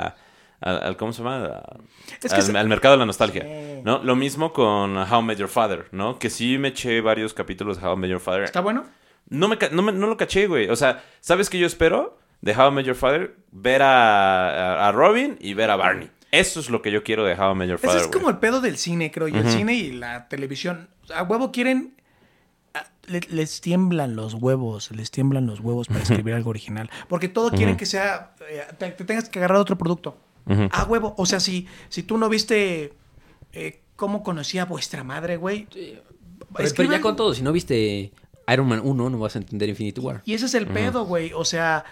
[SPEAKER 3] al ¿cómo se llama?
[SPEAKER 4] Es que
[SPEAKER 3] Al mercado de la nostalgia,
[SPEAKER 4] Sí.
[SPEAKER 3] ¿no? Lo mismo con How I Met Your Father, ¿no? Que sí me eché varios capítulos de How I Met Your Father.
[SPEAKER 4] ¿Está bueno?
[SPEAKER 3] No lo caché, güey. O sea, ¿sabes qué yo espero de How I Met Your Father? Ver a Robin y ver a Barney. Eso es lo que yo quiero de How I Met Your
[SPEAKER 4] Ese
[SPEAKER 3] Father,
[SPEAKER 4] es como
[SPEAKER 3] güey.
[SPEAKER 4] el pedo del cine, creo yo. El cine y la televisión. O sea, a huevo quieren... Les tiemblan los huevos para escribir algo original. Porque todo quieren que sea... te tengas que agarrar otro producto. A huevo. O sea, si tú no viste... ¿Cómo conocía a vuestra madre, güey?
[SPEAKER 2] Pero ya con todo, si no viste Iron Man 1, no vas a entender Infinity War.
[SPEAKER 4] Y ese es el pedo, güey. O sea,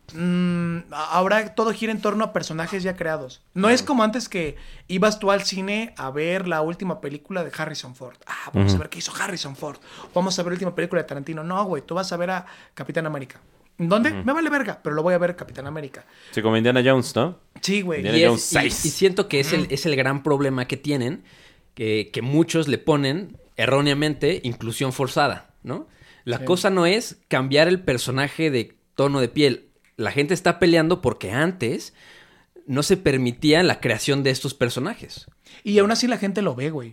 [SPEAKER 4] ahora todo gira en torno a personajes ya creados. No es como antes que ibas tú al cine a ver la última película de Harrison Ford. Ah, vamos a ver qué hizo Harrison Ford. Vamos a ver la última película de Tarantino. No, güey, tú vas a ver a Capitán América. ¿Dónde? Me vale verga, pero lo voy a ver Capitán América.
[SPEAKER 3] Sí, como Indiana Jones, ¿no?
[SPEAKER 4] Sí, güey.
[SPEAKER 3] Indiana
[SPEAKER 2] Y,
[SPEAKER 3] Jones 6.
[SPEAKER 2] y siento que es el gran problema que tienen, que muchos le ponen erróneamente inclusión forzada, ¿no? La cosa no es cambiar el personaje de tono de piel. La gente está peleando porque antes no se permitía la creación de estos personajes.
[SPEAKER 4] Y aún así la gente lo ve, güey.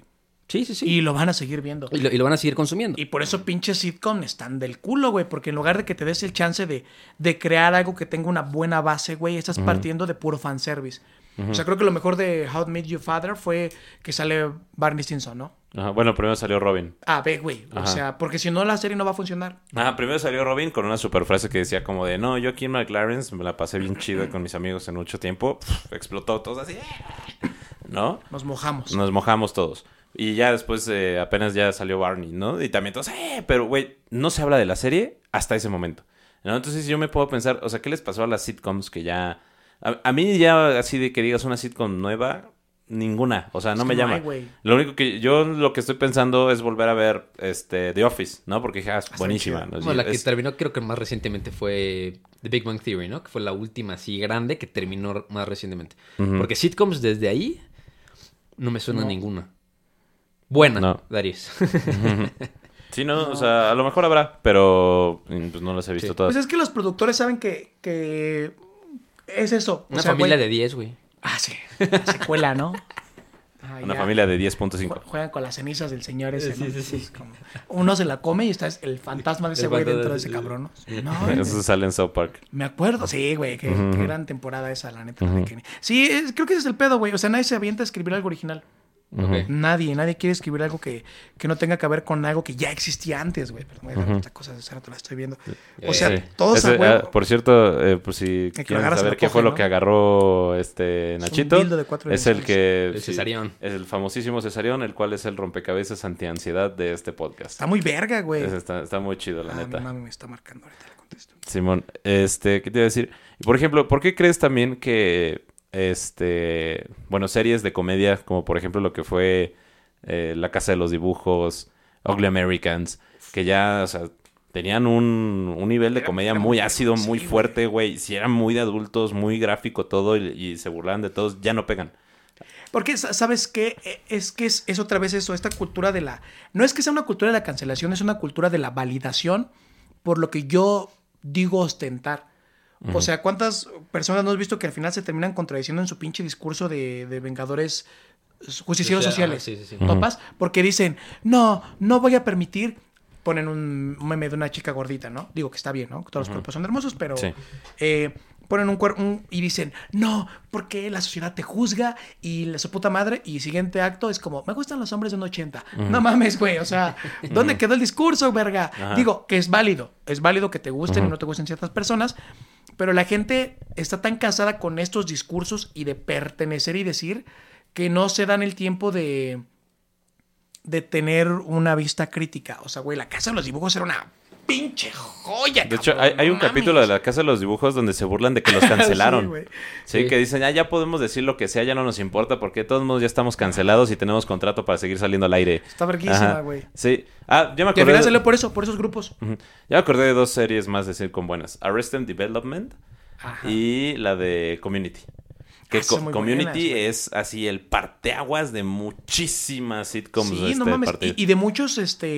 [SPEAKER 2] Sí, sí, sí.
[SPEAKER 4] Y lo van a seguir viendo.
[SPEAKER 2] Y lo van a seguir consumiendo.
[SPEAKER 4] Y por eso pinches sitcom están del culo, güey. Porque en lugar de que te des el chance de crear algo que tenga una buena base, güey, estás partiendo de puro fanservice. O sea, creo que lo mejor de How I Met Your Father fue que sale Barney Stinson, ¿no?
[SPEAKER 3] Ajá, bueno, primero salió Robin.
[SPEAKER 4] Ve, güey. O sea, porque si no la serie no va a funcionar.
[SPEAKER 3] Primero salió Robin con una super frase que decía como de, no, yo aquí en McLaren me la pasé bien chido con mis amigos en mucho tiempo. Explotó todos así. ¿No?
[SPEAKER 4] Nos mojamos.
[SPEAKER 3] Nos mojamos todos. Y ya después apenas ya salió Barney, ¿no? Y también todos, pero güey, no se habla de la serie hasta ese momento, ¿no? Entonces yo me puedo pensar, o sea, ¿qué les pasó a las sitcoms que ya... A mí ya así de que digas una sitcom nueva, ninguna, o sea, no me llama. Lo único que lo que estoy pensando es volver a ver The Office, ¿no? Porque es buenísima, ¿no?
[SPEAKER 2] Bueno, la que terminó creo que más recientemente fue The Big Bang Theory, ¿no? Que fue la última así grande que terminó más recientemente. Porque sitcoms desde ahí no me suena ninguna. Buena, no. Darius.
[SPEAKER 3] Sí, no, o sea, a lo mejor habrá, pero pues no las he visto todas.
[SPEAKER 4] Pues es que los productores saben que es eso.
[SPEAKER 2] Una familia de 10, güey.
[SPEAKER 4] Sí. Secuela, ¿no?
[SPEAKER 3] Una familia de 10.5.
[SPEAKER 4] Juegan con las cenizas del señor ese, ¿no?
[SPEAKER 2] Sí.
[SPEAKER 4] Uno se la come y está el fantasma de ese güey dentro de ese cabrón, ¿no?
[SPEAKER 3] Eso sale en South Park.
[SPEAKER 4] Me acuerdo, sí, güey, qué gran temporada esa, la neta. Sí, creo que ese es el pedo, güey. O sea, nadie se avienta a escribir algo original.
[SPEAKER 2] Okay.
[SPEAKER 4] Nadie quiere escribir algo que no tenga que ver con algo que ya existía antes, güey. Pero esta cosa de rato la estoy viendo. O sea, todos a huevo.
[SPEAKER 3] Por cierto, por si quieren saber qué fue lo que agarró Nachito, es el que...
[SPEAKER 2] El Cesarión.
[SPEAKER 3] Es el famosísimo Cesarión, el cual es el rompecabezas antiansiedad de este podcast.
[SPEAKER 4] Está muy verga, güey.
[SPEAKER 3] Está muy chido, la neta.
[SPEAKER 4] Mi mami me está marcando ahorita, le contesto.
[SPEAKER 3] Simón, ¿qué te iba a decir? Por ejemplo, ¿por qué crees también que... series de comedia, como por ejemplo lo que fue La Casa de los Dibujos, Ugly Americans, que ya, o sea, tenían un nivel de comedia muy ácido, muy fuerte, güey. Si eran muy de adultos, muy gráfico todo y se burlaban de todos, ya no pegan.
[SPEAKER 4] Porque, ¿sabes qué? Es otra vez eso, esta cultura de la... No es que sea una cultura de la cancelación, es una cultura de la validación por lo que yo digo ostentar. O sea, ¿cuántas personas no has visto que al final se terminan contradiciendo en su pinche discurso de Vengadores justicieros sociales?
[SPEAKER 2] Sí.
[SPEAKER 4] ¿Topas? Porque dicen, no voy a permitir... Ponen un meme de una chica gordita, ¿no? Digo que está bien, ¿no? Todos los cuerpos son hermosos, pero... Sí. Ponen un cuerpo y dicen, no, porque la sociedad te juzga y su puta madre. Y siguiente acto es como, me gustan los hombres de un 80. No mames, güey, o sea, ¿dónde quedó el discurso, verga? Digo, que es válido que te gusten y no te gusten ciertas personas, pero la gente está tan casada con estos discursos y de pertenecer y decir que no se dan el tiempo de tener una vista crítica. O sea, güey, La Casa de los Dibujos era una pinche joya,
[SPEAKER 3] de hecho, hay un capítulo de La Casa de los Dibujos donde se burlan de que los cancelaron. Sí, que dicen, ya podemos decir lo que sea, ya no nos importa, porque de todos modos ya estamos cancelados y tenemos contrato para seguir saliendo al aire.
[SPEAKER 4] Está verguísima, güey.
[SPEAKER 3] Sí. Ya me acordé.
[SPEAKER 4] Y al final salió por esos grupos.
[SPEAKER 3] Ya me acordé de dos series más de sitcom buenas. Arrested Development y la de Community. Que Community es así el parteaguas de muchísimas sitcoms.
[SPEAKER 4] Sí, no mames. Y de muchos,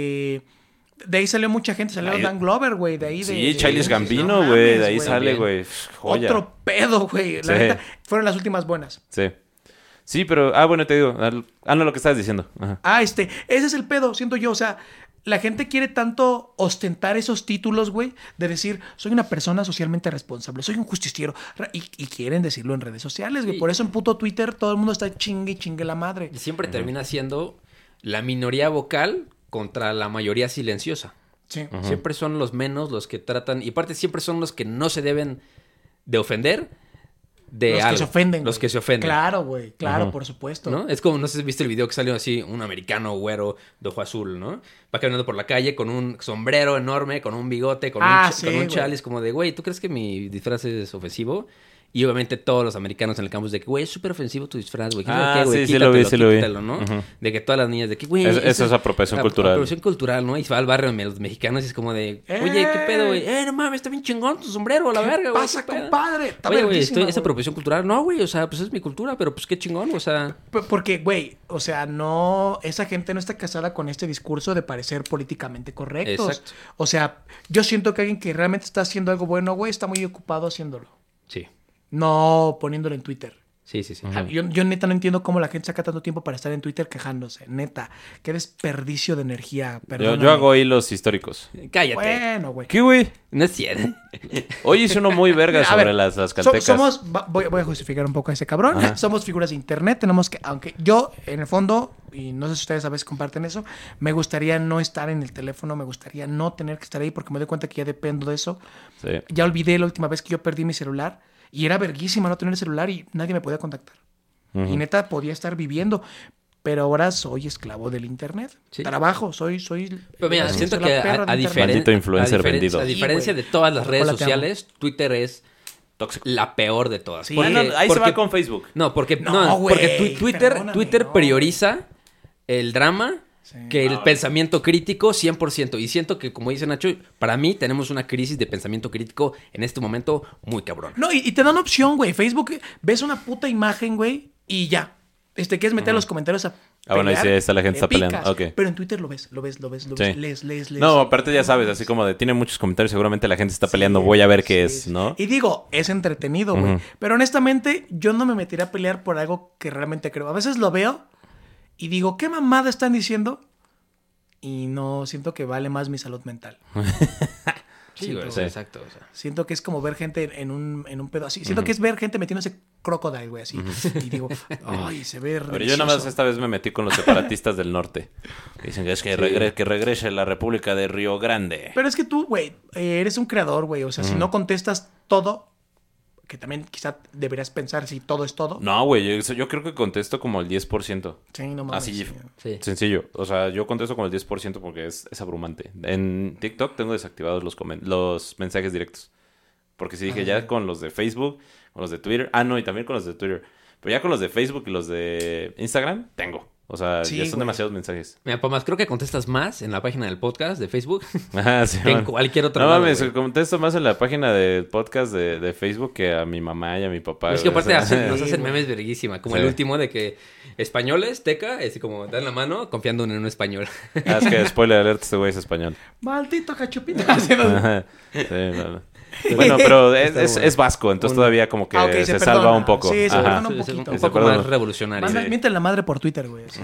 [SPEAKER 4] de ahí salió mucha gente. Salió Dan Glover, güey. De ahí
[SPEAKER 3] sí, Childish Gambino, güey. De ahí sale, güey.
[SPEAKER 4] Otro pedo, güey. La neta, fueron las últimas buenas.
[SPEAKER 3] Sí. Sí, pero... bueno, te digo. No, lo que estabas diciendo. Ajá.
[SPEAKER 4] Ese es el pedo, siento yo. O sea, la gente quiere tanto ostentar esos títulos, güey, de decir, soy una persona socialmente responsable, soy un justiciero. Y quieren decirlo en redes sociales, güey. Por eso en puto Twitter todo el mundo está chingue la madre.
[SPEAKER 2] Y siempre termina siendo la minoría vocal contra la mayoría silenciosa.
[SPEAKER 4] Sí.
[SPEAKER 2] Siempre son los menos los que tratan... Y aparte siempre son los que no se deben de ofender de
[SPEAKER 4] los
[SPEAKER 2] algo.
[SPEAKER 4] Que se ofenden.
[SPEAKER 2] Los que se ofenden.
[SPEAKER 4] Claro, güey. Claro, por supuesto.
[SPEAKER 2] ¿No? Es como, no sé si viste el video que salió así, un americano güero de ojo azul, ¿no? Va caminando por la calle con un sombrero enorme, con un bigote, con un chaliz, como de, güey, ¿tú crees que mi disfraz es ofensivo? Y obviamente todos los americanos en el campus de que, güey, es súper ofensivo tu disfraz, güey.
[SPEAKER 3] Sí, lo vi.
[SPEAKER 2] Quítalo, ¿no? De que todas las niñas de que, güey...
[SPEAKER 3] Eso es apropiación cultural.
[SPEAKER 2] Apropiación cultural, ¿no? Y se va al barrio de los mexicanos y es como de, oye, ¿qué pedo, güey? No mames, está bien chingón tu sombrero, a la verga, güey.
[SPEAKER 4] ¿Qué pasa, compadre?
[SPEAKER 2] Oye, güey, ¿es apropiación cultural? No, güey, o sea, pues es mi cultura, pero pues qué chingón, o sea...
[SPEAKER 4] Porque, güey, o sea, no... Esa gente no está casada con este discurso de parecer políticamente correctos.
[SPEAKER 2] Exacto.
[SPEAKER 4] O sea, yo siento que alguien que realmente está haciendo algo bueno, güey, está muy ocupado haciéndolo.
[SPEAKER 2] Sí.
[SPEAKER 4] No poniéndolo en Twitter.
[SPEAKER 2] Sí.
[SPEAKER 4] Yo neta no entiendo cómo la gente saca tanto tiempo para estar en Twitter quejándose. Neta, qué desperdicio de energía.
[SPEAKER 3] Yo hago hilos históricos.
[SPEAKER 2] Cállate.
[SPEAKER 4] Bueno, güey.
[SPEAKER 3] ¿Qué, güey?
[SPEAKER 2] No es cierto.
[SPEAKER 3] Hoy hice uno muy verga
[SPEAKER 4] A
[SPEAKER 3] sobre
[SPEAKER 4] ver,
[SPEAKER 3] las caltecas.
[SPEAKER 4] Voy a justificar un poco a ese cabrón.
[SPEAKER 3] Ajá.
[SPEAKER 4] Somos figuras de internet. Tenemos que, aunque yo, en el fondo, y no sé si ustedes a veces comparten eso, me gustaría no estar en el teléfono, me gustaría no tener que estar ahí porque me doy cuenta que ya dependo de eso.
[SPEAKER 3] Sí.
[SPEAKER 4] Ya olvidé la última vez que yo perdí mi celular y era verguísima no tener el celular y nadie me podía contactar. Y neta podía estar viviendo. Pero ahora soy esclavo del internet.
[SPEAKER 2] Sí.
[SPEAKER 4] Trabajo, soy.
[SPEAKER 2] Pero mira,
[SPEAKER 4] soy
[SPEAKER 2] siento
[SPEAKER 4] la
[SPEAKER 2] que
[SPEAKER 4] perra del internet.
[SPEAKER 3] Maldito influencer vendido.
[SPEAKER 2] A diferencia de todas las redes sociales, Twitter es
[SPEAKER 3] Tóxico.
[SPEAKER 2] la peor de todas.
[SPEAKER 4] Sí.
[SPEAKER 2] Porque-
[SPEAKER 3] Ahí se
[SPEAKER 2] porque-
[SPEAKER 3] va con Facebook.
[SPEAKER 2] No, porque,
[SPEAKER 4] No, güey,
[SPEAKER 2] porque Twitter
[SPEAKER 4] perdóname, no.
[SPEAKER 2] prioriza el drama que el
[SPEAKER 3] Ah,
[SPEAKER 2] pensamiento crítico 100%. Y siento que, como dice Nacho, para mí tenemos una crisis de pensamiento crítico en este momento muy cabrón.
[SPEAKER 4] No, y te dan opción, güey. Facebook, ves una puta imagen, güey, y ya. Quieres meter los comentarios a
[SPEAKER 3] bueno, ahí
[SPEAKER 4] pelear,
[SPEAKER 3] sí está la gente
[SPEAKER 4] le
[SPEAKER 3] está peleando.
[SPEAKER 4] picas.
[SPEAKER 3] Ok.
[SPEAKER 4] Pero en Twitter lo ves.
[SPEAKER 3] Sí.
[SPEAKER 4] Lees.
[SPEAKER 3] No, aparte ya sabes, así como de tiene muchos comentarios, seguramente la gente está peleando, voy a ver qué es, ¿no?
[SPEAKER 4] Y digo, es entretenido, güey. Pero honestamente, yo no me metería a pelear por algo que realmente creo. A veces lo veo y digo, ¿qué mamada están diciendo? Y no, siento que vale más mi salud mental.
[SPEAKER 2] Sí, güey,
[SPEAKER 3] Sí.
[SPEAKER 2] exacto. O sea.
[SPEAKER 4] Siento que es como ver gente en un pedo así. Siento que es ver gente metiéndose crocodile, güey, así. Y digo, ay, se ve
[SPEAKER 3] Pero yo nada más
[SPEAKER 4] delicioso.
[SPEAKER 3] esta vez me metí con los separatistas del norte. Dicen que es que, que regrese la República de Río Grande.
[SPEAKER 4] Pero es que tú, güey, eres un creador, güey. O sea, si no contestas todo, que también quizá deberías pensar si todo es todo.
[SPEAKER 3] No, güey, yo creo que contesto como el 10%.
[SPEAKER 4] Sí, no mames.
[SPEAKER 3] Así,
[SPEAKER 2] Sí.
[SPEAKER 3] sencillo. O sea, yo contesto como el 10% porque es abrumante. En TikTok tengo desactivados los mensajes directos. Porque si dije ya con los de Facebook, con los de Twitter. Ah, no, y también con los de Twitter. Pero ya con los de Facebook y los de Instagram, tengo. O sea,
[SPEAKER 4] Sí,
[SPEAKER 3] ya son
[SPEAKER 4] güey.
[SPEAKER 3] demasiados mensajes.
[SPEAKER 2] Mira, Pamas, creo que contestas más en la página del podcast de Facebook
[SPEAKER 3] Ajá, sí,
[SPEAKER 2] que en
[SPEAKER 3] man.
[SPEAKER 2] cualquier otro
[SPEAKER 3] No
[SPEAKER 2] lado,
[SPEAKER 3] mames,
[SPEAKER 2] güey.
[SPEAKER 3] contesto más en la página del podcast de Facebook que a mi mamá y a mi papá.
[SPEAKER 2] Pero es que
[SPEAKER 3] güey.
[SPEAKER 2] aparte
[SPEAKER 3] O sea,
[SPEAKER 2] nos hacen
[SPEAKER 4] güey.
[SPEAKER 2] memes verguísima. Como
[SPEAKER 3] Sí.
[SPEAKER 2] el último de que españoles, teca, así como dan la mano confiando en un español.
[SPEAKER 3] Ah, es que spoiler alert, este güey es español.
[SPEAKER 4] Maldito cachupito.
[SPEAKER 3] Ajá. Sí, no. Bueno, pero es vasco, entonces todavía como que
[SPEAKER 4] Ok,
[SPEAKER 3] se
[SPEAKER 4] perdona.
[SPEAKER 3] salva un poco.
[SPEAKER 4] Sí, se
[SPEAKER 3] Ajá.
[SPEAKER 4] perdona un
[SPEAKER 2] Sí,
[SPEAKER 4] poquito.
[SPEAKER 2] un
[SPEAKER 3] Se
[SPEAKER 2] poco
[SPEAKER 3] perdona.
[SPEAKER 2] más revolucionario.
[SPEAKER 4] Mienten la madre por Twitter, güey. así.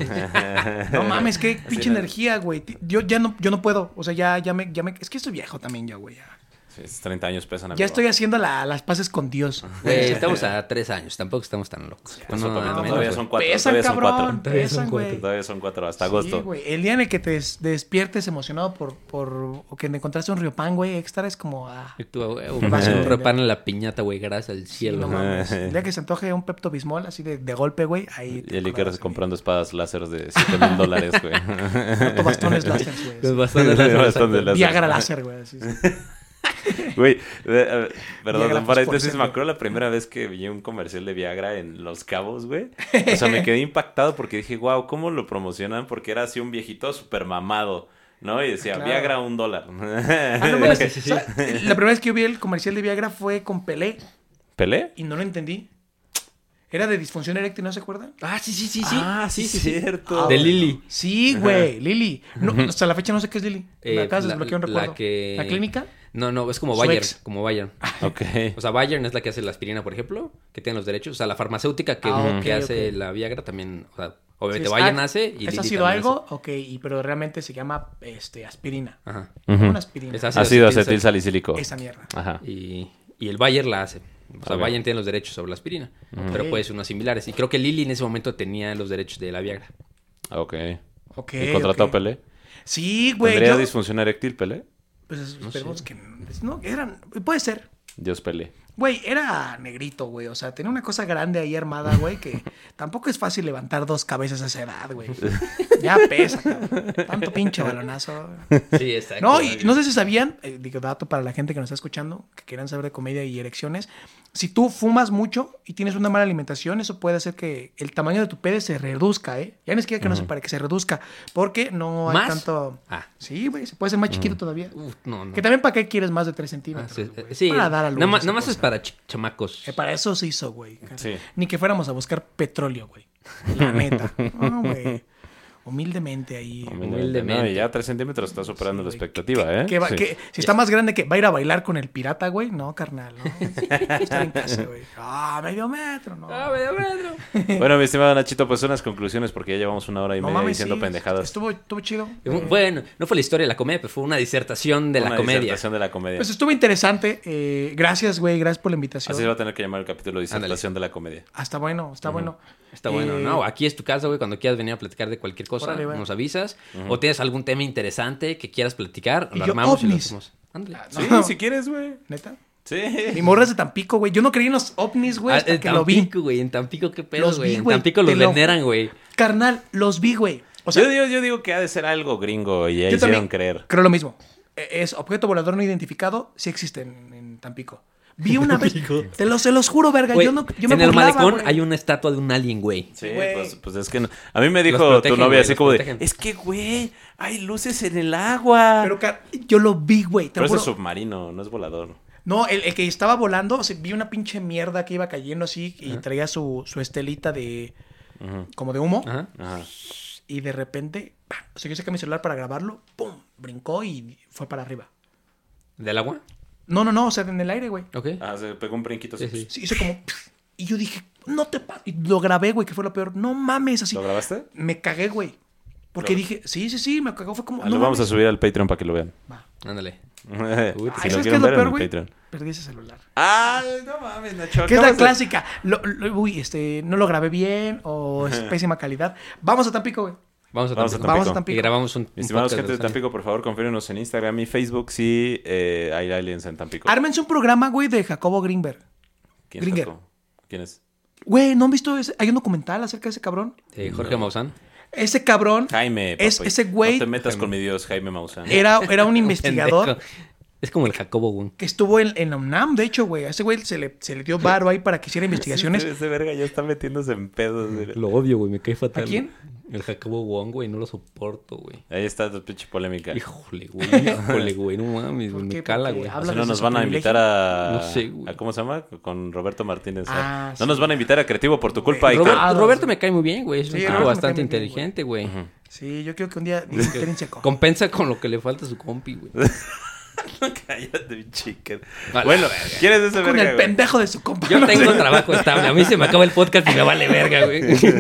[SPEAKER 4] No mames, qué pinche energía, güey. Yo no puedo. O sea, ya me. Es que estoy viejo también ya, güey.
[SPEAKER 3] Sí, 30 años pesan.
[SPEAKER 4] Ya
[SPEAKER 3] amigo.
[SPEAKER 4] estoy haciendo las paces con Dios.
[SPEAKER 2] Güey, estamos a 3 años, tampoco estamos tan locos.
[SPEAKER 3] Eso, papito,
[SPEAKER 2] menos,
[SPEAKER 3] todavía
[SPEAKER 2] güey.
[SPEAKER 3] son 4.
[SPEAKER 4] Pesan,
[SPEAKER 3] Todavía son
[SPEAKER 4] cabrón.
[SPEAKER 3] 4.
[SPEAKER 4] Pesan, güey.
[SPEAKER 3] Todavía son 4 hasta
[SPEAKER 4] Sí,
[SPEAKER 3] agosto.
[SPEAKER 4] güey. El día en el que te despiertes emocionado por o que te encontraste un Riopan, güey, extra es como...
[SPEAKER 2] Y tú, güey,
[SPEAKER 4] vas a
[SPEAKER 2] un
[SPEAKER 4] ver.
[SPEAKER 2] reparo en la piñata, güey, gracias al
[SPEAKER 4] Sí,
[SPEAKER 2] cielo.
[SPEAKER 4] no mames. El día que se antoje un Pepto Bismol así de golpe, güey, ahí...
[SPEAKER 3] Y el Iker
[SPEAKER 4] acuerdas,
[SPEAKER 3] comprando espadas láser de $7,000, güey.
[SPEAKER 4] güey. Bastones láser, güey.
[SPEAKER 2] Los bastones láser,
[SPEAKER 3] Bastones
[SPEAKER 2] exacto.
[SPEAKER 3] láser.
[SPEAKER 4] Viagra láser, güey. Así, sí.
[SPEAKER 3] Güey,
[SPEAKER 4] Viagra
[SPEAKER 3] perdón, un paréntesis,
[SPEAKER 4] fosforescente.
[SPEAKER 3] me acuerdo la primera vez que vi un comercial de Viagra en Los Cabos, güey. O sea, me quedé impactado porque dije, wow, ¿cómo lo promocionan? Porque era así un viejito súper mamado, ¿no? Y decía,
[SPEAKER 4] Claro.
[SPEAKER 3] Viagra $1.
[SPEAKER 4] Ah, no mames.
[SPEAKER 2] Sí, sí, sí.
[SPEAKER 4] O sea, la primera vez que yo vi el comercial de Viagra fue con Pelé
[SPEAKER 3] ¿Pelé?
[SPEAKER 4] y no lo entendí. Era de disfunción eréctil, ¿no se acuerdan?
[SPEAKER 2] Ah, sí, sí, sí, sí.
[SPEAKER 3] Ah, sí, cierto.
[SPEAKER 2] De Lili.
[SPEAKER 4] Sí, güey, Lili. No, hasta la fecha no sé qué es Lili. Me acabas de desbloquear un recuerdo.
[SPEAKER 2] que-
[SPEAKER 4] ¿La clínica?
[SPEAKER 2] No, es como
[SPEAKER 4] Su
[SPEAKER 2] Bayern,
[SPEAKER 4] ex.
[SPEAKER 2] como Bayern.
[SPEAKER 3] Ok.
[SPEAKER 2] O sea, Bayern es la que hace la aspirina, por ejemplo, que tiene los derechos. O sea, la farmacéutica que,
[SPEAKER 4] Ah, ok,
[SPEAKER 2] que hace
[SPEAKER 4] ok.
[SPEAKER 2] la Viagra también, o sea, obviamente
[SPEAKER 4] Sí,
[SPEAKER 2] Bayern hace y
[SPEAKER 4] ¿Es
[SPEAKER 2] Lili
[SPEAKER 4] ácido
[SPEAKER 2] también
[SPEAKER 4] algo? Ok, pero realmente se llama aspirina.
[SPEAKER 2] hace. Ajá.
[SPEAKER 4] Una aspirina.
[SPEAKER 2] Es
[SPEAKER 3] Ácido acetil salicílico.
[SPEAKER 4] Esa mierda.
[SPEAKER 3] Ajá.
[SPEAKER 2] Y el Bayer la hace. O sea,
[SPEAKER 3] Ok.
[SPEAKER 2] Bayern tiene los derechos sobre la aspirina. Pero puede ser unos similares. Y creo que Lili en ese momento tenía los derechos de la Viagra.
[SPEAKER 3] Ok.
[SPEAKER 4] Ok.
[SPEAKER 3] ¿Y contrató
[SPEAKER 4] ok.
[SPEAKER 3] a Pelé?
[SPEAKER 4] Sí, güey.
[SPEAKER 3] ¿Tendría
[SPEAKER 4] yo-
[SPEAKER 3] disfunción eréctil Pelé?
[SPEAKER 4] Pues esperemos que... No, eran... Puede ser.
[SPEAKER 3] Dios Pelé.
[SPEAKER 4] Güey, era negrito, güey. O sea, tenía una cosa grande ahí armada, güey, que tampoco es fácil levantar 2 cabezas a esa edad, güey. Ya pesa, cabrón. Tanto pinche balonazo.
[SPEAKER 2] Sí, exacto.
[SPEAKER 4] No, y no sé si sabían, digo, dato para la gente que nos está escuchando, que quieran saber de comedia y erecciones. Si tú fumas mucho y tienes una mala alimentación, eso puede hacer que el tamaño de tu pene se reduzca, ¿eh? Ya no es que no se para que se reduzca, porque no hay
[SPEAKER 2] ¿Más?
[SPEAKER 4] tanto...
[SPEAKER 2] Ah.
[SPEAKER 4] Sí, güey, se puede ser más chiquito todavía.
[SPEAKER 2] No.
[SPEAKER 4] Que también para qué quieres más de 3
[SPEAKER 2] Ah,
[SPEAKER 4] centímetros.
[SPEAKER 2] sí,
[SPEAKER 4] güey.
[SPEAKER 2] sí.
[SPEAKER 4] Para dar a luz.
[SPEAKER 2] Nada más,
[SPEAKER 4] esa
[SPEAKER 2] es
[SPEAKER 4] cosa.
[SPEAKER 2] para chamacos.
[SPEAKER 4] Para eso se hizo, güey.
[SPEAKER 3] Sí.
[SPEAKER 4] Ni que fuéramos a buscar petróleo, güey. La neta. No, güey. Humildemente ahí.
[SPEAKER 2] Humildemente.
[SPEAKER 3] No, y ya 3 centímetros está superando la
[SPEAKER 4] güey.
[SPEAKER 3] expectativa, ¿eh?
[SPEAKER 4] Si está más grande que va a ir a bailar con el pirata, güey. No, carnal, ¿no? Estar en casa, güey. Medio metro, ¿no?
[SPEAKER 2] medio metro.
[SPEAKER 3] Bueno, mi estimado Nachito, pues unas conclusiones porque ya llevamos 1 hora y
[SPEAKER 4] No
[SPEAKER 3] media
[SPEAKER 4] mames,
[SPEAKER 3] diciendo
[SPEAKER 4] sí,
[SPEAKER 3] pendejadas.
[SPEAKER 4] Estuvo chido.
[SPEAKER 2] Bueno, no fue la historia de la comedia, pero fue una disertación de la comedia.
[SPEAKER 3] Disertación de la comedia.
[SPEAKER 4] Pues estuvo interesante. Gracias, güey. Gracias por la invitación.
[SPEAKER 3] Así se va a tener que llamar el capítulo de disertación de la comedia.
[SPEAKER 4] Está bueno, está bueno.
[SPEAKER 2] Está bueno, ¿no? Aquí es tu casa, güey. Cuando quieras venir a platicar de cualquier cosa,
[SPEAKER 4] Órale, güey.
[SPEAKER 2] nos avisas. O tienes algún tema interesante que quieras platicar,
[SPEAKER 4] Y
[SPEAKER 2] lo
[SPEAKER 4] yo,
[SPEAKER 2] armamos y lo
[SPEAKER 4] ovnis.
[SPEAKER 2] hacemos. Ándale.
[SPEAKER 3] Sí,
[SPEAKER 4] No.
[SPEAKER 3] si quieres, güey.
[SPEAKER 4] ¿Neta?
[SPEAKER 3] Sí.
[SPEAKER 4] Mi morra es de Tampico, güey. Yo no creí en los ovnis, güey, hasta
[SPEAKER 2] en
[SPEAKER 4] que lo vi.
[SPEAKER 2] Tampico, güey. En Tampico, ¿qué pedo,
[SPEAKER 4] Los
[SPEAKER 2] güey?
[SPEAKER 4] vi,
[SPEAKER 2] En
[SPEAKER 4] güey,
[SPEAKER 2] Tampico los
[SPEAKER 4] te lo-
[SPEAKER 2] veneran, güey.
[SPEAKER 4] Carnal, los vi, güey. O sea,
[SPEAKER 3] Yo digo que ha de ser algo gringo y ya
[SPEAKER 4] yo
[SPEAKER 3] hicieron
[SPEAKER 4] también
[SPEAKER 3] creer.
[SPEAKER 4] creo lo mismo. Es objeto volador no identificado. Sí existe en Tampico. Vi una vez. Se los juro, verga.
[SPEAKER 2] Güey,
[SPEAKER 4] yo me
[SPEAKER 2] en el
[SPEAKER 4] burlaba,
[SPEAKER 2] malecón
[SPEAKER 4] güey.
[SPEAKER 2] hay una estatua de un alien, güey.
[SPEAKER 3] Sí,
[SPEAKER 4] güey.
[SPEAKER 3] pues es que no. A mí me dijo
[SPEAKER 2] Los protegen,
[SPEAKER 3] tu novia
[SPEAKER 2] güey,
[SPEAKER 3] así
[SPEAKER 2] los
[SPEAKER 3] como
[SPEAKER 2] protegen.
[SPEAKER 3] de, es que, güey, hay luces en el agua.
[SPEAKER 4] Pero yo lo vi, güey. Te
[SPEAKER 3] Pero
[SPEAKER 4] lo
[SPEAKER 3] eso es
[SPEAKER 4] juro.
[SPEAKER 3] submarino, no es volador.
[SPEAKER 4] No, el que estaba volando, o sea, vi una pinche mierda que iba cayendo así y traía su estelita de como de humo.
[SPEAKER 2] Ajá.
[SPEAKER 3] Ajá.
[SPEAKER 4] Y de repente, ¡pam! O sea, yo saqué mi celular para grabarlo, ¡pum! Brincó y fue para arriba.
[SPEAKER 2] ¿Del agua?
[SPEAKER 4] No, o sea, en el aire, güey.
[SPEAKER 2] Ok.
[SPEAKER 3] Se pegó un brinquito.
[SPEAKER 2] Sí,
[SPEAKER 3] así.
[SPEAKER 2] sí.
[SPEAKER 4] Sí, hizo como... Y yo dije, no te pases. Y lo grabé, güey, que fue lo peor. No mames, así.
[SPEAKER 3] ¿Lo grabaste?
[SPEAKER 4] Me cagué, güey. Porque
[SPEAKER 3] Lo-
[SPEAKER 4] dije, sí, me cagó. Fue como...
[SPEAKER 3] Lo vamos a subir al Patreon para que lo vean.
[SPEAKER 2] Ándale.
[SPEAKER 3] Si
[SPEAKER 2] Uy,
[SPEAKER 3] lo
[SPEAKER 4] ¿sabes qué
[SPEAKER 3] quieren
[SPEAKER 4] es lo
[SPEAKER 3] ver en
[SPEAKER 4] peor,
[SPEAKER 3] el
[SPEAKER 4] güey?
[SPEAKER 3] Patreon.
[SPEAKER 4] Perdí ese celular.
[SPEAKER 3] No mames, Nacho.
[SPEAKER 4] ¿Qué es la
[SPEAKER 3] acabas de-
[SPEAKER 4] clásica? No lo grabé bien o es pésima calidad. Vamos a Tampico, güey.
[SPEAKER 2] Vamos a
[SPEAKER 3] Vamos a
[SPEAKER 2] Tampico.
[SPEAKER 4] Vamos a Tampico.
[SPEAKER 2] Y grabamos un
[SPEAKER 3] Estimados
[SPEAKER 2] podcast
[SPEAKER 3] gente de
[SPEAKER 2] los aliens.
[SPEAKER 3] Tampico, por favor, confírenos en Instagram y Facebook si hay aliens en Tampico.
[SPEAKER 4] Ármense un programa, güey, de Jacobo Greenberg.
[SPEAKER 3] ¿Quién es
[SPEAKER 4] Gringer.
[SPEAKER 3] Jacobo? ¿Quién es?
[SPEAKER 4] Güey, ¿no han visto ese? Hay un documental acerca de ese cabrón.
[SPEAKER 2] Jorge Maussan.
[SPEAKER 4] Ese cabrón
[SPEAKER 3] Jaime,
[SPEAKER 4] es
[SPEAKER 3] papi.
[SPEAKER 4] ese güey
[SPEAKER 3] No te metas con mi Dios, Jaime Maussan.
[SPEAKER 4] era un investigador
[SPEAKER 2] Pendejo. Es como el Jacobo, güey.
[SPEAKER 4] que estuvo en la UNAM, de hecho, güey. A ese güey se le dio varo ahí para que hiciera investigaciones.
[SPEAKER 3] Ese verga ya está metiéndose en pedos. güey.
[SPEAKER 2] Lo odio, güey. Me cae fatal.
[SPEAKER 4] ¿A quién?
[SPEAKER 2] El Jacobo Wong, güey. No lo soporto, güey.
[SPEAKER 3] Ahí está tu pinche polémica.
[SPEAKER 2] Híjole, güey. No mames,
[SPEAKER 4] ¿Por
[SPEAKER 2] güey.
[SPEAKER 4] qué?
[SPEAKER 2] Me cala,
[SPEAKER 4] Porque
[SPEAKER 2] güey.
[SPEAKER 4] habla
[SPEAKER 3] Si no
[SPEAKER 4] desde
[SPEAKER 3] nos
[SPEAKER 4] su
[SPEAKER 3] van a
[SPEAKER 4] privilegio.
[SPEAKER 3] invitar a...
[SPEAKER 2] No sé, güey.
[SPEAKER 3] ¿A cómo se llama? Con Roberto Martínez.
[SPEAKER 4] Ah,
[SPEAKER 3] No
[SPEAKER 4] sí.
[SPEAKER 3] nos van a invitar a Creativo por tu culpa. y
[SPEAKER 2] Roberto me cae muy bien, güey. Es un
[SPEAKER 4] Sí,
[SPEAKER 2] tipo
[SPEAKER 4] Roberto me
[SPEAKER 2] bastante
[SPEAKER 4] cae muy bien,
[SPEAKER 2] inteligente, güey.
[SPEAKER 4] Sí, yo creo que un día intrínseco.
[SPEAKER 2] Compensa con lo que le falta a su compi, güey.
[SPEAKER 3] Cállate, chica.
[SPEAKER 2] Vale,
[SPEAKER 3] Bueno,
[SPEAKER 2] verga.
[SPEAKER 3] ¿quieres ese
[SPEAKER 4] Con
[SPEAKER 3] verga,
[SPEAKER 4] el
[SPEAKER 3] güey?
[SPEAKER 4] pendejo de su compa.
[SPEAKER 2] Yo tengo trabajo estable. A mí se me acaba el podcast y me vale verga, güey.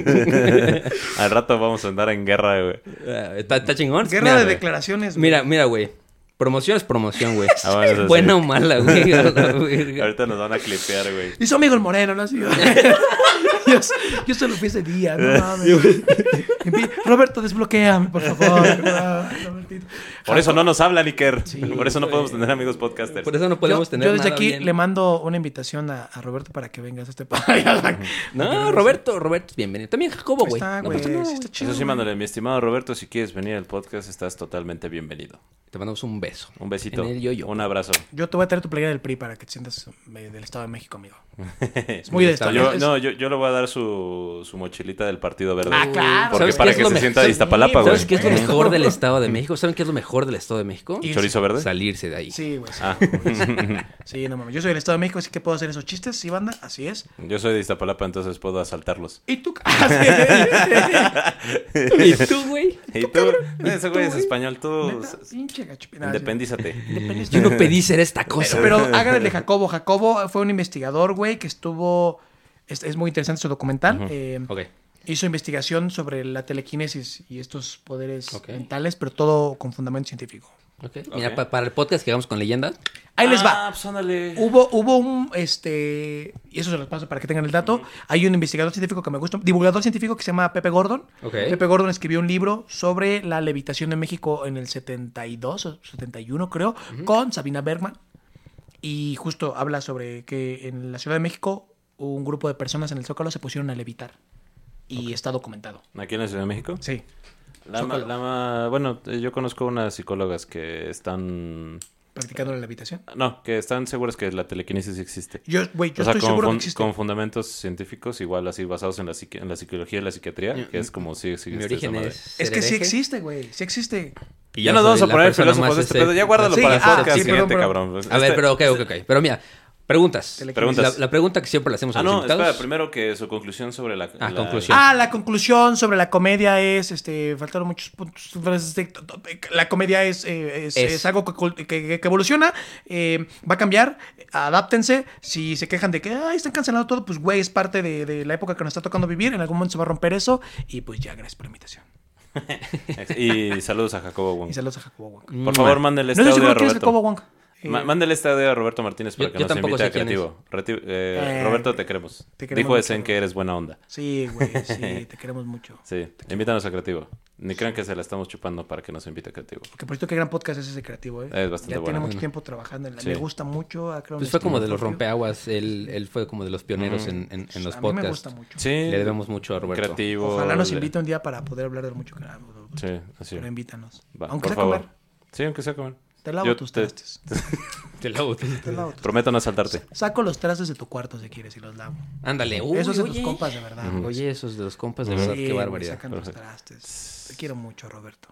[SPEAKER 3] Al rato vamos a andar en guerra, güey.
[SPEAKER 2] Está chingón.
[SPEAKER 4] Guerra
[SPEAKER 2] Mira,
[SPEAKER 4] de
[SPEAKER 2] güey.
[SPEAKER 4] declaraciones. güey.
[SPEAKER 2] Mira, güey. Promoción es promoción, güey.
[SPEAKER 3] Ah, bueno, eso sí.
[SPEAKER 2] Buena o mala, güey. A la verga.
[SPEAKER 3] Ahorita nos van a clipear, güey.
[SPEAKER 4] Y su amigo el Moreno, ¿no? Así, yo solo fui ese día, no mames. Roberto, desbloquéame, por favor. Robertito.
[SPEAKER 3] Por eso no nos hablan, Iker.
[SPEAKER 4] Sí,
[SPEAKER 3] Por eso no podemos tener amigos podcasters.
[SPEAKER 2] Por eso no podemos tener
[SPEAKER 4] Yo desde
[SPEAKER 2] nada
[SPEAKER 4] aquí
[SPEAKER 2] bien.
[SPEAKER 4] le mando una invitación a Roberto para que vengas a este podcast.
[SPEAKER 2] No, Roberto es bienvenido. También Jacobo, güey.
[SPEAKER 4] Está,
[SPEAKER 2] No
[SPEAKER 4] güey.
[SPEAKER 2] pasa nada,
[SPEAKER 4] Sí
[SPEAKER 2] güey.
[SPEAKER 4] está chido.
[SPEAKER 3] Eso sí,
[SPEAKER 4] güey.
[SPEAKER 3] mándale, mi estimado Roberto, si quieres venir al podcast, estás totalmente bienvenido.
[SPEAKER 2] Te mandamos un beso.
[SPEAKER 3] Un besito.
[SPEAKER 2] En el yo-yo.
[SPEAKER 3] Un abrazo.
[SPEAKER 4] Yo te voy a traer tu playera del PRI para que te sientas del Estado de México, amigo. Es muy de
[SPEAKER 2] Está
[SPEAKER 4] Estado.
[SPEAKER 3] Yo le voy a dar su mochilita del Partido Verde.
[SPEAKER 4] Ah, claro.
[SPEAKER 3] Porque
[SPEAKER 2] ¿Sabes
[SPEAKER 3] para
[SPEAKER 2] qué
[SPEAKER 3] que
[SPEAKER 2] es lo
[SPEAKER 3] se
[SPEAKER 2] me-
[SPEAKER 3] sienta de Iztapalapa, güey.
[SPEAKER 2] ¿Sabes qué es lo
[SPEAKER 4] Bueno.
[SPEAKER 2] mejor del Estado de México? ¿Saben qué es lo mejor del Estado de México?
[SPEAKER 4] Y-
[SPEAKER 3] ¿Chorizo verde?
[SPEAKER 2] Salirse de ahí.
[SPEAKER 4] Sí, güey. Sí,
[SPEAKER 3] Ah.
[SPEAKER 4] sí, no mames. Yo soy del Estado de México, así que puedo hacer esos chistes, sí, banda. Así es.
[SPEAKER 3] Yo soy de Iztapalapa, entonces puedo asaltarlos.
[SPEAKER 4] ¿Y tú? Ah, sí.
[SPEAKER 2] ¿Y tú, güey?
[SPEAKER 3] ¿Y tú? Ese güey es español, tú...
[SPEAKER 4] Neta, pinche gachupina.
[SPEAKER 3] Independízate.
[SPEAKER 2] Yo no pedí ser esta cosa.
[SPEAKER 4] Pero háganle Jacobo. Jacobo fue un investigador, güey, que estuvo... Es muy interesante su documental.
[SPEAKER 2] Ok.
[SPEAKER 4] Hizo investigación sobre la telequinesis y estos poderes
[SPEAKER 2] Ok.
[SPEAKER 4] mentales, pero todo con fundamento científico.
[SPEAKER 2] Ok. Mira, para el podcast que hagamos con leyendas.
[SPEAKER 4] Ahí les va.
[SPEAKER 3] Pues ándale.
[SPEAKER 4] Hubo un, y eso se los paso para que tengan el dato. Hay un investigador científico que me gusta, divulgador científico que se llama Pepe Gordon.
[SPEAKER 2] Ok.
[SPEAKER 4] Pepe Gordon escribió un libro sobre la levitación de México en el 72 o 71, creo, con Sabina Bergman. Y justo habla sobre que en la Ciudad de México un grupo de personas en el Zócalo se pusieron a levitar. Y está documentado.
[SPEAKER 3] ¿Aquí en la Ciudad de México?
[SPEAKER 4] Sí.
[SPEAKER 3] Bueno, yo conozco unas psicólogas que están...
[SPEAKER 4] Practicando la levitación.
[SPEAKER 3] No, que están seguras que la telequinesis existe.
[SPEAKER 4] Yo
[SPEAKER 3] O sea,
[SPEAKER 4] estoy seguro que existe.
[SPEAKER 3] con fundamentos científicos, igual así basados en la psicología y la psiquiatría, que es como si existe
[SPEAKER 2] Mi
[SPEAKER 3] esa
[SPEAKER 2] origen
[SPEAKER 3] madre.
[SPEAKER 4] Es que sí
[SPEAKER 2] hereje.
[SPEAKER 4] existe, güey. Sí existe.
[SPEAKER 2] Y
[SPEAKER 3] Ya
[SPEAKER 2] yo
[SPEAKER 3] nos
[SPEAKER 2] soy
[SPEAKER 3] vamos a
[SPEAKER 2] la
[SPEAKER 3] poner
[SPEAKER 2] persona
[SPEAKER 3] filósofos
[SPEAKER 2] más
[SPEAKER 3] de este pedo. Ya guárdalo
[SPEAKER 4] Sí,
[SPEAKER 3] para el podcast
[SPEAKER 4] sí,
[SPEAKER 3] siguiente,
[SPEAKER 4] perdón.
[SPEAKER 3] cabrón.
[SPEAKER 2] A ver, pero ok. Pero mira, Preguntas.
[SPEAKER 3] Preguntas.
[SPEAKER 2] La pregunta que siempre le hacemos a los invitados.
[SPEAKER 3] Espera, primero que su conclusión sobre la...
[SPEAKER 2] conclusión.
[SPEAKER 4] La conclusión sobre la comedia es, faltaron muchos puntos. La comedia es algo que evoluciona, va a cambiar, adáptense. Si se quejan de que están cancelando todo, pues güey, es parte de la época que nos está tocando vivir. En algún momento se va a romper eso. Y pues ya, gracias por la invitación.
[SPEAKER 3] Y saludos a Jacobo Wong.
[SPEAKER 2] Por
[SPEAKER 3] favor, mándele
[SPEAKER 4] No sé
[SPEAKER 3] audio
[SPEAKER 4] seguro
[SPEAKER 3] a
[SPEAKER 4] quién es
[SPEAKER 3] Roberto.
[SPEAKER 4] Jacobo Wong.
[SPEAKER 3] Mándale este audio a Roberto Martínez para que
[SPEAKER 2] yo
[SPEAKER 3] nos
[SPEAKER 2] tampoco
[SPEAKER 3] invite a
[SPEAKER 2] sé quién
[SPEAKER 3] Creativo. Roberto, te queremos.
[SPEAKER 4] Te queremos
[SPEAKER 3] Dijo
[SPEAKER 4] mucho,
[SPEAKER 3] Esen que eres buena onda.
[SPEAKER 4] Sí, güey, sí, te queremos mucho.
[SPEAKER 3] Sí, invítanos a Creativo. Ni crean que se la estamos chupando para que nos invite a Creativo.
[SPEAKER 4] Porque por cierto, qué gran podcast es ese Creativo, ¿eh?
[SPEAKER 3] Es bastante
[SPEAKER 4] ya
[SPEAKER 3] bueno.
[SPEAKER 4] tiene mucho tiempo trabajando.
[SPEAKER 3] Sí.
[SPEAKER 4] Me gusta mucho.
[SPEAKER 2] Pues fue como de los rompeaguas. Él fue como de los pioneros en los
[SPEAKER 4] A mí
[SPEAKER 2] podcasts.
[SPEAKER 4] me gusta mucho.
[SPEAKER 3] Sí.
[SPEAKER 2] Le debemos mucho a Roberto.
[SPEAKER 3] Creativo.
[SPEAKER 4] Ojalá nos invite un día para poder hablar de lo mucho que hablamos.
[SPEAKER 3] Sí, así.
[SPEAKER 4] Pero invítanos.
[SPEAKER 3] Va,
[SPEAKER 4] Aunque
[SPEAKER 3] por
[SPEAKER 4] sea
[SPEAKER 3] favor.
[SPEAKER 4] comer.
[SPEAKER 3] Sí, aunque sea comer.
[SPEAKER 4] Te lavo
[SPEAKER 3] Yo
[SPEAKER 4] tus
[SPEAKER 3] te-
[SPEAKER 4] trastes.
[SPEAKER 2] Te lavo.
[SPEAKER 4] Te lavo tus-
[SPEAKER 3] Prometo no saltarte.
[SPEAKER 4] Saco los trastes de tu cuarto si quieres y los lavo.
[SPEAKER 2] Ándale.
[SPEAKER 4] Esos de tus
[SPEAKER 2] oye.
[SPEAKER 4] compas, de verdad.
[SPEAKER 2] Oye, esos de los compas, de verdad,
[SPEAKER 4] Sí,
[SPEAKER 2] qué
[SPEAKER 4] güey,
[SPEAKER 2] barbaridad.
[SPEAKER 4] sacan los trastes. Te quiero mucho, Roberto.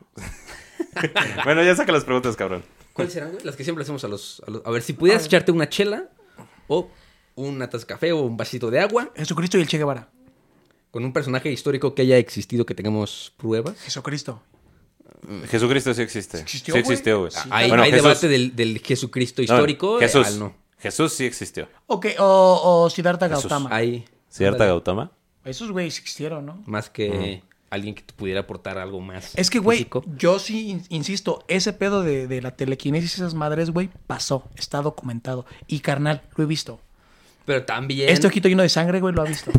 [SPEAKER 3] Bueno, ya saca las preguntas, cabrón.
[SPEAKER 2] ¿Cuáles serán, güey? Las que siempre hacemos a los... A ver, si pudieras echarte una chela o una taza de café o un vasito de agua
[SPEAKER 4] Jesucristo y el Che Guevara.
[SPEAKER 2] con un personaje histórico que haya existido, que tengamos pruebas.
[SPEAKER 4] Jesucristo.
[SPEAKER 3] Jesucristo sí existe.
[SPEAKER 4] ¿Existió,
[SPEAKER 3] Sí
[SPEAKER 4] güey?
[SPEAKER 3] existió, güey.
[SPEAKER 4] Sí.
[SPEAKER 2] Hay
[SPEAKER 3] Bueno, Jesús-
[SPEAKER 2] debate del Jesucristo histórico.
[SPEAKER 3] Jesús.
[SPEAKER 2] al no.
[SPEAKER 3] Jesús sí existió.
[SPEAKER 4] Ok, o Siddhartha
[SPEAKER 3] Jesús.
[SPEAKER 4] Gautama.
[SPEAKER 2] Hay
[SPEAKER 3] ¿Cierta Gautama?
[SPEAKER 4] Esos güeyes existieron, ¿no?
[SPEAKER 2] más que alguien que te pudiera aportar algo más
[SPEAKER 4] Es que, güey,
[SPEAKER 2] físico.
[SPEAKER 4] yo sí insisto, ese pedo de la telequinesis y esas madres, güey, pasó. Está documentado. Y carnal, lo he visto.
[SPEAKER 2] Pero también...
[SPEAKER 4] Este ojito lleno de sangre, güey, lo ha visto.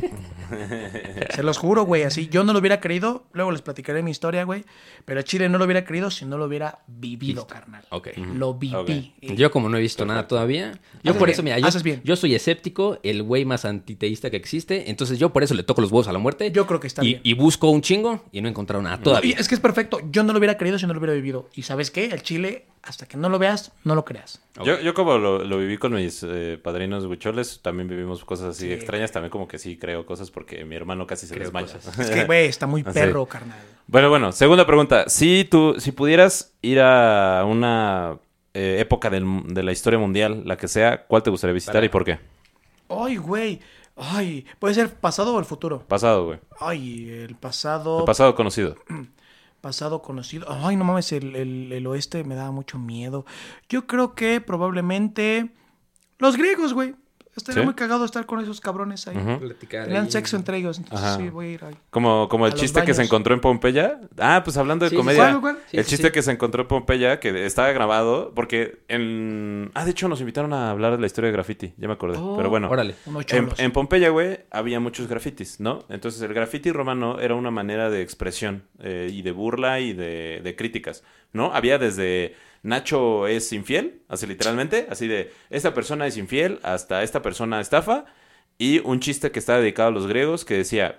[SPEAKER 4] Se los juro, güey, así. Yo no lo hubiera creído, luego les platicaré mi historia, güey. Pero Chile no lo hubiera creído si no lo hubiera vivido, carnal.
[SPEAKER 2] Ok.
[SPEAKER 4] Lo viví.
[SPEAKER 2] Yo como no he visto nada todavía, yo
[SPEAKER 4] Haces
[SPEAKER 2] por
[SPEAKER 4] bien,
[SPEAKER 2] eso, mira,
[SPEAKER 4] haces bien.
[SPEAKER 2] yo soy escéptico, el güey más antiteísta que existe, entonces yo por eso le toco los huevos a la muerte.
[SPEAKER 4] Yo creo que está bien.
[SPEAKER 2] Y busco un chingo y no he encontrado nada
[SPEAKER 4] Y
[SPEAKER 2] todavía.
[SPEAKER 4] es que es perfecto. Yo no lo hubiera creído si no lo hubiera vivido. Y ¿sabes qué? El Chile, hasta que no lo veas, no lo creas.
[SPEAKER 3] Yo como lo viví con mis padrinos huicholes, también vivimos cosas así extrañas. También como que sí creo cosas porque mi hermano casi se desmaya.
[SPEAKER 4] Es que, güey, está muy
[SPEAKER 3] Así.
[SPEAKER 4] perro, carnal.
[SPEAKER 3] Bueno, segunda pregunta. Si pudieras ir a una época de la historia mundial, la que sea, ¿cuál te gustaría visitar y por qué?
[SPEAKER 4] Ay, güey. Ay, puede ser pasado o el futuro.
[SPEAKER 3] Pasado, güey.
[SPEAKER 4] Ay, el pasado.
[SPEAKER 3] El pasado conocido.
[SPEAKER 4] Pasado conocido. Ay, no mames, el oeste me da mucho miedo. Yo creo que probablemente los griegos, güey. Estaría
[SPEAKER 3] ¿Sí?
[SPEAKER 4] muy cagado estar con esos cabrones ahí.
[SPEAKER 2] Platicar
[SPEAKER 4] Tenían
[SPEAKER 2] ahí.
[SPEAKER 4] sexo entre ellos. Entonces
[SPEAKER 3] Ajá.
[SPEAKER 4] sí, voy a ir ahí.
[SPEAKER 3] Como el
[SPEAKER 4] A los
[SPEAKER 3] chiste que se
[SPEAKER 4] baños.
[SPEAKER 3] encontró en Pompeya. Ah, pues hablando de
[SPEAKER 2] Sí,
[SPEAKER 3] comedia.
[SPEAKER 4] ¿cuál?
[SPEAKER 2] Sí,
[SPEAKER 3] El
[SPEAKER 2] sí,
[SPEAKER 3] chiste
[SPEAKER 2] sí.
[SPEAKER 3] que se encontró en Pompeya, que estaba grabado, porque de hecho nos invitaron a hablar de la historia de graffiti. Ya me acordé. Pero bueno.
[SPEAKER 2] Órale.
[SPEAKER 4] Unos
[SPEAKER 3] En,
[SPEAKER 4] cholos.
[SPEAKER 3] en Pompeya, güey, había muchos grafitis, ¿no? Entonces el graffiti romano era una manera de expresión y de burla y de críticas, ¿no? Había desde Nacho es infiel, así literalmente, así de esta persona es infiel hasta esta persona estafa, y un chiste que estaba dedicado a los griegos que decía,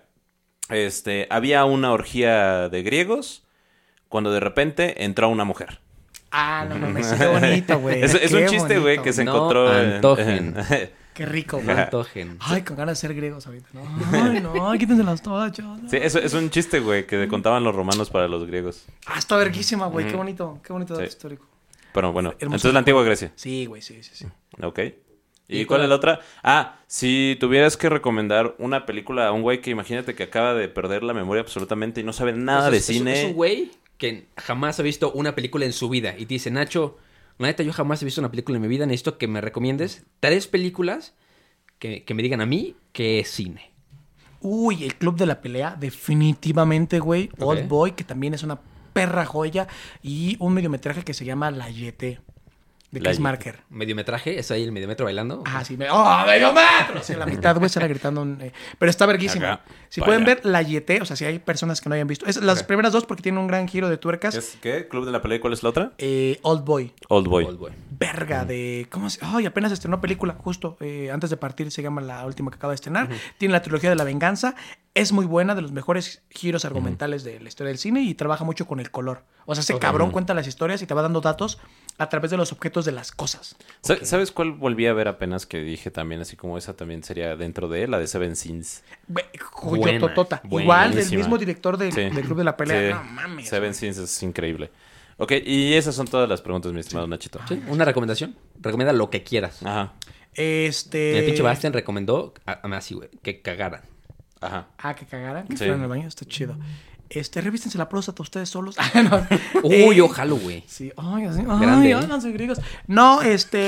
[SPEAKER 3] había una orgía de griegos cuando de repente entró una mujer.
[SPEAKER 4] Ah, no mames, qué bonito, güey.
[SPEAKER 3] Es
[SPEAKER 4] Qué
[SPEAKER 3] un chiste, güey,
[SPEAKER 4] bonito.
[SPEAKER 3] que se
[SPEAKER 2] No
[SPEAKER 3] encontró
[SPEAKER 2] antojen.
[SPEAKER 4] Qué rico,
[SPEAKER 2] No
[SPEAKER 4] güey.
[SPEAKER 2] antojen.
[SPEAKER 4] Ay, con ganas de ser griegos ahorita. No, ay, no, quítense las todas, chavos.
[SPEAKER 3] Sí, eso es un chiste, güey, que contaban los romanos para los griegos.
[SPEAKER 4] Ah, está verguísima, güey. Qué bonito dato
[SPEAKER 3] Sí.
[SPEAKER 4] histórico.
[SPEAKER 3] Pero bueno,
[SPEAKER 4] Hermoso.
[SPEAKER 3] entonces la antigua Grecia.
[SPEAKER 4] Sí, güey, sí.
[SPEAKER 3] Ok. ¿Y cuál es la otra? Ah, si tuvieras que recomendar una película a un güey que imagínate que acaba de perder la memoria absolutamente y no sabe nada de cine.
[SPEAKER 2] Es un güey que jamás ha visto una película en su vida. Y te dice, Nacho, la neta, yo jamás he visto una película en mi vida. Necesito que me recomiendes 3 películas que me digan a mí que es cine.
[SPEAKER 4] Uy, el Club de la Pelea, definitivamente, güey.
[SPEAKER 2] Ok.
[SPEAKER 4] Old Boy, que también es una perra joya. Y un mediometraje que se llama La Yete, de
[SPEAKER 3] La
[SPEAKER 4] Chris
[SPEAKER 3] Yete.
[SPEAKER 4] Marker.
[SPEAKER 2] Mediometraje, es ahí el mediometro bailando.
[SPEAKER 4] Ah, sí. ¡Oh, mediometro! Sí, a la mitad, güey, estará gritando. Pero está verguísima.
[SPEAKER 3] Acá.
[SPEAKER 4] Si
[SPEAKER 3] Vaya.
[SPEAKER 4] pueden ver La Yete, o sea, si hay personas que no hayan visto. Las primeras dos porque tienen un gran giro de tuercas.
[SPEAKER 3] ¿Qué? ¿Club de la pelea? ¿Cuál es la otra?
[SPEAKER 4] Old Boy.
[SPEAKER 3] Old Boy.
[SPEAKER 2] Old Boy.
[SPEAKER 4] Verga de... ¿Cómo se...? Ay, apenas estrenó película, justo. Antes de partir se llama la última que acaba de estrenar. Tiene la trilogía de la venganza. Es muy buena, de los mejores giros argumentales de la historia del cine y trabaja mucho con el color. O sea, ese cabrón cuenta las historias y te va dando datos a través de los objetos de las cosas.
[SPEAKER 3] ¿Sabes cuál volví a ver apenas que dije también? Así como esa también sería dentro de la de Seven Sins.
[SPEAKER 4] Joyototota.
[SPEAKER 2] Buena,
[SPEAKER 4] Igual del
[SPEAKER 3] buenísima.
[SPEAKER 4] mismo director del Club de la Pelea.
[SPEAKER 3] Sí.
[SPEAKER 4] No mames.
[SPEAKER 3] Seven Sins es increíble. Ok, y esas son todas las preguntas, mi estimado Nachito.
[SPEAKER 2] Sí, una recomendación. Recomienda lo que quieras.
[SPEAKER 3] Ajá.
[SPEAKER 2] El pinche Bastian recomendó así, güey, que cagaran.
[SPEAKER 3] Ajá.
[SPEAKER 4] Que cagaran, que
[SPEAKER 3] Sí.
[SPEAKER 4] fueran al baño, está chido. Revístense la próstata ustedes solos.
[SPEAKER 2] Uy, ojalá, güey.
[SPEAKER 4] Sí, así,
[SPEAKER 2] Grande,
[SPEAKER 4] háganse griegos. No,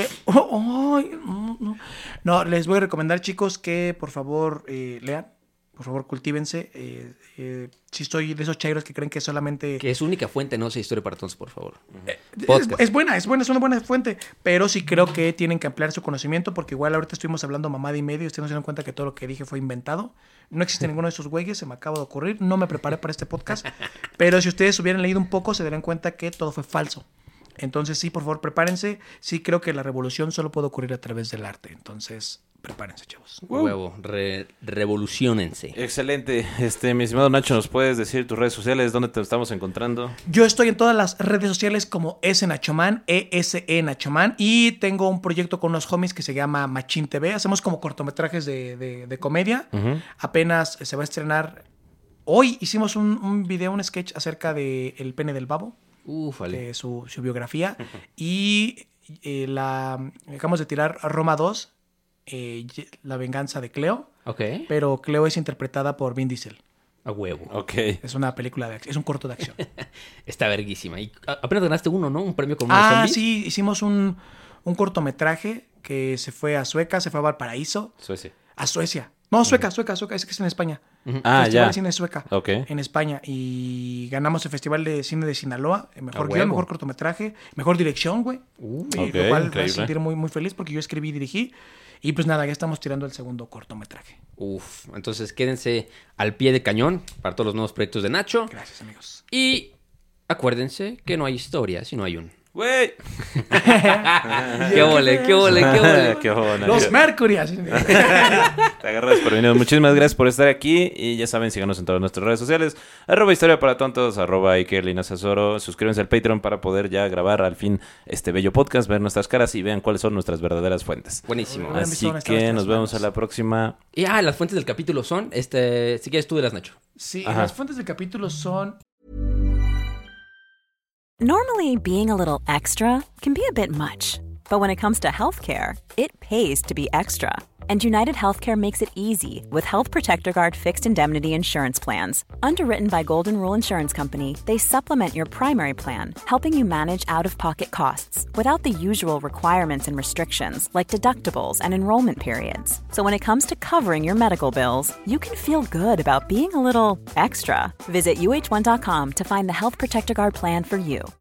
[SPEAKER 4] no, les voy a recomendar, chicos, que por favor lean, por favor cultívense. Si soy de esos chairos que creen que solamente...
[SPEAKER 2] Que es su única fuente, no sea Historia para Tontos, por favor.
[SPEAKER 4] Es buena, es una buena fuente, pero sí creo que tienen que ampliar su conocimiento, porque igual ahorita estuvimos hablando mamada y medio y ustedes no se dan cuenta que todo lo que dije fue inventado. No existe ninguno de esos güeyes, se me acaba de ocurrir, no me preparé para este podcast, pero si ustedes hubieran leído un poco se darían cuenta que todo fue falso. Entonces sí, por favor, prepárense. Sí creo que la revolución solo puede ocurrir a través del arte, entonces prepárense, chavos.
[SPEAKER 2] Huevo, revoluciónense.
[SPEAKER 3] Excelente. Mi estimado Nacho, ¿nos puedes decir tus redes sociales? ¿Dónde te estamos encontrando?
[SPEAKER 4] Yo estoy en todas las redes sociales como Nachoman, ESE Nachoman, y tengo un proyecto con unos homies que se llama Machín TV. Hacemos como cortometrajes de comedia.
[SPEAKER 3] Uh-huh.
[SPEAKER 4] Apenas se va a estrenar. Hoy hicimos un video, un sketch acerca de El pene del babo,
[SPEAKER 2] Ufale.
[SPEAKER 4] su biografía. Y acabamos de tirar Roma 2, La venganza de Cleo.
[SPEAKER 2] Ok.
[SPEAKER 4] Pero Cleo es interpretada por Vin Diesel.
[SPEAKER 2] A huevo.
[SPEAKER 3] Ok.
[SPEAKER 4] Es una película de acción, es un corto de acción.
[SPEAKER 2] Está verguísima. Y apenas ganaste uno, ¿no? Un premio con unos zombies.
[SPEAKER 4] Sí, hicimos un cortometraje que se fue a Sueca, se fue a Valparaíso.
[SPEAKER 3] Suecia.
[SPEAKER 4] A Suecia. No, Sueca, es que es en España.
[SPEAKER 3] Ah,
[SPEAKER 4] Festival
[SPEAKER 3] ya.
[SPEAKER 4] de Cine Sueca.
[SPEAKER 3] Ok.
[SPEAKER 4] En España. Y ganamos el Festival de Cine de Sinaloa. Mejor
[SPEAKER 2] A
[SPEAKER 4] guión,
[SPEAKER 2] huevo.
[SPEAKER 4] mejor cortometraje, mejor dirección, güey.
[SPEAKER 3] Ok,
[SPEAKER 4] Lo cual me hace
[SPEAKER 3] increíble.
[SPEAKER 4] sentir muy, muy feliz porque yo escribí y dirigí. Y pues nada, ya estamos tirando el segundo cortometraje.
[SPEAKER 2] Uf. Entonces quédense al pie de cañón para todos los nuevos proyectos de Nacho.
[SPEAKER 4] Gracias, amigos.
[SPEAKER 2] Y acuérdense que no hay historia si no hay un.
[SPEAKER 3] ¡Güey!
[SPEAKER 2] ¡Qué ole, qué ole, qué ole!
[SPEAKER 3] ¡Qué joven!
[SPEAKER 4] Los Mercury. así.
[SPEAKER 3] Te agarro desprevenido. Muchísimas gracias por estar aquí. Y ya saben, síganos en todas nuestras redes sociales. @Historia para Tontos, @IkerLinasasoro. Suscríbanse al Patreon para poder ya grabar al fin este bello podcast, ver nuestras caras y vean cuáles son nuestras verdaderas fuentes.
[SPEAKER 2] Buenísimo.
[SPEAKER 4] Bueno,
[SPEAKER 3] Así
[SPEAKER 4] Nuestras
[SPEAKER 3] que nos vemos
[SPEAKER 4] manos.
[SPEAKER 3] a la próxima.
[SPEAKER 2] Y las fuentes del capítulo son, si quieres tú de las Nacho.
[SPEAKER 4] Sí,
[SPEAKER 3] Ajá.
[SPEAKER 4] las fuentes del capítulo son...
[SPEAKER 1] Normally, being a little extra can be a bit much, but when it comes to healthcare, it pays to be extra. And United Healthcare makes it easy with Health Protector Guard fixed indemnity insurance plans. Underwritten by Golden Rule Insurance Company, they supplement your primary plan, helping you manage out-of-pocket costs without the usual requirements and restrictions like deductibles and enrollment periods. So when it comes to covering your medical bills, you can feel good about being a little extra. Visit uh1.com to find the Health Protector Guard plan for you.